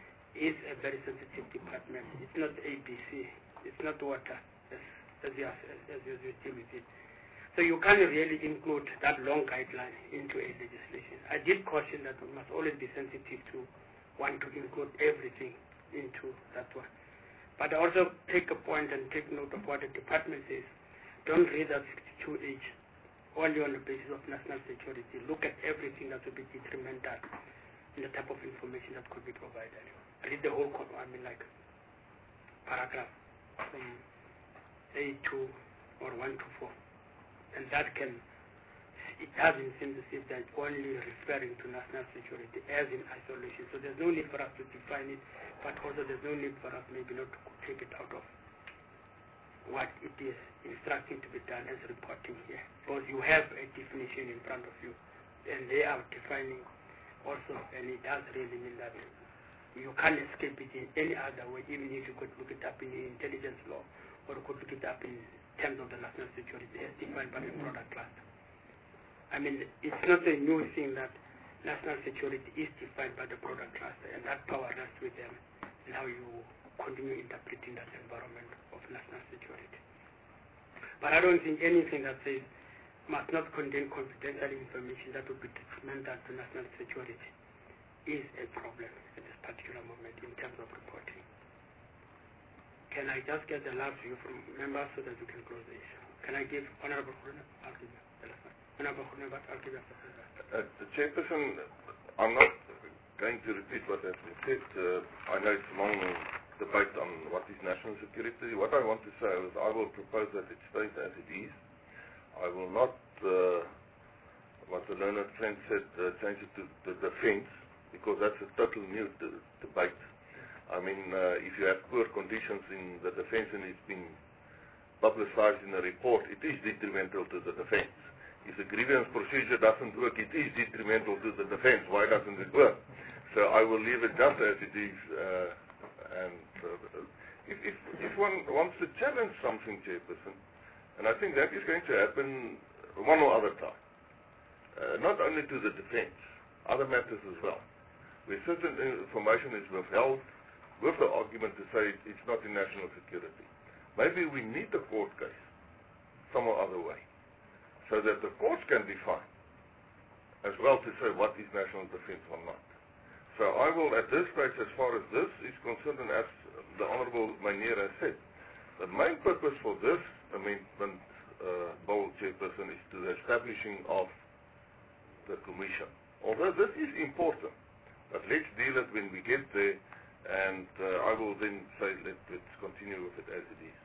is a very sensitive department. It's not A B C. It's not water, as, as, you, as, as you deal with it. So you can't really include that long guideline into a legislation. I did caution that we must always be sensitive to want to include everything into that one. But I also take a point and take note of what the department says. Don't read that sixty-two H only on the basis of national security. Look at everything that will be detrimental in the type of information that could be provided. Read the whole, I mean like paragraph from A to or one to four. And that can, it doesn't seem as if they're only referring to national security as in isolation. So there's no need for us to define it, but also there's no need for us maybe not to take it out of what it is instructing to be done as reporting here. Because you have a definition in front of you, and they are defining also, and it does really mean that you can't escape it in any other way, even if you could look it up in the intelligence law, or you could look it up in terms of the national security as defined by the product cluster. I mean, it's not a new thing that national security is defined by the product cluster, and that power rests with them in how you continue interpreting that environment of national security. But I don't think anything that says must not contain confidential information that would be detrimental to national security is a problem at this particular moment in terms of reporting. Can I just get the last view from members so that we can close the issue? Can I give Honorable Khune? I'll give you the last one. Honorable Khune, I'll give you the last one. Uh, the Chairperson, I'm not going to repeat what has been said. Uh, I know it's a long debate on what is national security. What I want to say is I will propose that it stays as it is. I will not, uh, what the learned friend said, uh, change it to the defense, because that's a total new d- debate. I mean, uh, if you have poor conditions in the defense and it's been publicized in a report, it is detrimental to the defense. If the grievance procedure doesn't work, it is detrimental to the defense. Why doesn't it work? So I will leave it just as it is. Uh, and uh, if, if, if one wants to challenge something, Chairperson, and I think that is going to happen one or other time, uh, not only to the defense, other matters as well, where certain information is withheld, with the argument to say it's not in national security. Maybe we need a court case some other way, so that the courts can define as well to say what is national defense or not. So I will, at this stage, as far as this is concerned, and as the Honourable Meneer has said, the main purpose for this amendment, uh, Bill Chairperson, is to the establishing of the Commission. Although this is important, but let's deal it when we get there. And uh, I will then say let, let's continue with it as it is.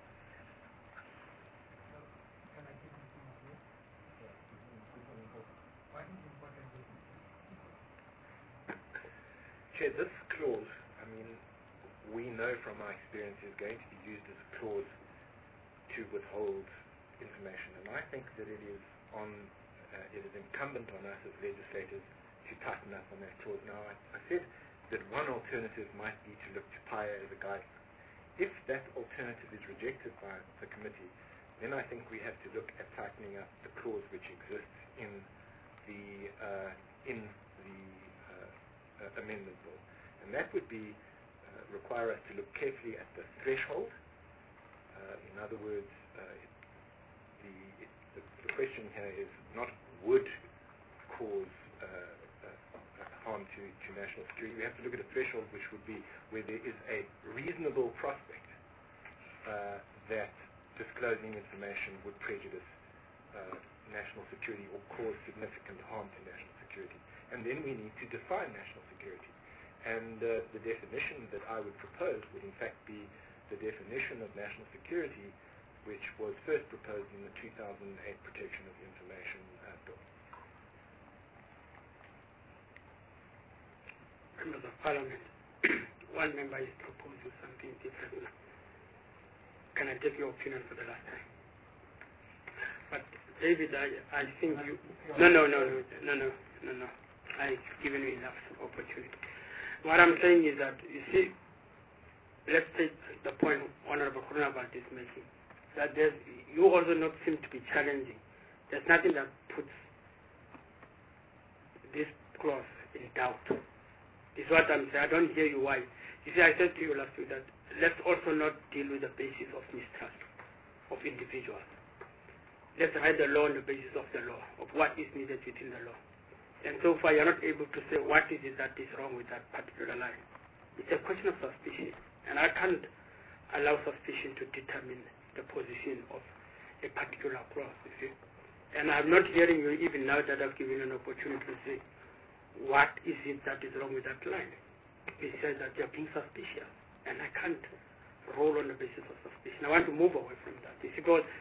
Chair, this clause, I mean, we know from our experience is going to be used as a clause to withhold information, and I think that it is on, uh, it is incumbent on us as legislators to tighten up on that clause. Now, I, I said that one alternative might be to look to P I A as a guideline. If that alternative is rejected by the committee, then I think we have to look at tightening up the clause which exists in the uh, in the uh, uh, amendment bill, and that would be uh, require us to look carefully at the threshold. Uh, in other words, uh, it, the, it, the the question here is not would cause uh, harm to, to national security. We have to look at a threshold which would be where there is a reasonable prospect uh, that disclosing information would prejudice uh, national security or cause significant harm to national security. And then we need to define national security. And uh, the definition that I would propose would in fact be the definition of national security which was first proposed in the two thousand eight Protection of Information uh, Bill. Members of Parliament, one member is proposing something different. Can I take your opinion for the last time? But David, I, I think you... No, no, no, no, no, no, no, no. I've given you enough opportunity. What I'm saying is that, you see, let's take the point Honorable Khunabal is making, that there's, you also not seem to be challenging. There's nothing that puts this clause in doubt. Is what I'm saying. I don't hear you why. You see, I said to you last week that let's also not deal with the basis of mistrust of individuals. Let's write the law on the basis of the law, of what is needed within the law. And so far, you're not able to say what is it that is wrong with that particular line. It's a question of suspicion, and I can't allow suspicion to determine the position of a particular clause, you see. And I'm not hearing you even now that I've given you an opportunity to say, what is it that is wrong with that line? It says that you're being suspicious, and I can't roll on the basis of suspicion. I want to move away from that. It's because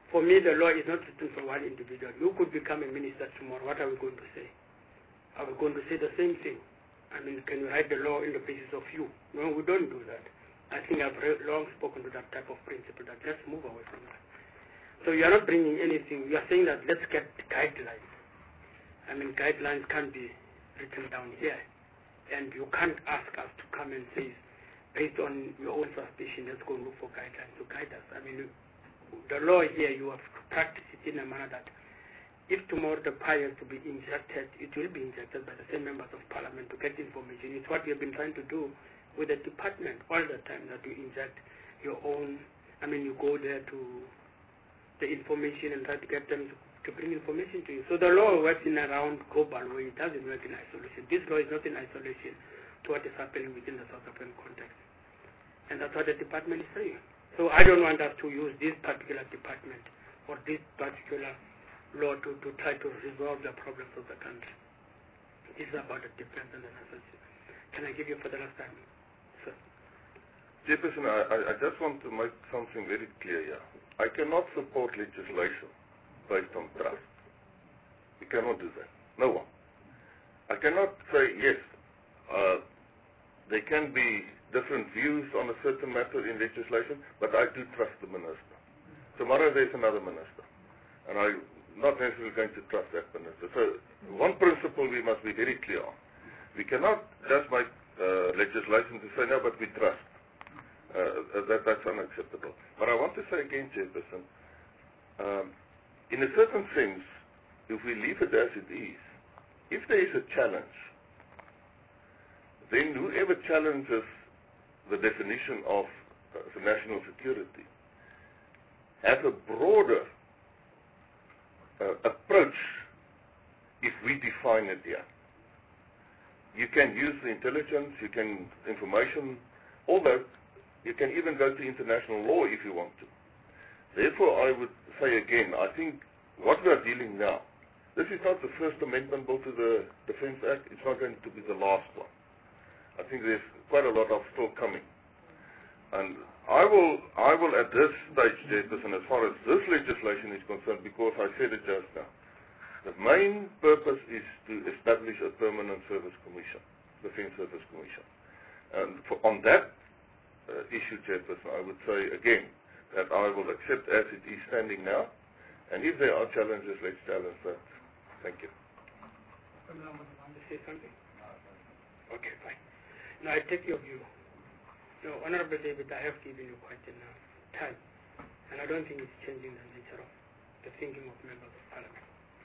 For me, the law is not written for one individual. You could become a minister tomorrow. What are we going to say? Are we going to say the same thing? I mean, can you write the law in the basis of you? No, we don't do that. I think I've long spoken to that type of principle, that let's move away from that. So you are not bringing anything. You are saying that let's get guidelines. I mean, guidelines can't be written down here. And you can't ask us to come and say, based on your own suspicion, let's go and look for guidelines to guide us. I mean, the law here, you have to practice it in a manner that if tomorrow the pie has to be injected, it will be injected by the same members of parliament to get information. It's what we have been trying to do with the department all the time, that you inject your own, I mean, you go there to the information and try to get them to, to bring information to you. So the law works in a round global way. It doesn't work in isolation. This law is not in isolation to what is happening within the South African context. And that's what the department is saying. So I don't want us to use this particular department or this particular law to, to try to resolve the problems of the country. This is about the defense and the necessity. Can I give you for the last time? Sir. Jefferson, I, I just want to make something very clear here. I cannot support legislation based on trust. We cannot do that. No one. I cannot say, yes, uh, there can be different views on a certain matter in legislation, but I do trust the minister. Tomorrow there's another minister, and I'm not necessarily going to trust that minister. So one principle we must be very clear on. We cannot just make uh, legislation to say, no, but we trust. Uh, that, that's unacceptable. But I want to say again, Chairperson, um, in a certain sense, if we leave it as it is, if there is a challenge, then whoever challenges the definition of uh, national security has a broader uh, approach if we define it here. You can use the intelligence, you can information, although you can even go to international law if you want to. Therefore, I would say again, I think what we are dealing now, this is not the first amendment bill to the Defence Act, it's not going to be the last one. I think there's quite a lot of still coming. And I will, I will at this stage, Jefferson, as far as this legislation is concerned, because I said it just now, the main purpose is to establish a permanent service commission, Defence Service Commission. And for, on that uh, issue, Jefferson, I would say again that I will accept as it is standing now, and if there are challenges, let's challenge that. Thank you. Want to say something? Okay, fine. Now I take your view. No, Honorable David, I have given you quite enough time, and I don't think it's changing the nature of the thinking of members of Parliament.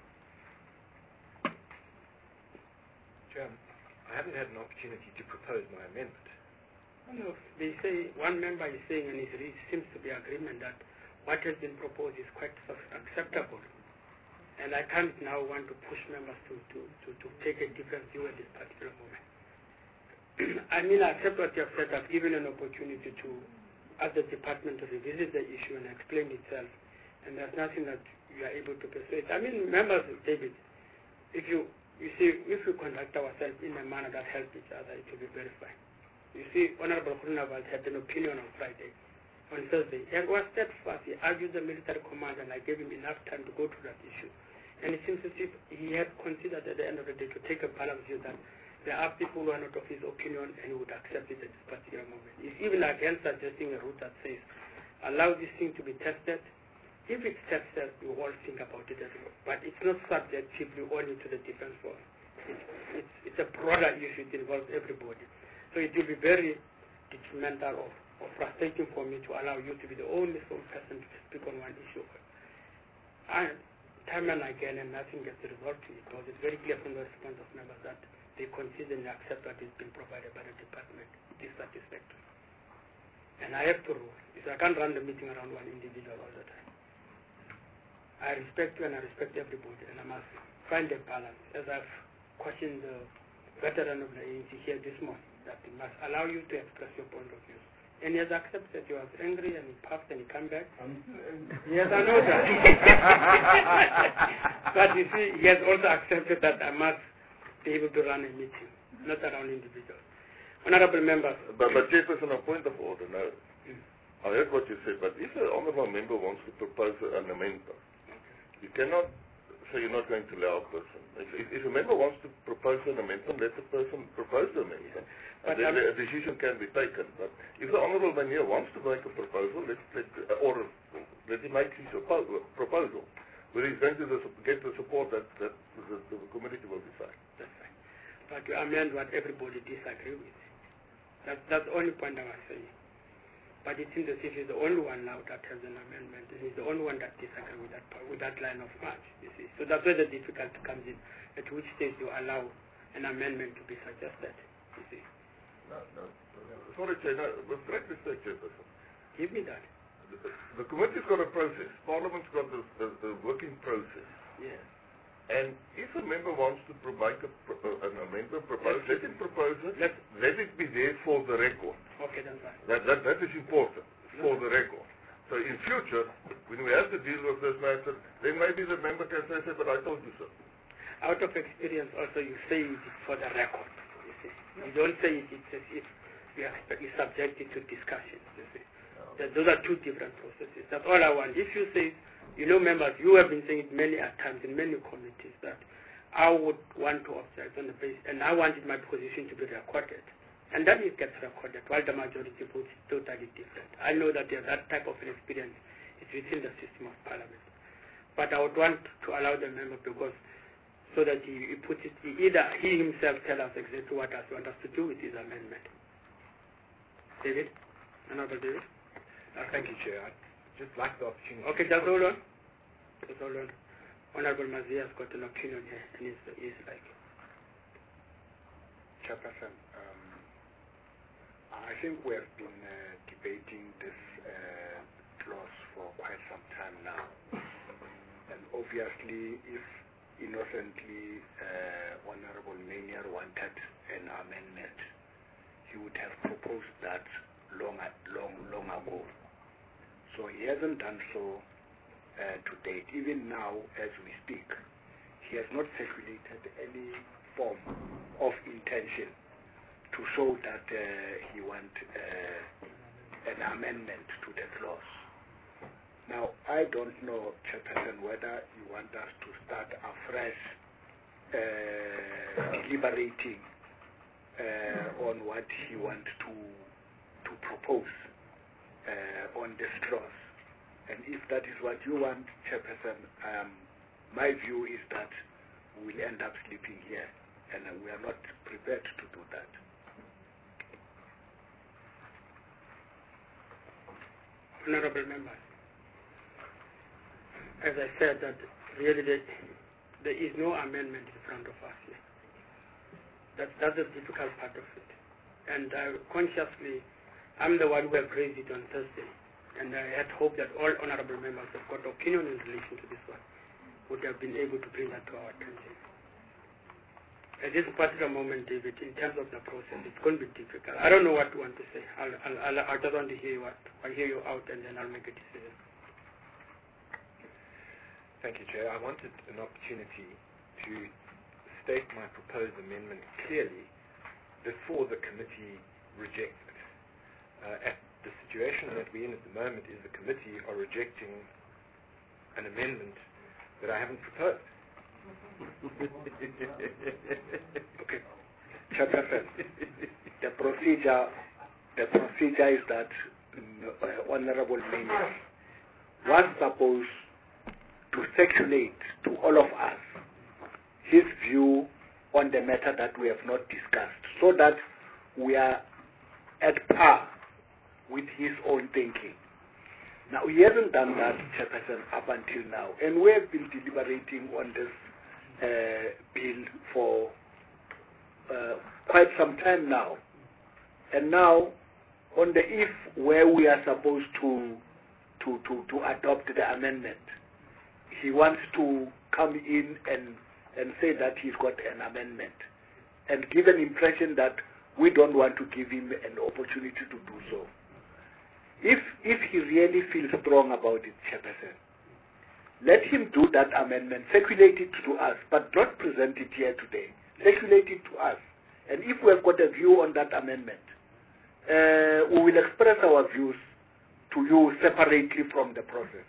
Chairman, I haven't had an opportunity to propose my amendment. No, they say, one member is saying, and it seems to be agreement that what has been proposed is quite acceptable. And I can't now want to push members to, to, to, to take a different view at this particular moment. I mean, I accept what you have said. I've given an opportunity to ask the department to revisit the issue and explain itself, and there's nothing that you are able to persuade. I mean, members, David, if you, you see, if we conduct ourselves in a manner that helps each other, it will be very fine. You see, Honorable Groenewald had an opinion on Friday, on Thursday, and was steadfast. He argued the military command, and I gave him enough time to go through that issue. And it seems as if he had considered at the end of the day to take a balanced view that there are people who are not of his opinion and he would accept it at this particular moment. He's even against suggesting a route that says, allow this thing to be tested. If it's tested, we all think about it as well. But it's not subjectively only to the defense force. It's, it's, it's a broader issue. It involves everybody. So it will be very detrimental or, or frustrating for me to allow you to be the only sole person to speak on one issue. And time and again, and nothing gets resolved to it, because it's very clear from the response of members that they consider and accept what is being provided by the department. It is satisfactory. And I have to rule. So I can't run the meeting around one individual all the time. I respect you and I respect everybody, and I must find a balance. As I've questioned the veteran of the A N C here this morning, that we must allow you to express your point of view. And he has accepted. You was angry and he puffed and he came back. Yes, I know that. But you see, he has also accepted that I must be able to run a meeting, not around individuals. Honorable members. But, but Chairperson, a point of order. No. I heard what you said, but if an honourable member wants to propose an amendment, you cannot say you're not going to allow a person. If, if, if a member wants to propose an amendment, let the person propose the amendment. And then a decision can be taken. But if the honourable member wants to make a proposal, let, let, uh, or let him make his proposal, where he's going to the, get the support that, that the, the community will decide. That's right. But to amend what everybody disagree with. That, that's the only point I was saying. But it seems as if he's the only one now that has an amendment. He's the only one that disagrees with that with that line of march, you see. So that's where the difficulty comes in. At which stage you allow an amendment to be suggested, you see. No, no. Sorry, Chair, no, with great respect, Chairperson. Give me that. The, the committee's got a process. Parliament's got the, the, the working process. Yes. And if a member wants to pro make a pro an amendment proposed, let him propose it. Let, let it be there for the record. Okay, that's right. That, that, that is important, for the record. So in future, when we have to deal with this matter, then maybe the member can say, but I told you so. Out of experience also, you say it for the record, you see. You don't say it it's as if you are you subject it to discussion, you see. No. Those are two different processes. That's all I want. If you say, you know, members, you have been saying it many a times in many committees that I would want to object on the basis, and I wanted my position to be recorded. And then it gets recorded, while the majority votes is totally different. I know that that type of an experience is within the system of Parliament. But I would want to allow the member because so that he, he puts it, he either he himself tell us exactly what he wants us to do with his amendment. David? Another David? Uh, thank you, Chair. I'd just like the opportunity. Okay, just hold on. Just hold on. Honorable Mazia has got an opinion here, and he's, he's like... Chairperson, um, I think we have been uh, debating this uh, clause for quite some time now. And obviously, if innocently uh, Honorable Maynard wanted an amendment, he would have proposed that long, long, long ago. So he hasn't done so uh, to date. Even now, as we speak, he has not circulated any form of intention to show that uh, he wants uh, an amendment to the clause. Now, I don't know, Chairperson, whether you want us to start afresh uh, deliberating uh, on what he wants to to propose uh, on this clause. And if that is what you want, Chairperson, um, my view is that we will end up sleeping here, and uh, we are not prepared to do that. Honorable members, as I said, that really there, there is no amendment in front of us here. That, that's the difficult part of it. And I consciously, I'm the one who have raised it on Thursday, and I had hoped that all honorable members have got opinion in relation to this one, would have been able to bring that to our attention. At this particular moment, David, in terms of the process, it's going to be difficult. I don't know what you want to say. I'll, I'll, I'll, I just want to hear you out. I'll hear you out, and then I'll make a decision. Thank you, Chair. I wanted an opportunity to state my proposed amendment clearly before the committee rejects it. Uh, at the situation that we're in at the moment is the committee are rejecting an amendment that I haven't proposed. Okay. Chairperson, the procedure, the procedure is that uh, Honorable Maynard was supposed to circulate to all of us his view on the matter that we have not discussed, so that we are at par with his own thinking. Now, he hasn't done that, Chairperson, up until now, and we have been deliberating on this uh, bill for uh, quite some time now. And now, on the eve where we are supposed to, to, to, to adopt the amendment, he wants to come in and, and say that he's got an amendment and give an impression that we don't want to give him an opportunity to do so. If, if he really feels strong about it, Chairperson, let him do that amendment, circulate it to us, but not present it here today. Circulate it to us. And if we have got a view on that amendment, uh, we will express our views to you separately from the process?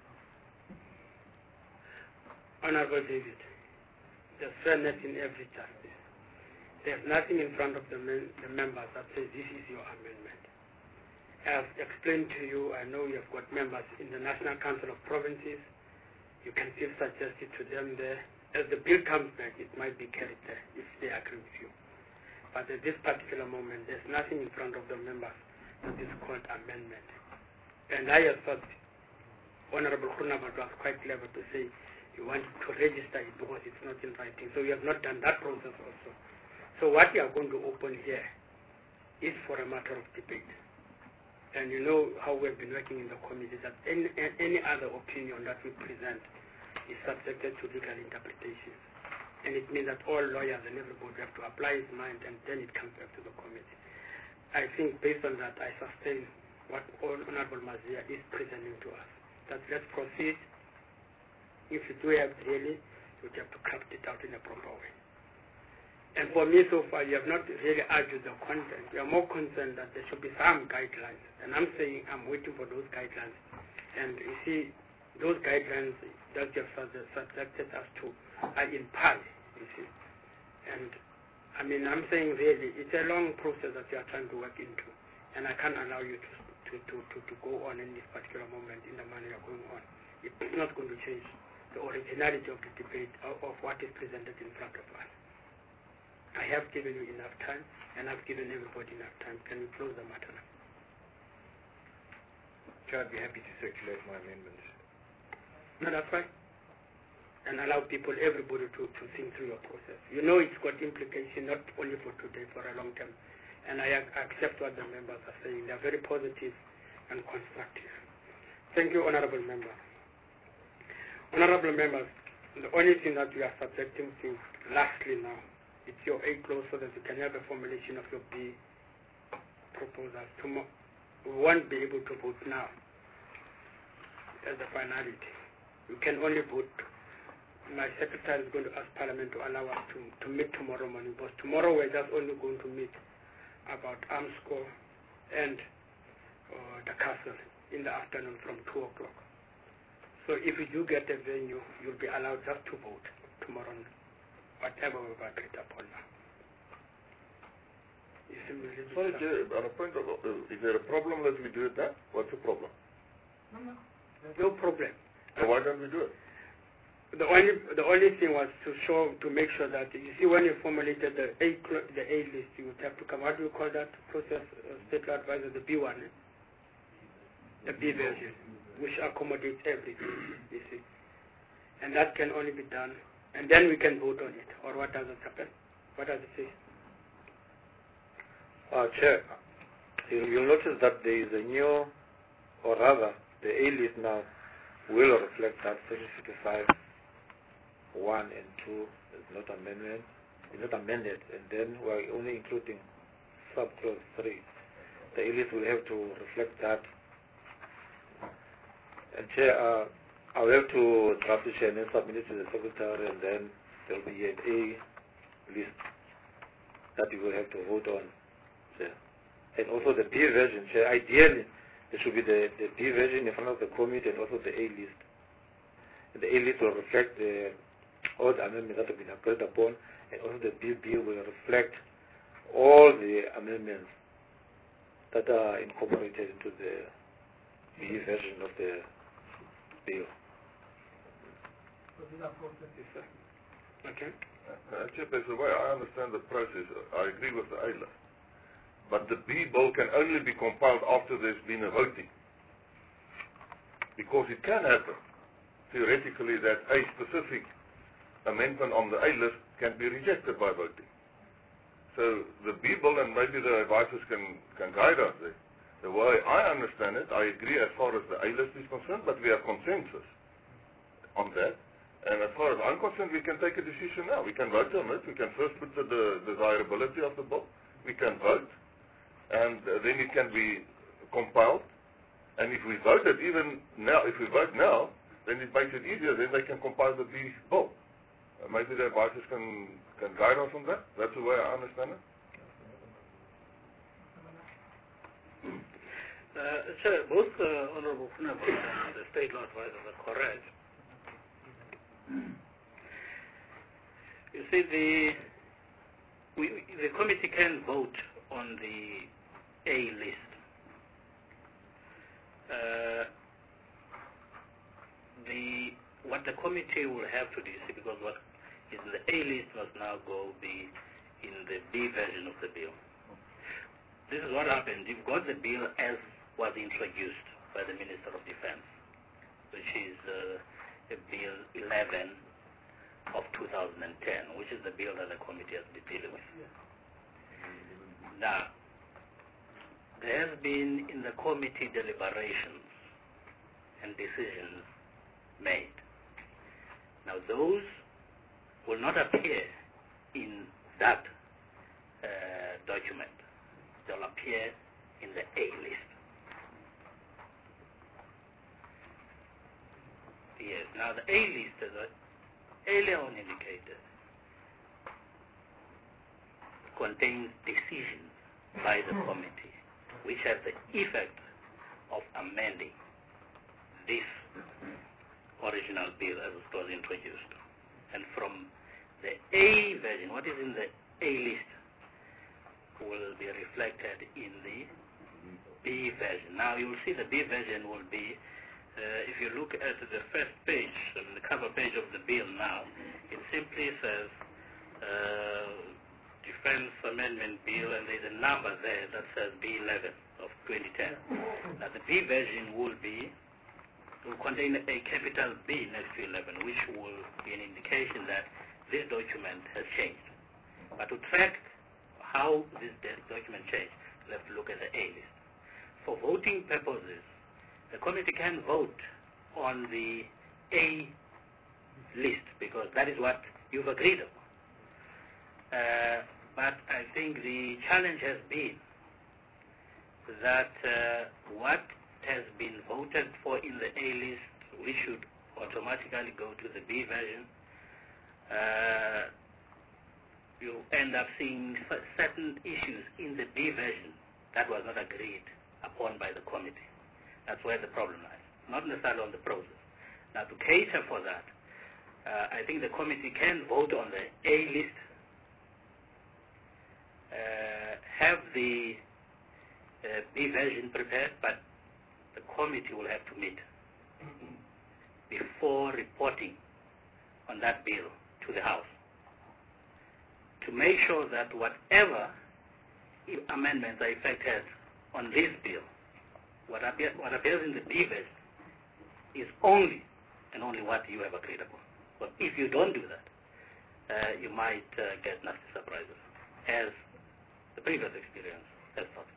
Honorable David, there's fairness in every justice. There's nothing in front of the, men, the members that says this is your amendment. As explained to you, I know you have got members in the National Council of Provinces. You can still suggest it to them there. As the bill comes back, it might be carried there if they agree with you. But at this particular moment, there's nothing in front of the members that is called amendment. And I have thought Honorable Groenewald was quite clever to say you want to register it because it's not in writing. So you have not done that process also. So what we are going to open here is for a matter of debate. And you know how we've been working in the committee, that any, any other opinion that we present is subjected to legal interpretations. And it means that all lawyers and everybody have to apply his mind, and then it comes back to the committee. I think based on that, I sustain what Honorable Mazia is presenting to us. That let's proceed. If you do have really, you have to craft it out in a proper way. And for me so far, you have not really argued the content. You are more concerned that there should be some guidelines. And I'm saying I'm waiting for those guidelines. And you see, those guidelines that you have subjected us to are in part, you see. And I mean, I'm saying really, it's a long process that you are trying to work into. And I can't allow you to, to, to, to, to go on in this particular moment in the manner you're going on. It's not going to change the originality of the debate of, of what is presented in front of us. I have given you enough time, and I've given everybody enough time. Can we close the matter now? Chair, I'd be happy to circulate my amendments. No, that's fine. And allow people, everybody, to, to think through your process. You know it's got implication not only for today, for a long term. And I accept what the members are saying. They are very positive and constructive. Thank you, Honorable Member. Honorable Members, the only thing that we are subjecting to lastly now, it's your A clause so that you can have a formulation of your B proposals. Tomorrow, we won't be able to vote now as the finality. You can only vote. My secretary is going to ask Parliament to allow us to, to meet tomorrow morning, because tomorrow we're just only going to meet about Armscor and uh, the castle in the afternoon from two o'clock. So if you do get a venue, you'll be allowed just to vote tomorrow night. Whatever we've agreed upon now. Sorry, Chair, on a point of, uh, is there a problem that we do it now? What's the problem? No, no. There's no problem. So why don't we do it? The only the only thing was to show, to make sure that, you see, when you formulated the A the A list, you would have to come, what do you call that process, uh, state law advisor, the B one, eh? The B version, which accommodates everything, you see. And that can only be done. And then we can vote on it. Or what does it happen? What does it say? Uh, Chair, you'll notice that there is a new, or rather, the A list now will reflect that Section fifty-five, one and two is not amendment, is not amended, and then we're only including subclause three. The A list will have to reflect that. And Chair, uh, I will have to draft it and then submit it to the Secretary, and then there will be an A list that you will have to vote on, Chair. And also the B version, Chair. Ideally, there should be the, the B version in front of the committee and also the A list. And the A list will reflect the, all the amendments that have been agreed upon, and also the B bill will reflect all the amendments that are incorporated into the B version of the bill. Okay. Uh, Chip, as the way I understand the process, I agree with the A list. But the B bill can only be compiled after there's been a voting. Because it can happen, theoretically, that a specific amendment on the A list can be rejected by voting. So the B bill, and maybe the advisors can, can guide us there. The way I understand it, I agree as far as the A list is concerned, but we have consensus on that. And as far as I'm concerned, we can take a decision now. We can vote on it. We can first put the, the desirability of the bill. We can vote. And uh, then it can be compiled. And if we vote it even now, if we vote now, then it makes it easier. Then they can compile the B bill. Uh, maybe the advisors can, can guide us on that. That's the way I understand it. Uh, Chair, both uh, Honorable Kunabut and the State Law Advisors are correct. You see, the we, the committee can vote on the A list. Uh, the what the committee will have to do, because what is in the A list must now go be in the B version of the bill. This is what happened. You've got the bill as was introduced by the Minister of Defense, which is uh, a Bill eleven of two thousand ten, which is the bill that the committee has been dealing with. Now, there has been in the committee deliberations and decisions made. Now, those will not appear in that uh, document. They'll appear in the A list. Yes, now the A list, as I earlier on indicated, contains decisions by the committee which have the effect of amending this original bill as it was introduced. And from the A version, what is in the A list will be reflected in the B version. Now you will see the B version will be, uh, if you look at the first page, um, the cover page of the bill now, it simply says uh, Defense Amendment Bill, and there's a number there that says B eleven of twenty ten. Now the B version will be will contain a capital B next to eleven, which will be an indication that this document has changed. But to track how this document changed, we'll have to look at the A list. For voting purposes, the committee can vote on the A list because that is what you've agreed upon. Uh, but I think the challenge has been that uh, what has been voted for in the A list, we should automatically go to the B version. Uh, you end up seeing certain issues in the B version that was not agreed upon by the committee. That's where the problem lies, not necessarily on the process. Now, to cater for that, uh, I think the committee can vote on the A list, uh, have the uh, B version prepared, but the committee will have to meet before reporting on that bill to the House to make sure that whatever amendments are effected on this bill, what, appear, what appears in the B version is only and only what you have agreed upon. But if you don't do that, uh, you might uh, get nasty surprises, as the previous experience has taught.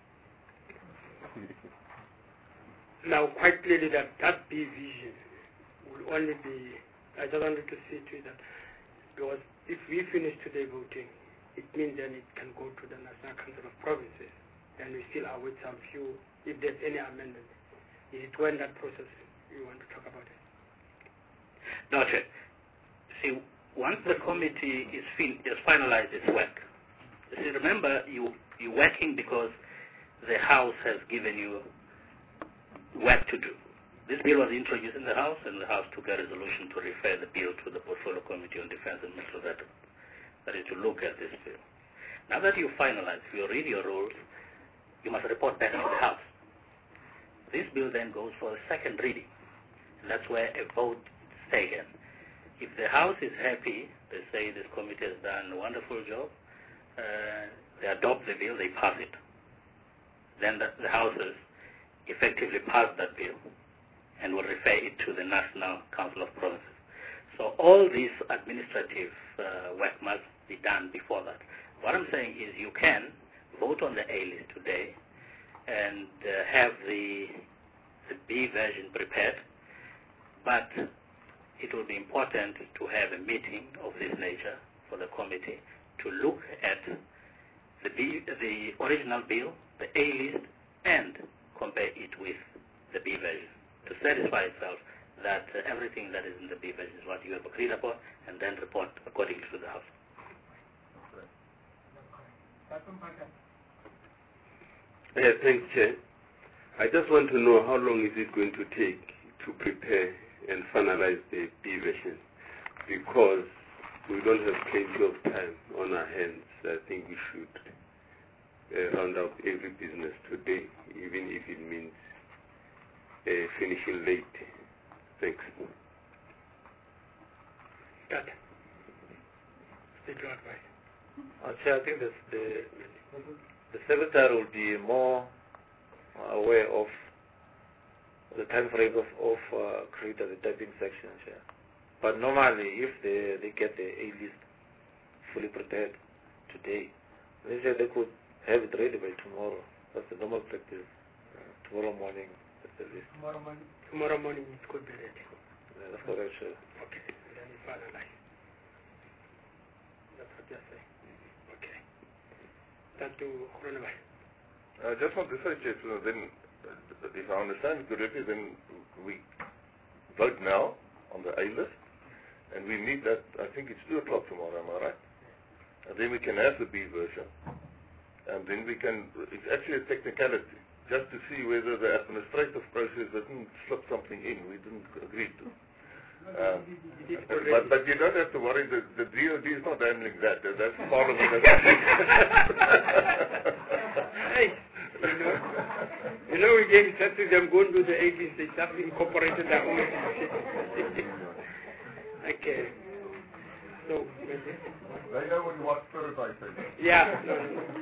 Now, quite clearly that that B vision will only be, I just wanted to say to you that, because if we finish today voting, it means then it can go to the National Council of Provinces, and we still await some few, if there's any amendment. Is it when that process you want to talk about it? No, Chair. See, once the committee is, fin is finalized its work, see, remember, you, you're working because the House has given you work to do. This bill was introduced in the House, and the House took a resolution to refer the bill to the Portfolio Committee on Defense and Military Veterans, that is to look at this bill. Now that you finalize, if you read your rules, you must report back to the House. This bill then goes for a second reading, and that's where a vote is taken. If the House is happy, they say this committee has done a wonderful job, uh, they adopt the bill, they pass it. Then the, the Houses effectively pass that bill and will refer it to the National Council of Provinces. So all this administrative uh, work must be done before that. What I'm saying is you can vote on the A list today and uh, have the, the B version prepared, but it will be important to have a meeting of this nature for the committee to look at the, B, the original bill, the A list, and compare it with the B version, to satisfy itself that uh, everything that is in the B version is what you have agreed upon, and then report accordingly to the House. Yeah, thanks, Chair. I just want to know how long is it going to take to prepare and finalize the B version, because we don't have plenty of time on our hands. I think we should uh, round up every business today, even if it means uh, finishing late. Thanks. That. State your advice. Actually, I think this, the the secretary will be more aware of the time frame of, of uh, creating the typing section. Yeah. But normally, if they, they get the A list fully prepared today, they say they could have it ready by tomorrow. That's the normal practice. Uh, tomorrow morning, that's the list. Tomorrow morning, tomorrow morning it could be ready. Yeah, that's correct, sir. Okay, then it's finalized. That's what you're saying. Okay. Thank you, Coronavirus. I just want to say, Chief, uh, then, uh, if I understand correctly, then we vote now on the A list, and we meet at, I think it's two o'clock tomorrow, am I right? And then we can have the B version, and then we can, it's actually a technicality, just to see whether the administrative process didn't slip something in we didn't agree to. Um, but, but you don't have to worry, the, the D O D is not handling that, that's Parliament. Hey, you know, you know we gave that to them, go and do the eighties, they just incorporated their own. Okay. So, they know what, what spirit I say. Yeah, no, no, no.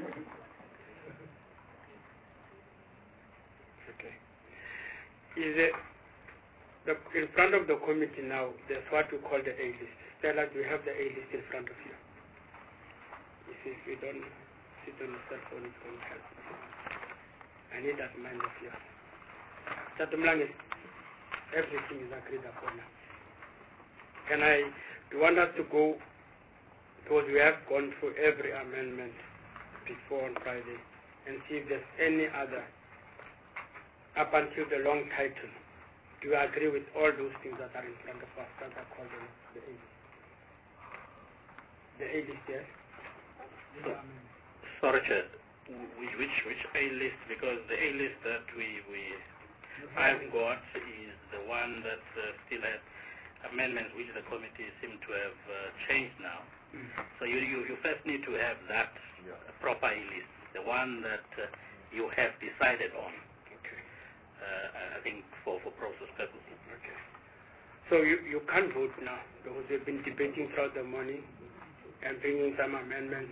Okay. Is it, the, in front of the committee now, there's what we call the A list. Stella, do you have the A list in front of you? You see, if you don't sit on the cell phone, it's going to help. I need that mind of yours. Tatumlangi, everything is agreed upon now. Can I, do you want us to go, because we have gone through every amendment before on Friday, and see if there's any other, up until the long title. Do you agree with all those things that are in front of us that are called the, the A list? The A list, yes? So, sorry, Chair. Which, which which A list? Because the A list that we we I've got is the one that uh, still has amendments which the committee seem to have uh, changed now. Mm. So you, you you first need to have that yeah. proper A list, the one that uh, you have decided on. Okay. Uh, I think for for process purposes. Okay. So you you can't vote now because we've been debating throughout the morning and bringing some amendments.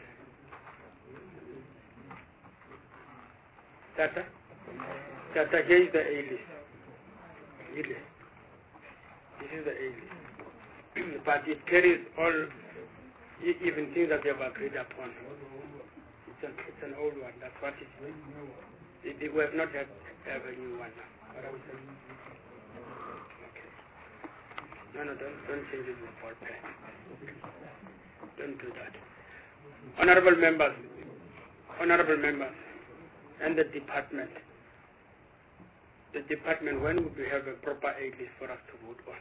Tata? Tata, here is the A list. Really? This is the A list. But it carries all, even things that they have agreed upon. It's an, it's an old one, that's what it is. It, it, we have not had have a new one now. Okay. No, no, don't, don't change it with ball pen. Don't do that. Honorable members, honorable members, and the department. The department, when would we have a proper A list for us to vote on?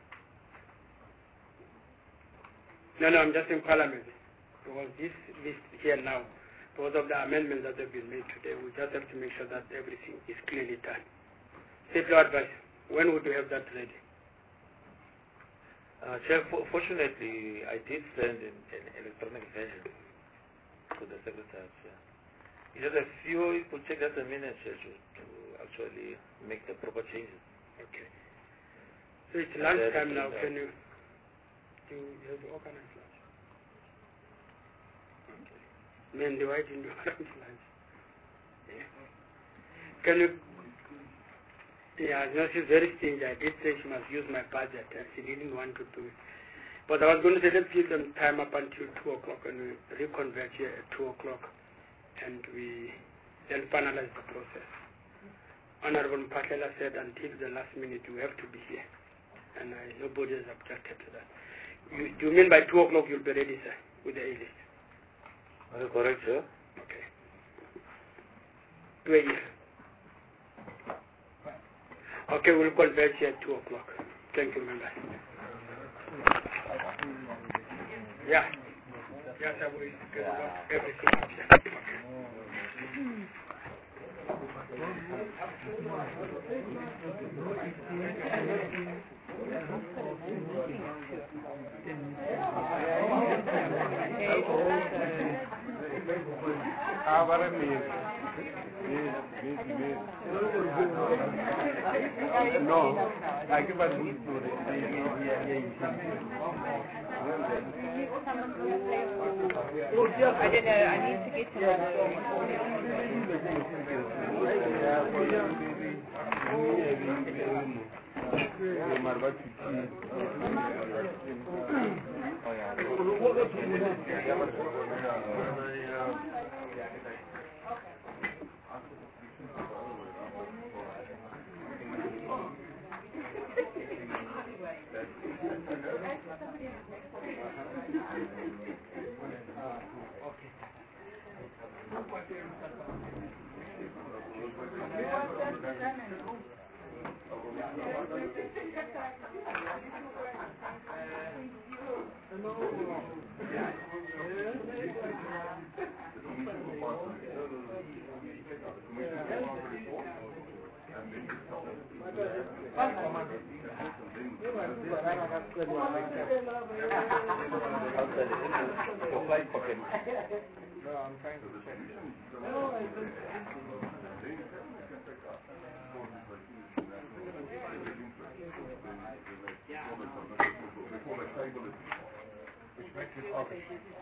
No, no, I'm just in Parliament. Because this list here now, because of the amendments that have been made today, we just have to make sure that everything is clearly done. State law advice, when would we have that ready? Uh, Chair, for, fortunately, I did send an, an electronic version to the Secretary. Yeah. Just a few, it will take us a minute to, to actually make the proper changes. Okay. So it's lunchtime now. Can you, do you have to organize lunch? Okay. Mandy, why didn't you organize lunch? Yeah. Can you, yeah, no, she's very stingy. I did say she must use my budget and she didn't want to do it. But I was going to say let's give them time up until two o'clock and we reconvert here at two o'clock. And we then finalize the process. Honorable Mpatlela said until the last minute we have to be here. And uh, nobody has objected to that. You, do you mean by two o'clock you'll be ready, sir, with the A list? Are you correct, sir? Okay. Do a year. Okay, we'll converge here at two o'clock. Thank you, member. Yeah. Yes, I will get everything up here. No, I give a good I don't know, I need to get to No, I'm trying to check. Which makes it obvious.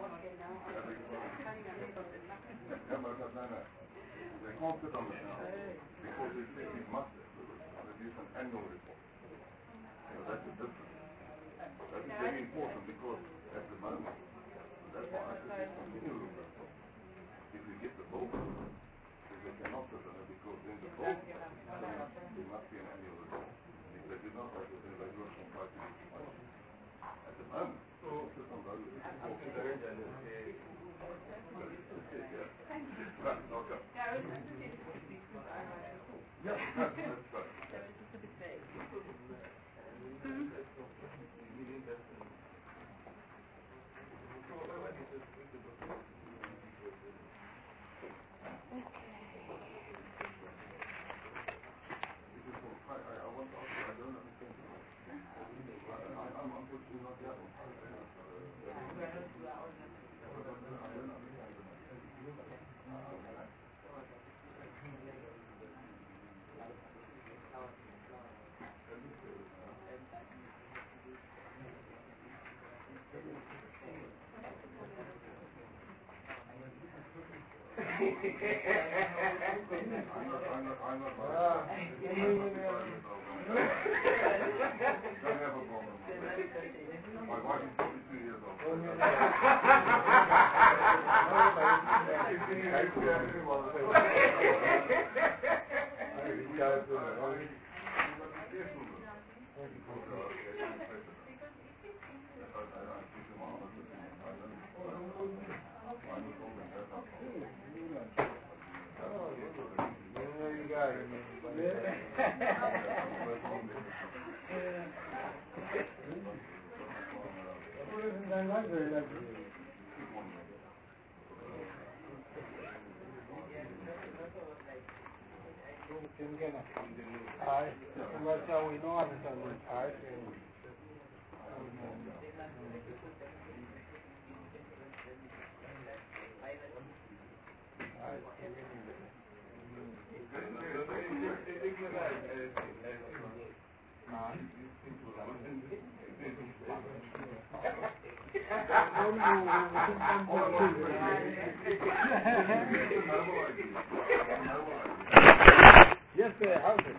They can't sit on the now because they say we must produce an annual report. So that's the difference. That is very important because at the moment, that's why I say continue with that. If we get the vote, they cannot sit on it because in the vote, there must be an annual report. If they do not have it, then they will comply to this question. At the moment, so sit on those reports. Right, okay. Yeah, that's right. Yes, sir. How's it?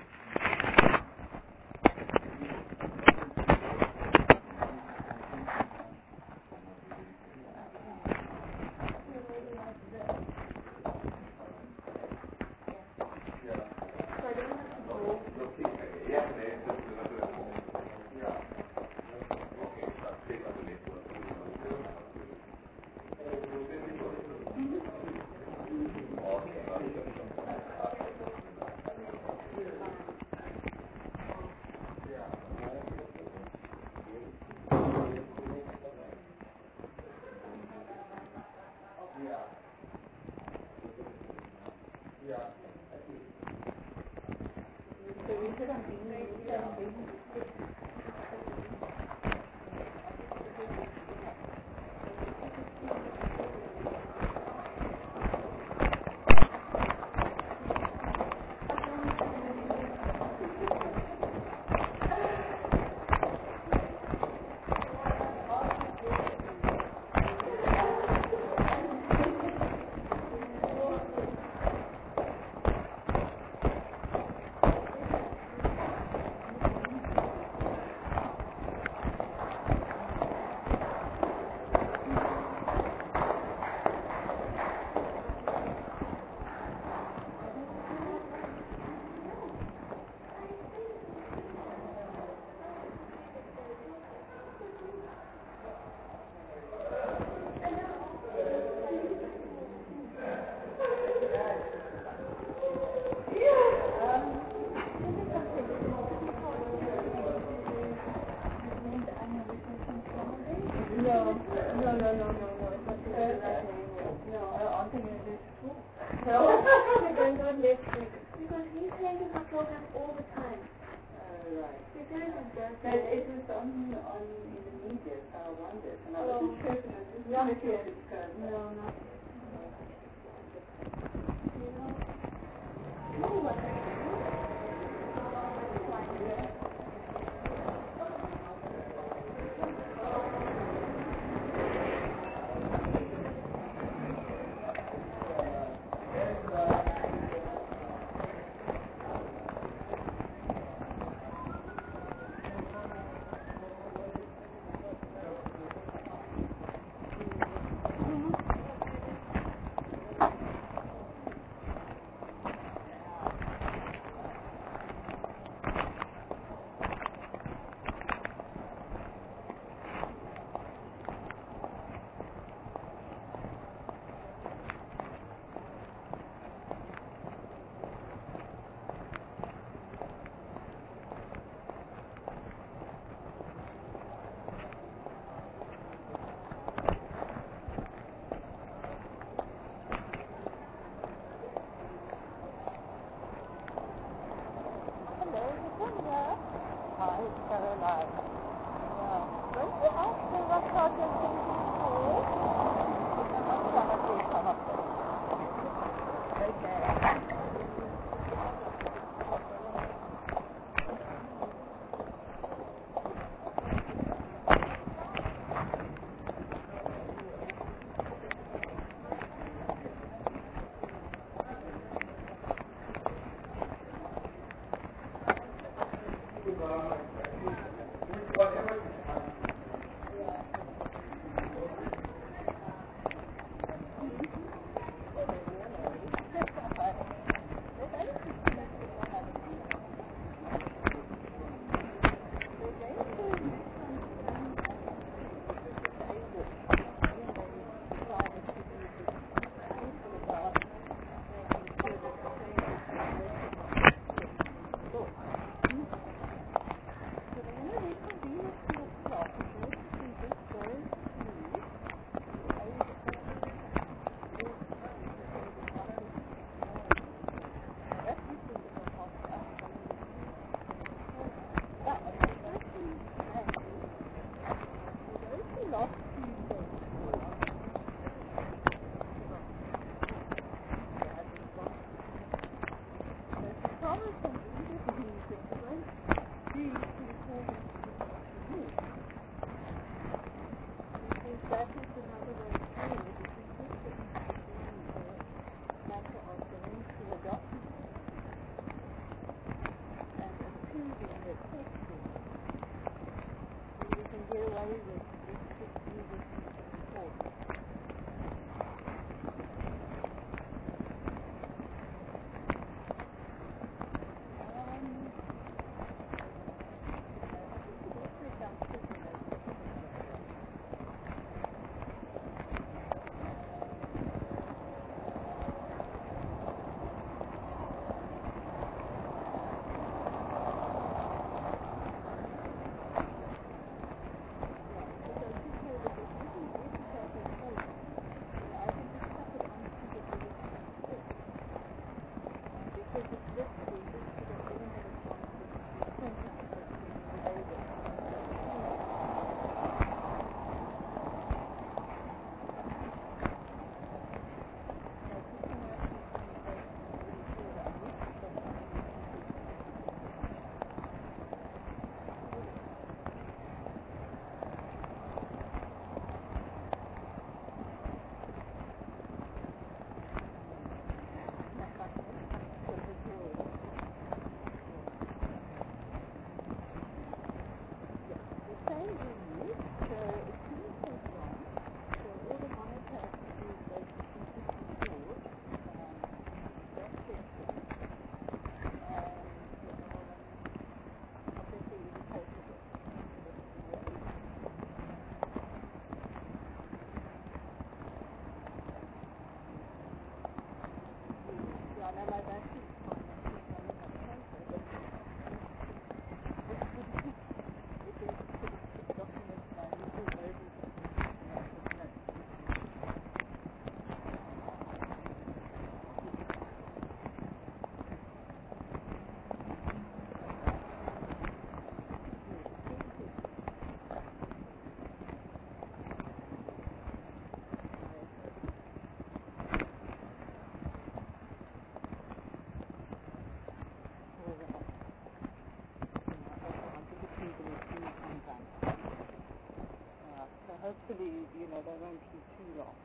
be, you know, they won't be too long.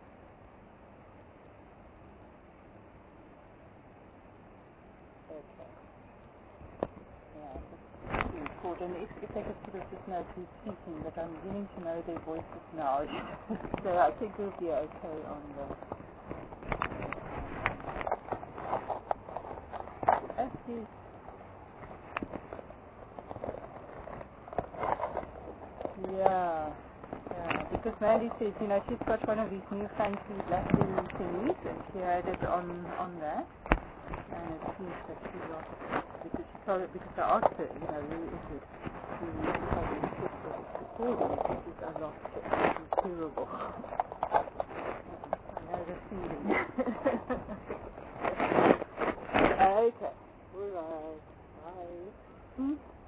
Okay. Yeah, that's really important. If, if they could sort of just know who's speaking, but I'm beginning to know their voices now. So I think we'll be okay on the... Actually, yeah, yeah, because Mandy says, you know, she's got one of these new fancy BlackBerry thingies, and she had it on, on that, and it seems that she lost it, because she told it, because I asked her, you know, where is it? She really told me she said it's recording, and she says, I lost it, it was terrible. I know the feeling. Okay, all right, bye. Hmm?